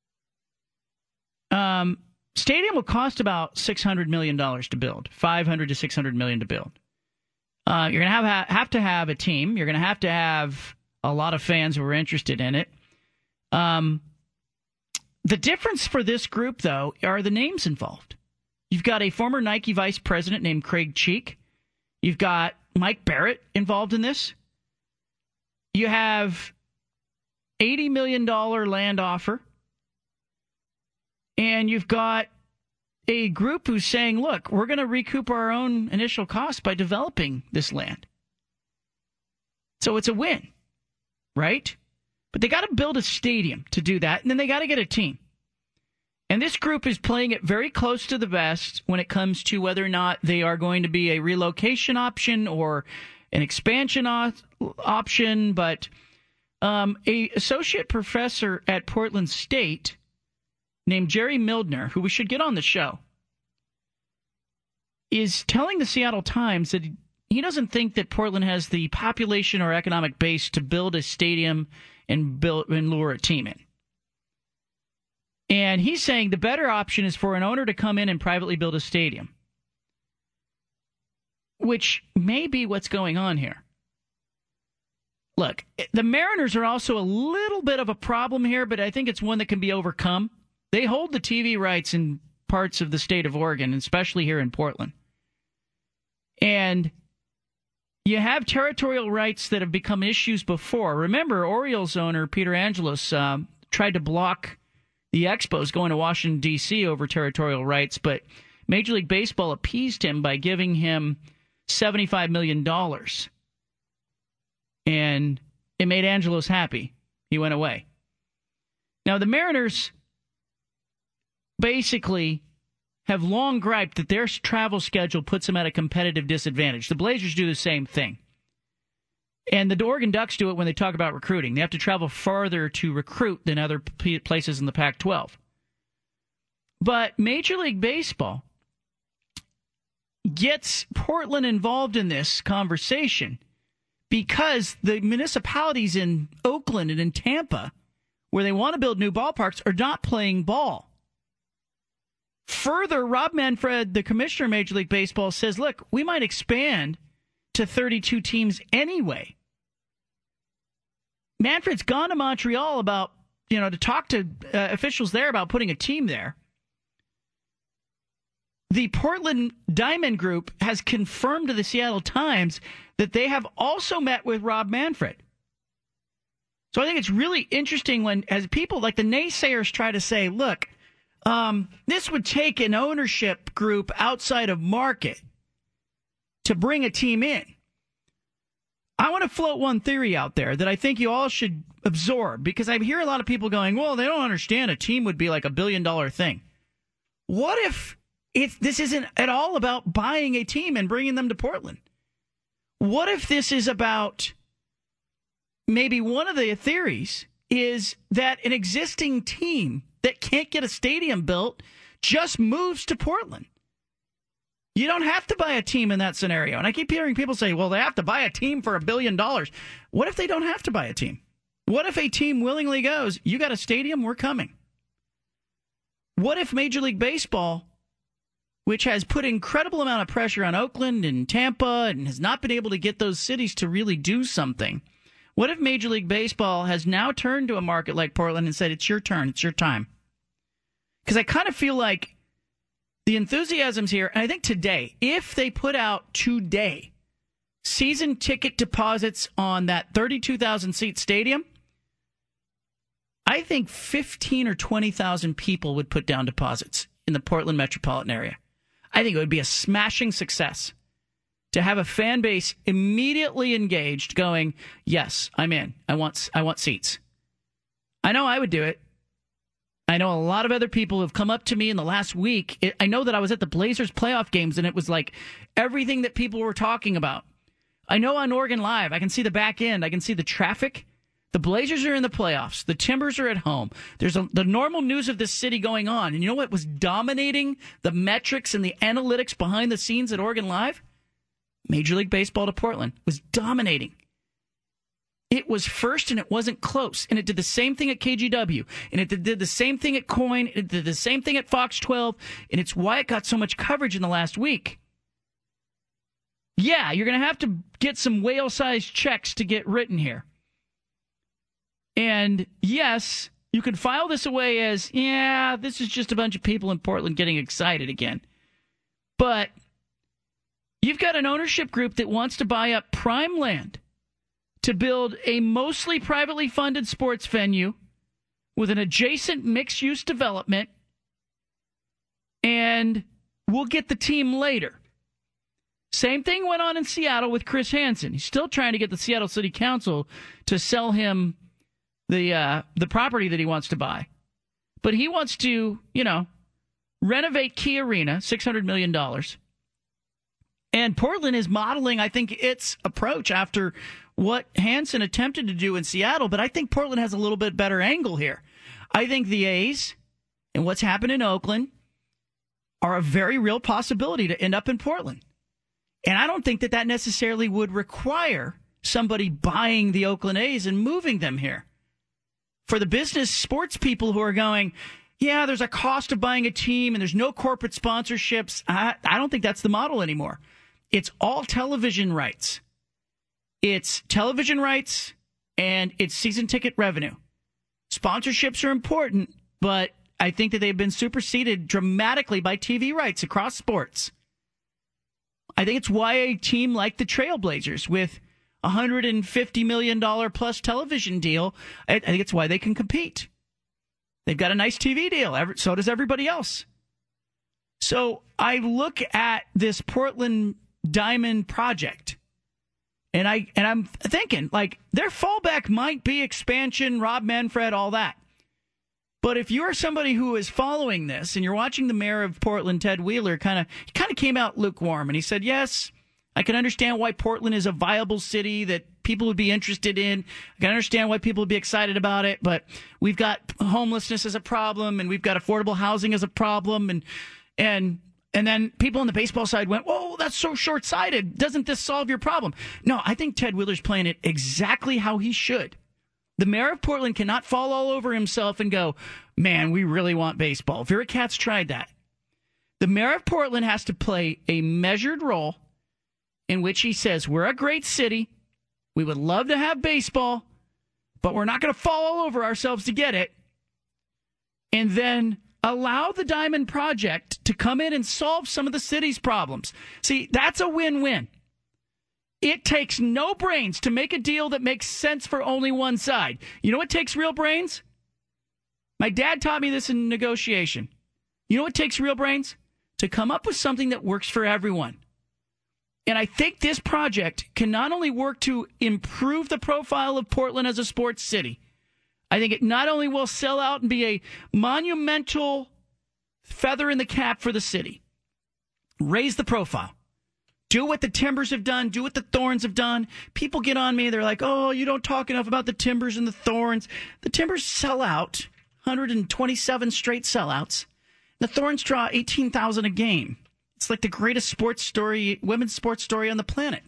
Um, stadium will cost about six hundred million dollars to build, five hundred to six hundred million dollars to build. Uh, you're going to have have to have a team. You're going to have to have a lot of fans who are interested in it. Um. The difference for this group, though, are the names involved. You've got a former Nike vice president named Craig Cheek. You've got Mike Barrett involved in this. You have eighty million dollars land offer. And you've got a group who's saying, look, we're going to recoup our own initial costs by developing this land. So it's a win, right? But they got to build a stadium to do that, and then they got to get a team. And this group is playing it very close to the vest when it comes to whether or not they are going to be a relocation option or an expansion op- option. But um, a associate professor at Portland State named Jerry Mildner, who we should get on the show, is telling the Seattle Times that he doesn't think that Portland has the population or economic base to build a stadium and build and lure a team in. And he's saying the better option is for an owner to come in and privately build a stadium, which may be what's going on here. Look, the Mariners are also a little bit of a problem here, but I think it's one that can be overcome. They hold the T V rights in parts of the state of Oregon, especially here in Portland. And you have territorial rights that have become issues before. Remember, Orioles owner Peter Angelos uh, tried to block the Expos going to Washington, D C over territorial rights, but Major League Baseball appeased him by giving him seventy-five million dollars. And it made Angelos happy. He went away. Now, the Mariners basically have long griped that their travel schedule puts them at a competitive disadvantage. The Blazers do the same thing. And the Oregon Ducks do it when they talk about recruiting. They have to travel farther to recruit than other p- places in the Pac twelve. But Major League Baseball gets Portland involved in this conversation because the municipalities in Oakland and in Tampa, where they want to build new ballparks, are not playing ball. Further, Rob Manfred, the commissioner of Major League Baseball, says, look, we might expand to thirty-two teams anyway. Manfred's gone to Montreal about, you know, to talk to uh, officials there about putting a team there. The Portland Diamond Group has confirmed to the Seattle Times that they have also met with Rob Manfred. So I think it's really interesting when, as people like the naysayers try to say, look, um, this would take an ownership group outside of market to bring a team in. I want to float one theory out there that I think you all should absorb, because I hear a lot of people going, well, they don't understand a team would be like a billion dollar thing. What if it's, this isn't at all about buying a team and bringing them to Portland? What if this is about, maybe one of the theories is that an existing team that can't get a stadium built just moves to Portland? You don't have to buy a team in that scenario. And I keep hearing people say, well, they have to buy a team for a billion dollars. What if they don't have to buy a team? What if a team willingly goes, you got a stadium, we're coming? What if Major League Baseball, which has put incredible amount of pressure on Oakland and Tampa and has not been able to get those cities to really do something, what if Major League Baseball has now turned to a market like Portland and said, it's your turn, it's your time? Because I kind of feel like the enthusiasm's here, and I think today, if they put out today season ticket deposits on that thirty-two thousand seat stadium, I think fifteen or twenty thousand people would put down deposits in the Portland metropolitan area. I think it would be a smashing success to have a fan base immediately engaged going, yes, I'm in. I want, I want seats. I know I would do it. I know a lot of other people have come up to me in the last week. It, I know that I was at the Blazers playoff games, and it was like everything that people were talking about. I know on Oregon Live, I can see the back end. I can see the traffic. The Blazers are in the playoffs. The Timbers are at home. There's a, the normal news of this city going on. And you know what was dominating the metrics and the analytics behind the scenes at Oregon Live? Major League Baseball to Portland was dominating. It was first, and it wasn't close. And it did the same thing at K G W. And it did the same thing at Coin. It did the same thing at Fox twelve. And it's why it got so much coverage in the last week. Yeah, you're going to have to get some whale-sized checks to get written here. And yes, you can file this away as, yeah, this is just a bunch of people in Portland getting excited again. But you've got an ownership group that wants to buy up prime land to build a mostly privately funded sports venue with an adjacent mixed-use development, and we'll get the team later. Same thing went on in Seattle with Chris Hansen. He's still trying to get the Seattle City Council to sell him the uh, the property that he wants to buy. But he wants to, you know, renovate Key Arena, six hundred million dollars. And Portland is modeling, I think, its approach after what Hansen attempted to do in Seattle. But I think Portland has a little bit better angle here. I think the A's and what's happened in Oakland are a very real possibility to end up in Portland. And I don't think that that necessarily would require somebody buying the Oakland A's and moving them here. For the business sports people who are going, yeah, there's a cost of buying a team and there's no corporate sponsorships, I, I don't think that's the model anymore. It's all television rights. It's television rights and it's season ticket revenue. Sponsorships are important, but I think that they've been superseded dramatically by T V rights across sports. I think it's why a team like the Trailblazers with a one hundred fifty million dollars plus television deal, I think it's why they can compete. They've got a nice T V deal. So does everybody else. So I look at this Portland Diamond project, and, I, and I'm thinking, like, their fallback might be expansion, Rob Manfred, all that. But if you're somebody who is following this and you're watching the mayor of Portland, Ted Wheeler, kind of he kind of came out lukewarm, and he said, yes, I can understand why Portland is a viable city that people would be interested in. I can understand why people would be excited about it, but we've got homelessness as a problem, and we've got affordable housing as a problem, and and and then people on the baseball side went, whoa, that's so short-sighted. Doesn't this solve your problem? No, I think Ted Wheeler's playing it exactly how he should. The mayor of Portland cannot fall all over himself and go, man, we really want baseball. Vera Katz tried that. The mayor of Portland has to play a measured role in which he says, we're a great city. We would love to have baseball, but we're not going to fall all over ourselves to get it. And then allow the Diamond Project to come in and solve some of the city's problems. See, that's a win-win. It takes no brains to make a deal that makes sense for only one side. You know what takes real brains? My dad taught me this in negotiation. You know what takes real brains? To come up with something that works for everyone. And I think this project can not only work to improve the profile of Portland as a sports city, I think it not only will sell out and be a monumental feather in the cap for the city, raise the profile, do what the Timbers have done, do what the Thorns have done. People get on me, they're like, oh, you don't talk enough about the Timbers and the Thorns. The Timbers sell out, one hundred twenty-seven straight sellouts. The Thorns draw eighteen thousand a game. It's like the greatest sports story, women's sports story on the planet.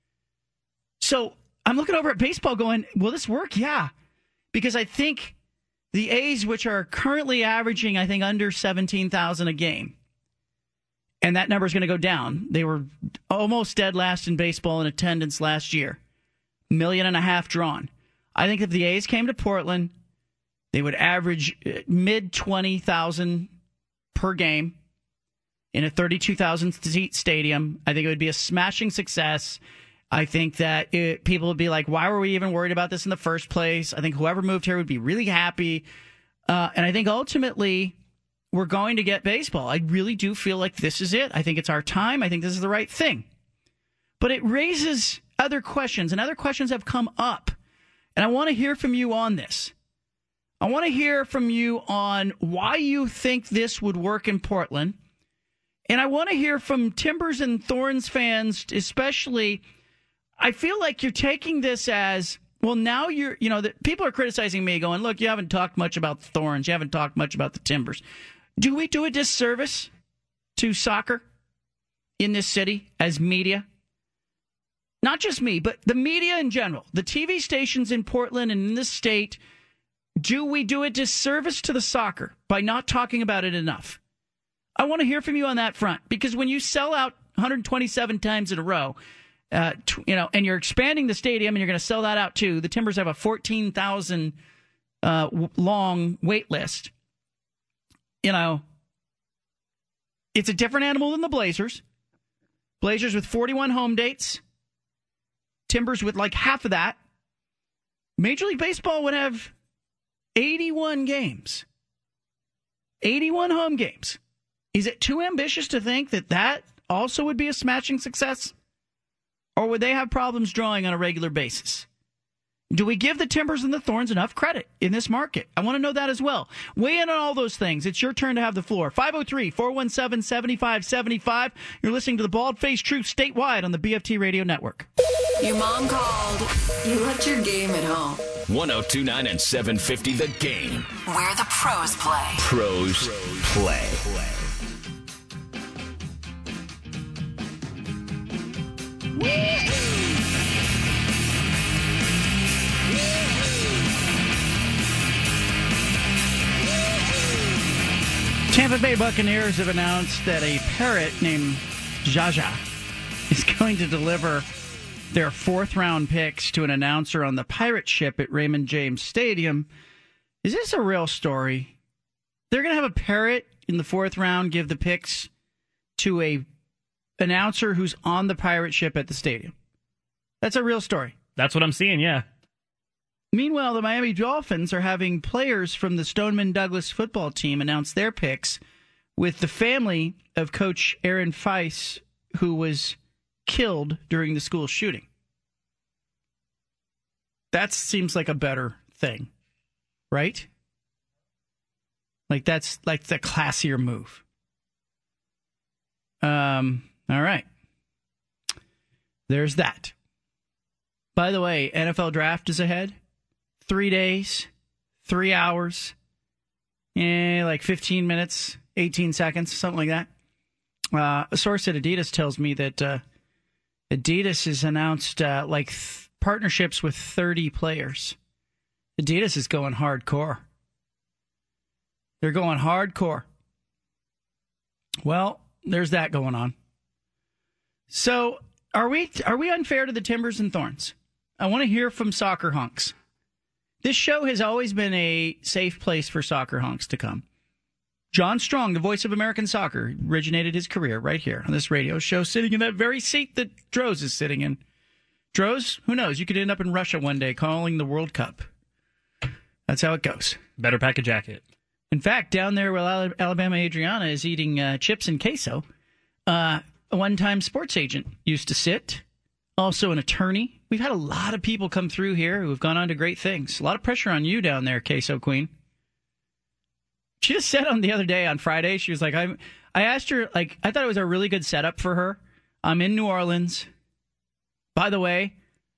So I'm looking over at baseball going, will this work? Yeah. Because I think the A's, which are currently averaging, I think, under seventeen thousand a game, and that number is going to go down. They were almost dead last in baseball in attendance last year. Million and a half drawn. I think if the A's came to Portland, they would average mid twenty thousand per game in a thirty-two thousand seat stadium. I think it would be a smashing success. I think that it, people would be like, why were we even worried about this in the first place? I think whoever moved here would be really happy. Uh, and I think ultimately we're going to get baseball. I really do feel like this is it. I think it's our time. I think this is the right thing. But it raises other questions, and other questions have come up. And I want to hear from you on this. I want to hear from you on why you think this would work in Portland. And I want to hear from Timbers and Thorns fans, especially. I feel like you're taking this as, well, now you're, you know, the, people are criticizing me going, look, you haven't talked much about the Thorns. You haven't talked much about the Timbers. Do we do a disservice to soccer in this city as media? Not just me, but the media in general, the T V stations in Portland and in this state. Do we do a disservice to the soccer by not talking about it enough? I want to hear from you on that front, because when you sell out one hundred twenty-seven times in a row, uh, t- you know, and you're expanding the stadium and you're going to sell that out too. The Timbers have a fourteen thousand uh, w- long wait list. You know, it's a different animal than the Blazers. Blazers with forty-one home dates. Timbers with like half of that. Major League Baseball would have eighty-one games. eighty-one home games. Is it too ambitious to think that that also would be a smashing success? Or would they have problems drawing on a regular basis? Do we give the Timbers and the Thorns enough credit in this market? I want to know that as well. Weigh in on all those things. It's your turn to have the floor. five oh three, four one seven, seven five seven five. You're listening to the Bald Faced Truth statewide on the B F T Radio Network. Your mom called. You left your game at home. one oh two point nine and seven fifty The Game. Where the pros play. Pros play. Tampa Bay Buccaneers have announced that a parrot named Jaja is going to deliver their fourth round picks to an announcer on the pirate ship at Raymond James Stadium. Is this a real story? They're going to have a parrot in the fourth round give the picks to a announcer who's on the pirate ship at the stadium. That's a real story. That's what I'm seeing, yeah. Meanwhile, the Miami Dolphins are having players from the Stoneman Douglas football team announce their picks with the family of Coach Aaron Feis, who was killed during the school shooting. That seems like a better thing, right? Like that's like the classier move. Um, all right. There's that. By the way, N F L draft is ahead. Three days, three hours, eh, like fifteen minutes, eighteen seconds, something like that. Uh, a source at Adidas tells me that uh, Adidas has announced uh, like th- partnerships with thirty players. Adidas is going hardcore. They're going hardcore. Well, there's that going on. So, are we are we unfair to the Timbers and Thorns? I want to hear from soccer hunks. This show has always been a safe place for soccer honks to come. John Strong, the voice of American soccer, originated his career right here on this radio show, sitting in that very seat that Droz is sitting in. Droz, who knows? You could end up in Russia one day calling the World Cup. That's how it goes. Better pack a jacket. In fact, down there where Alabama Adriana is eating uh, chips and queso, uh, a one-time sports agent used to sit, also an attorney. We've had a lot of people come through here who have gone on to great things. A lot of pressure on you down there, Queso Queen. She just said on the other day, on Friday, she was like, I I asked her, like, I thought it was a really good setup for her. I'm in New Orleans. By the way,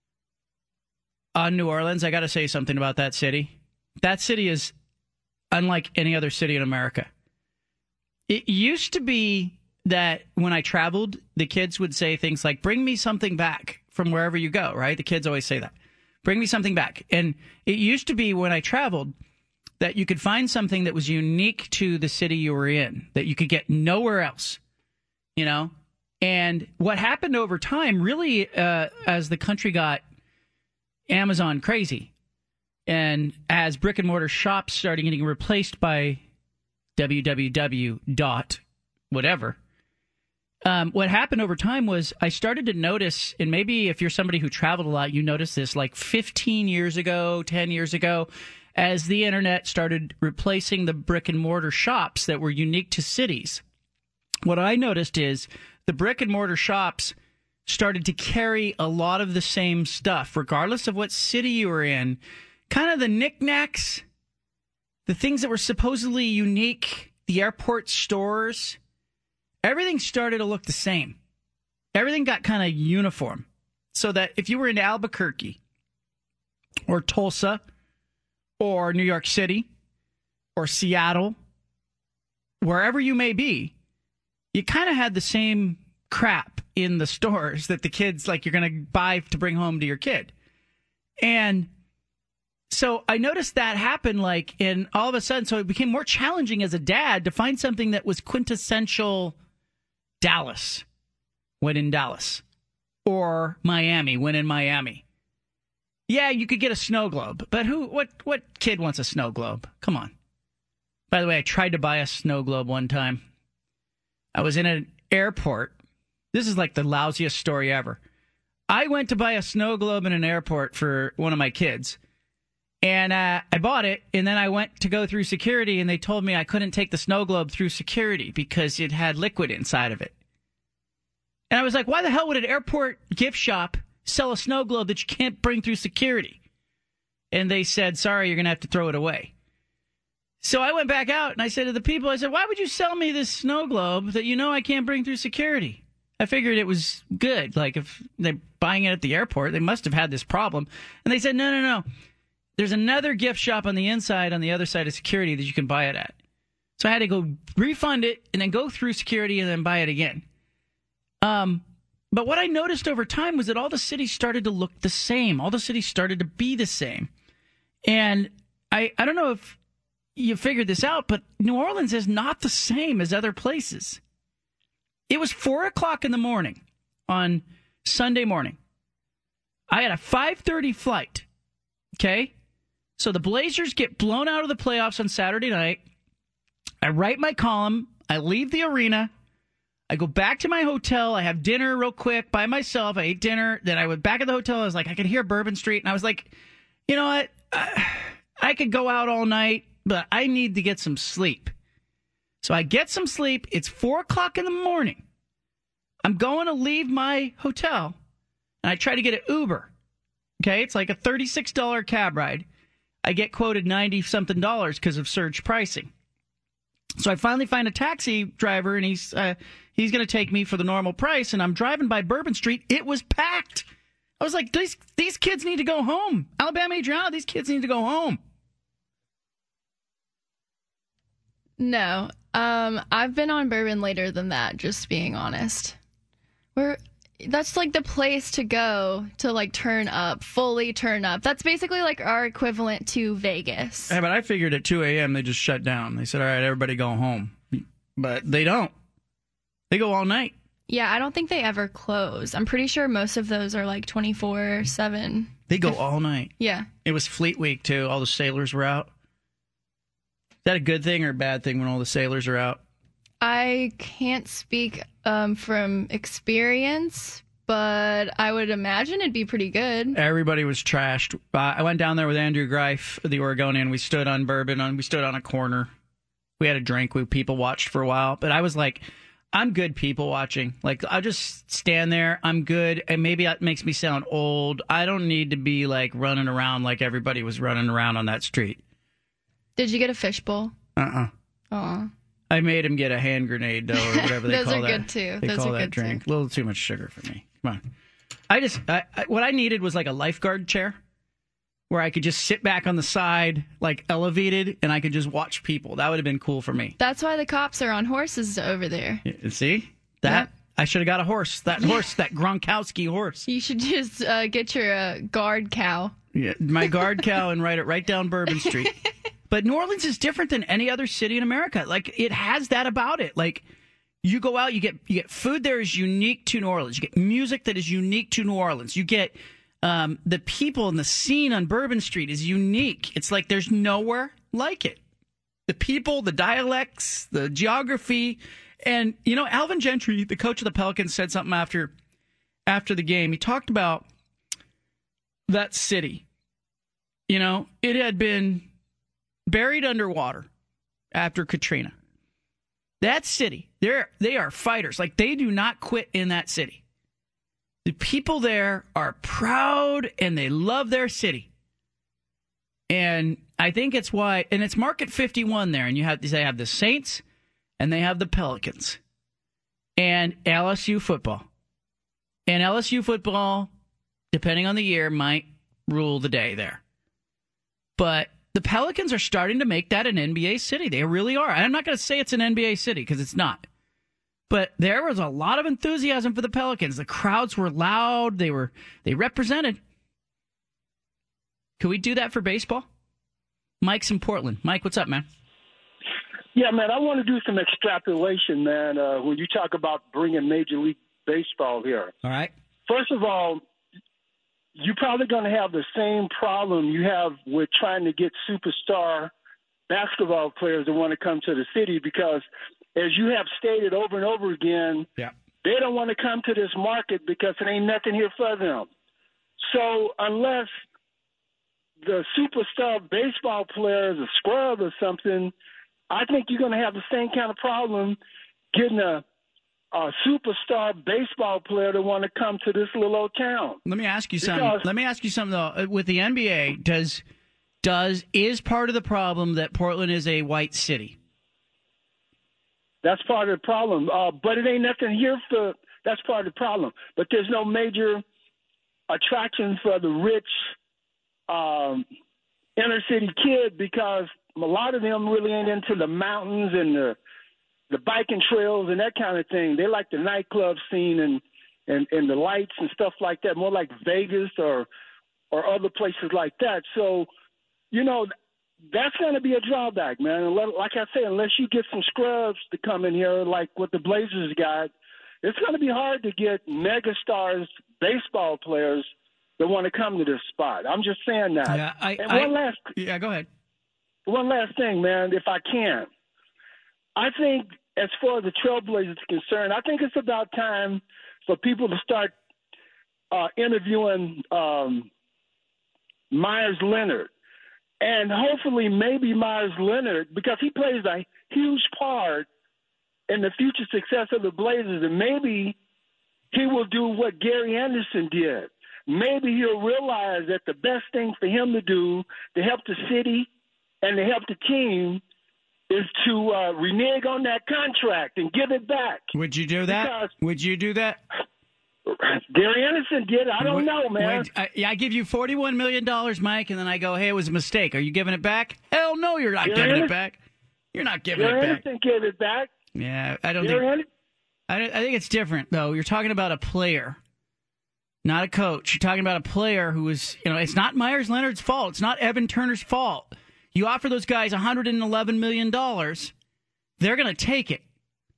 on New Orleans, I got to say something about that city. That city is unlike any other city in America. It used to be that when I traveled, the kids would say things like, bring me something back from wherever you go, right? The kids always say that. Bring me something back. And it used to be when I traveled that you could find something that was unique to the city you were in, that you could get nowhere else, you know? And what happened over time, really, uh, as the country got Amazon crazy, and as brick and mortar shops started getting replaced by www dot whatever, um, what happened over time was I started to notice, and maybe if you're somebody who traveled a lot, you noticed this, like fifteen years ago, ten years ago, as the internet started replacing the brick and mortar shops that were unique to cities. What I noticed is the brick and mortar shops started to carry a lot of the same stuff, regardless of what city you were in. Kind of the knickknacks, the things that were supposedly unique, the airport stores, everything started to look the same. Everything got kind of uniform. So that if you were in Albuquerque or Tulsa or New York City or Seattle, wherever you may be, you kind of had the same crap in the stores that the kids, like, you're going to buy to bring home to your kid. And so I noticed that happen, like, and all of a sudden, so it became more challenging as a dad to find something that was quintessential Dallas when in Dallas, or Miami when in Miami. Yeah, you could get a snow globe, but who, what, what kid wants a snow globe? Come on. By the way, I tried to buy a snow globe one time. I was in an airport. This is like the lousiest story ever. I went to buy a snow globe in an airport for one of my kids. And uh, I bought it, and then I went to go through security, and they told me I couldn't take the snow globe through security because it had liquid inside of it. And I was like, why the hell would an airport gift shop sell a snow globe that you can't bring through security? And they said, sorry, you're going to have to throw it away. So I went back out, and I said to the people, I said, why would you sell me this snow globe that you know I can't bring through security? I figured it was good. Like, if they're buying it at the airport, they must have had this problem. And they said, no, no, no. There's another gift shop on the inside, on the other side of security, that you can buy it at. So I had to go refund it and then go through security and then buy it again. Um, but what I noticed over time was that all the cities started to look the same. All the cities started to be the same. And I, I don't know if you figured this out, but New Orleans is not the same as other places. It was four o'clock in the morning on Sunday morning. I had a five thirty flight, okay? So the Blazers get blown out of the playoffs on Saturday night. I write my column. I leave the arena. I go back to my hotel. I have dinner real quick by myself. I ate dinner. Then I went back at the hotel. I was like, I could hear Bourbon Street. And I was like, you know what? I, I could go out all night, but I need to get some sleep. So I get some sleep. It's four o'clock in the morning. I'm going to leave my hotel, and I try to get an Uber. Okay, it's like a thirty-six dollars cab ride. I get quoted ninety-something dollars because of surge pricing. So I finally find a taxi driver, and he's uh, he's going to take me for the normal price, and I'm driving by Bourbon Street. It was packed. I was like, these, these kids need to go home. Alabama Adriana, these kids need to go home. No, um, I've been on Bourbon later than that, just being honest. We're... That's like the place to go to like turn up, fully turn up. That's basically like our equivalent to Vegas. Yeah, but I figured at two a.m. they just shut down. They said, all right, everybody go home. But they don't. They go all night. Yeah, I don't think they ever close. I'm pretty sure most of those are like twenty-four seven. They go all night. Yeah. It was Fleet Week, too. All the sailors were out. Is that a good thing or a bad thing when all the sailors are out? I can't speak um, from experience, but I would imagine it'd be pretty good. Everybody was trashed. Uh, I went down there with Andrew Greif, the Oregonian. We stood on Bourbon. On, we stood on a corner. We had a drink. We people watched for a while. But I was like, I'm good people watching. Like, I'll just stand there. I'm good. And maybe that makes me sound old. I don't need to be, like, running around like everybody was running around on that street. Did you get a fishbowl? Uh-uh. Aw. I made him get a hand grenade, though, or whatever they Those call are that. good, too. They Those call are that good, drink. too. A little too much sugar for me. Come on. I just, I, I, what I needed was like a lifeguard chair where I could just sit back on the side, like elevated, and I could just watch people. That would have been cool for me. That's why the cops are on horses over there. You see? That, I should have got a horse. That horse, that Gronkowski horse. You should just uh, get your uh, guard cow. Yeah, my guard cow and ride it right down Bourbon Street. But New Orleans is different than any other city in America. Like, it has that about it. Like, you go out, you get you get food there is unique to New Orleans. You get music that is unique to New Orleans. You get um, the people and the scene on Bourbon Street is unique. It's like there's nowhere like it. The people, the dialects, the geography. And, you know, Alvin Gentry, the coach of the Pelicans, said something after after the game. He talked about that city. You know, it had been buried underwater after Katrina. That city, they're they are fighters. Like, they do not quit in that city. The people there are proud and they love their city. And I think it's why, and it's Market fifty-one there, and you have they have the Saints and they have the Pelicans and L S U football. And L S U football, depending on the year, might rule the day there. But the Pelicans are starting to make that an N B A city. They really are. I'm not going to say it's an N B A city because it's not. But there was a lot of enthusiasm for the Pelicans. The crowds were loud. They were they represented. Could we do that for baseball? Mike's in Portland. Mike, what's up, man? Yeah, man, I want to do some extrapolation, man, uh, when you talk about bringing Major League Baseball here. All right. First of all, you're probably going to have the same problem you have with trying to get superstar basketball players that want to come to the city because, as you have stated over and over again, yeah. they don't want to come to this market because there ain't nothing here for them. So unless the superstar baseball player is a scrub or something, I think you're going to have the same kind of problem getting a a superstar baseball player to want to come to this little old town. Let me ask you something. Because, Let me ask you something though. With the N B A, does does is part of the problem that Portland is a white city? That's part of the problem. Uh, but it ain't nothing here for. That's part of the problem. But there's no major attraction for the rich um, inner city kid because a lot of them really ain't into the mountains and the the biking trails and that kind of thing. They like the nightclub scene and, and, and the lights and stuff like that, more like Vegas or or other places like that. So, you know, that's going to be a drawback, man. And like I say, unless you get some scrubs to come in here like what the Blazers got, it's going to be hard to get megastars, baseball players that want to come to this spot. I'm just saying that. Yeah, I, and I, one last, yeah, go ahead. One last thing, man, if I can. I think as far as the Trailblazers is concerned, I think it's about time for people to start uh, interviewing um, Myers Leonard. And hopefully maybe Myers Leonard, because he plays a huge part in the future success of the Blazers, and maybe he will do what Gary Anderson did. Maybe he'll realize that the best thing for him to do to help the city and to help the team is to uh, renege on that contract and give it back. Would you do that? Because Would you do that? Gary Anderson did. I don't Would- know, man. would- I, yeah, I give you forty-one million dollars, Mike, and then I go, hey, it was a mistake. Are you giving it back? Hell no, you're not Gary giving it Anderson- back. You're not giving Gary it back. Anderson gave it back. Yeah, I don't Gary think. Anderson- I, don't- I think it's different, though. You're talking about a player, not a coach. You're talking about a player who is, you know, it's not Myers Leonard's fault. It's not Evan Turner's fault. You offer those guys one hundred eleven million dollars, they're going to take it.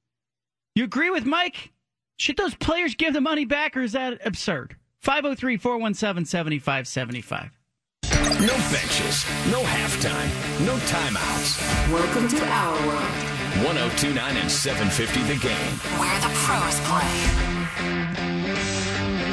You agree with Mike? Should those players give the money back, or is that absurd? five oh three, four one seven, seven five seven five. No benches, no halftime, no timeouts. Welcome to our world, one oh two point nine and seven fifty The Game. where the pros play.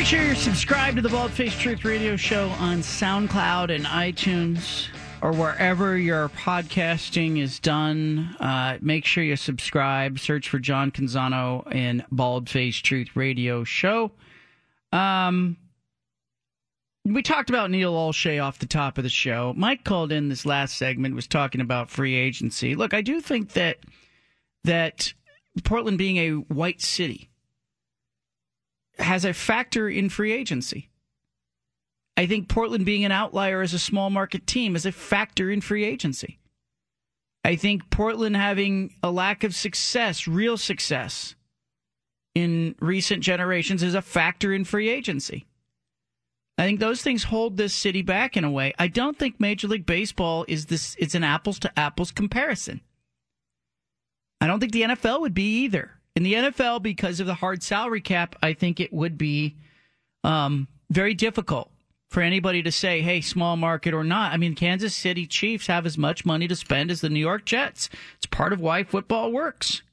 Make sure you're subscribed to the Bald Face Truth Radio Show on SoundCloud and iTunes or wherever your podcasting is done. Uh, make sure you subscribe. Search for John Canzano and Bald Face Truth Radio Show. Um, we talked about Neil Olshey off the top of the show. Mike called in this last segment, was talking about free agency. Look, I do think that that Portland being a white city has a factor in free agency. I think Portland being an outlier as a small market team is a factor in free agency. I think Portland having a lack of success, real success, in recent generations is a factor in free agency. I think those things hold this city back in a way. I don't think Major League Baseball is this. It's an apples to apples comparison. I don't think the N F L would be either. In the N F L, because of the hard salary cap, I think it would be um, very difficult for anybody to say, hey, small market or not. I mean, Kansas City Chiefs have as much money to spend as the New York Jets. It's part of why football works.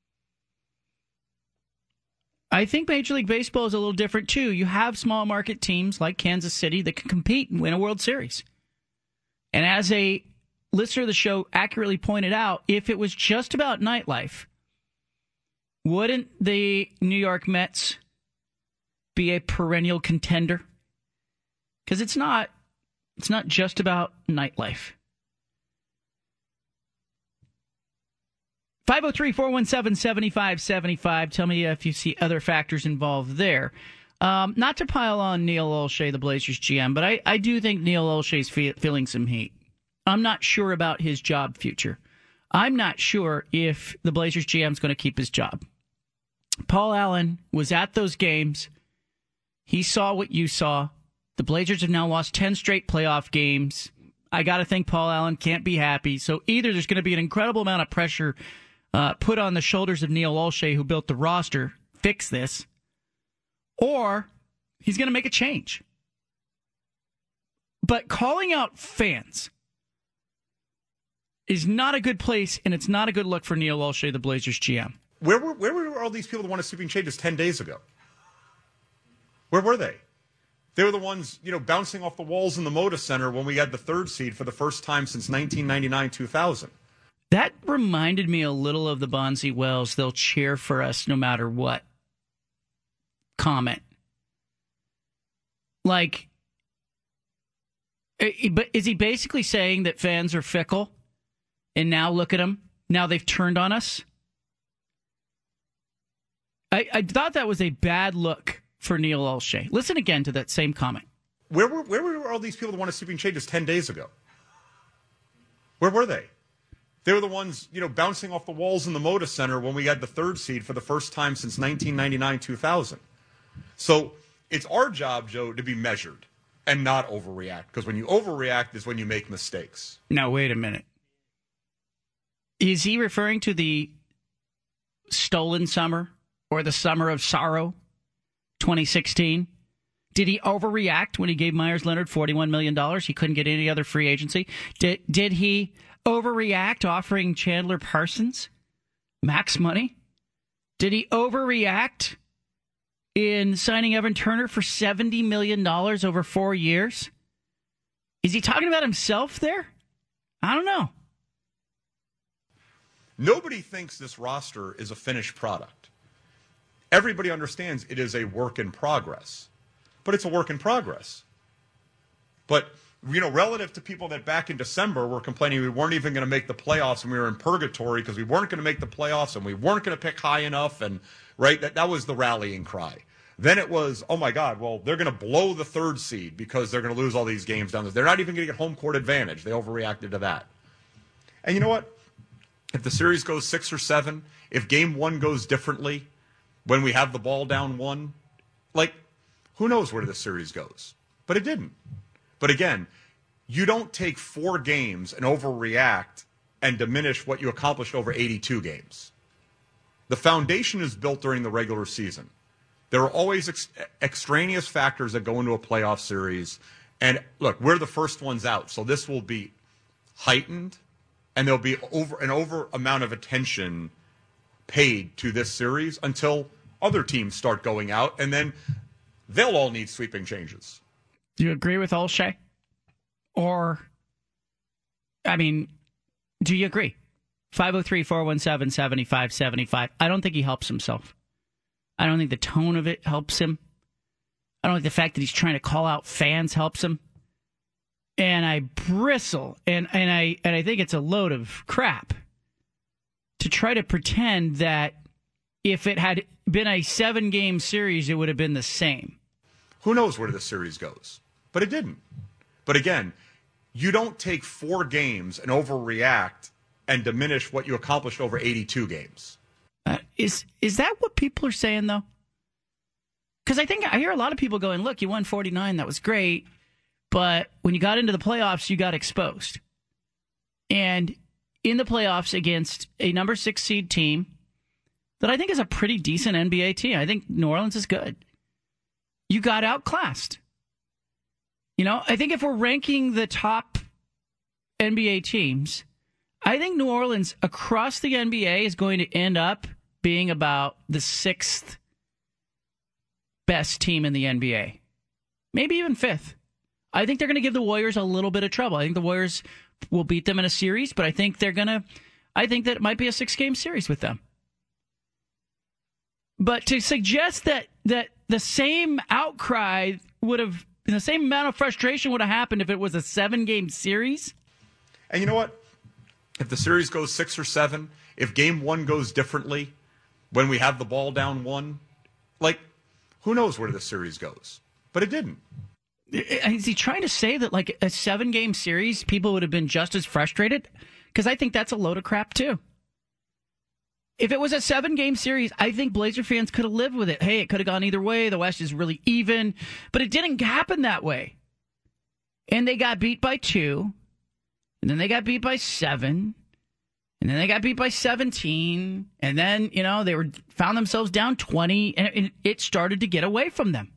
I think Major League Baseball is a little different, too. You have small market teams like Kansas City that can compete and win a World Series. And as a listener of the show accurately pointed out, if it was just about nightlife, wouldn't the New York Mets be a perennial contender? Because it's not. It's not just about nightlife. five oh three, four one seven, seven five seven five. Tell me if you see other factors involved there. Um, not to pile on Neil Olshey, the Blazers G M, but I, I do think Neil Olshey's fe- feeling some heat. I'm not sure about his job future. I'm not sure if the Blazers G M is going to keep his job. Paul Allen was at those games. He saw what you saw. The Blazers have now lost ten straight playoff games. I got to think Paul Allen can't be happy. So either there's going to be an incredible amount of pressure uh, put on the shoulders of Neil Olshey, who built the roster, fix this, or he's going to make a change. But calling out fans is not a good place, and it's not a good look for Neil Olshey, the Blazers G M. Where were, where were all these people that wanted sweeping changes ten days ago? Where were they? They were the ones, you know, bouncing off the walls in the Moda Center when we had the third seed for the first time since nineteen ninety-nine two thousand. That reminded me a little of the Bonzi Wells, they'll cheer for us no matter what comment. Like, but is he basically saying that fans are fickle? And now look at them. Now they've turned on us? I, I thought that was a bad look for Neil Olshey. Listen again to that same comment. Where were where were all these people that wanted sweeping changes ten days ago? Where were they? They were the ones, you know, bouncing off the walls in the Moda Center when we had the third seed for the first time since nineteen ninety-nine two thousand. So it's our job, Joe, to be measured and not overreact. Because when you overreact is when you make mistakes. Now, wait a minute. Is he referring to the stolen summer or the summer of sorrow, twenty sixteen? Did he overreact when he gave Myers Leonard forty-one million dollars? He couldn't get any other free agency. Did, did he overreact offering Chandler Parsons max money? Did he overreact in signing Evan Turner for seventy million dollars over four years? Is he talking about himself there? I don't know. Nobody thinks this roster is a finished product. Everybody understands it is a work in progress. But it's a work in progress. But, you know, relative to people that back in December were complaining we weren't even going to make the playoffs and we were in purgatory because we weren't going to make the playoffs and we weren't going to pick high enough, and right, that, that was the rallying cry. Then it was, oh my God, well, they're going to blow the third seed because they're going to lose all these games down there. They're not even going to get home court advantage. They overreacted to that. And you know what? If the series goes six or seven, if game one goes differently when we have the ball down one, like, who knows where the series goes? But it didn't. But again, you don't take four games and overreact and diminish what you accomplished over eighty-two games. The foundation is built during the regular season. There are always ex- extraneous factors that go into a playoff series. And look, we're the first ones out, so this will be heightened, and there'll be over an over amount of attention paid to this series until other teams start going out, and then they'll all need sweeping changes. Do you agree with Olshey? Or, I mean, do you agree? five oh three, four one seven, seven five seven five. I don't think he helps himself. I don't think the tone of it helps him. I don't think the fact that he's trying to call out fans helps him. And I bristle, and, and I and I think it's a load of crap to try to pretend that if it had been a seven-game series, it would have been the same. Who knows where the series goes? But it didn't. But again, you don't take four games and overreact and diminish what you accomplished over eighty-two games. Uh, is is that what people are saying, though? Because I think I hear a lot of people going, look, you won forty-nine, that was great, but when you got into the playoffs, you got exposed. And in the playoffs against a number six seed team that I think is a pretty decent N B A team, I think New Orleans is good, you got outclassed. You know, I think if we're ranking the top N B A teams, I think New Orleans across the N B A is going to end up being about the sixth best team in the N B A. Maybe even fifth. I think they're going to give the Warriors a little bit of trouble. I think the Warriors will beat them in a series, but I think they're going to, I think that it might be a six-game series with them. But to suggest that that the same outcry would have, the same amount of frustration would have happened if it was a seven-game series. And you know what? If the series goes six or seven, if game one goes differently, when we have the ball down one, like, who knows where the series goes? But it didn't. Is he trying to say that, like, a seven-game series, people would have been just as frustrated? Because I think that's a load of crap, too. If it was a seven-game series, I think Blazer fans could have lived with it. Hey, it could have gone either way. The West is really even. But it didn't happen that way. And they got beat by two. And then they got beat by seven. And then they got beat by seventeen. And then, you know, they were found themselves down twenty. And it started to get away from them.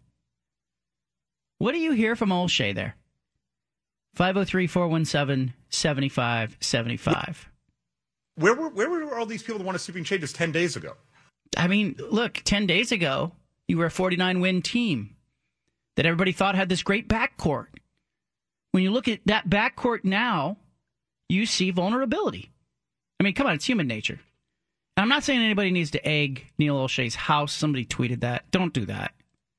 What do you hear from Olshey there? five oh three, four one seven, seven five seven five. Where were where were all these people that wanted sweeping changes ten days ago? I mean, look, ten days ago, you were a forty-nine win team that everybody thought had this great backcourt. When you look at that backcourt now, you see vulnerability. I mean, come on, it's human nature. And I'm not saying anybody needs to egg Neil Olshey's house. Somebody tweeted that. Don't do that.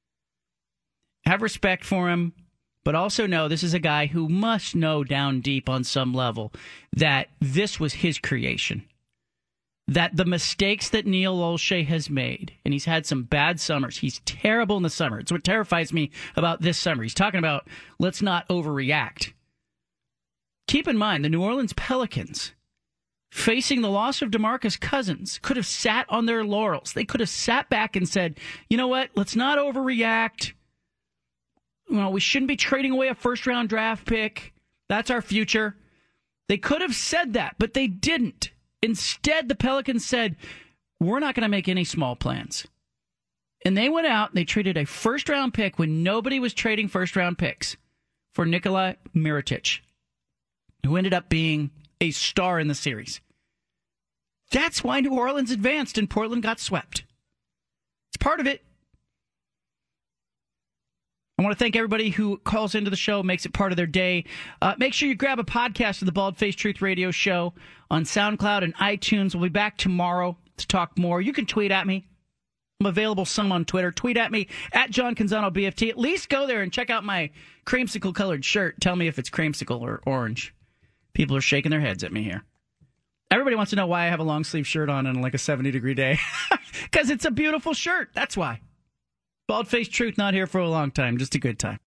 Have respect for him, but also know this is a guy who must know down deep on some level that this was his creation. That the mistakes that Neil Olshey has made, and he's had some bad summers. He's terrible in the summer. It's what terrifies me about this summer. He's talking about let's not overreact. Keep in mind, the New Orleans Pelicans, facing the loss of DeMarcus Cousins, could have sat on their laurels. They could have sat back and said, you know what, let's not overreact. Well, we shouldn't be trading away a first-round draft pick. That's our future. They could have said that, but they didn't. Instead, the Pelicans said, we're not going to make any small plans. And they went out and they traded a first-round pick when nobody was trading first-round picks for Nikola Mirotic, who ended up being a star in the series. That's why New Orleans advanced and Portland got swept. It's part of it. I want to thank everybody who calls into the show, makes it part of their day. Uh, make sure you grab a podcast of the Bald Face Truth Radio Show on SoundCloud and iTunes. We'll be back tomorrow to talk more. You can tweet at me. I'm available some on Twitter. Tweet at me, at John Canzano B F T. At least go there and check out my creamsicle-colored shirt. Tell me if it's creamsicle or orange. People are shaking their heads at me here. Everybody wants to know why I have a long-sleeve shirt on on like a seventy-degree day. Because it's a beautiful shirt. That's why. Bald Face Truth not here for a long time. Just a good time.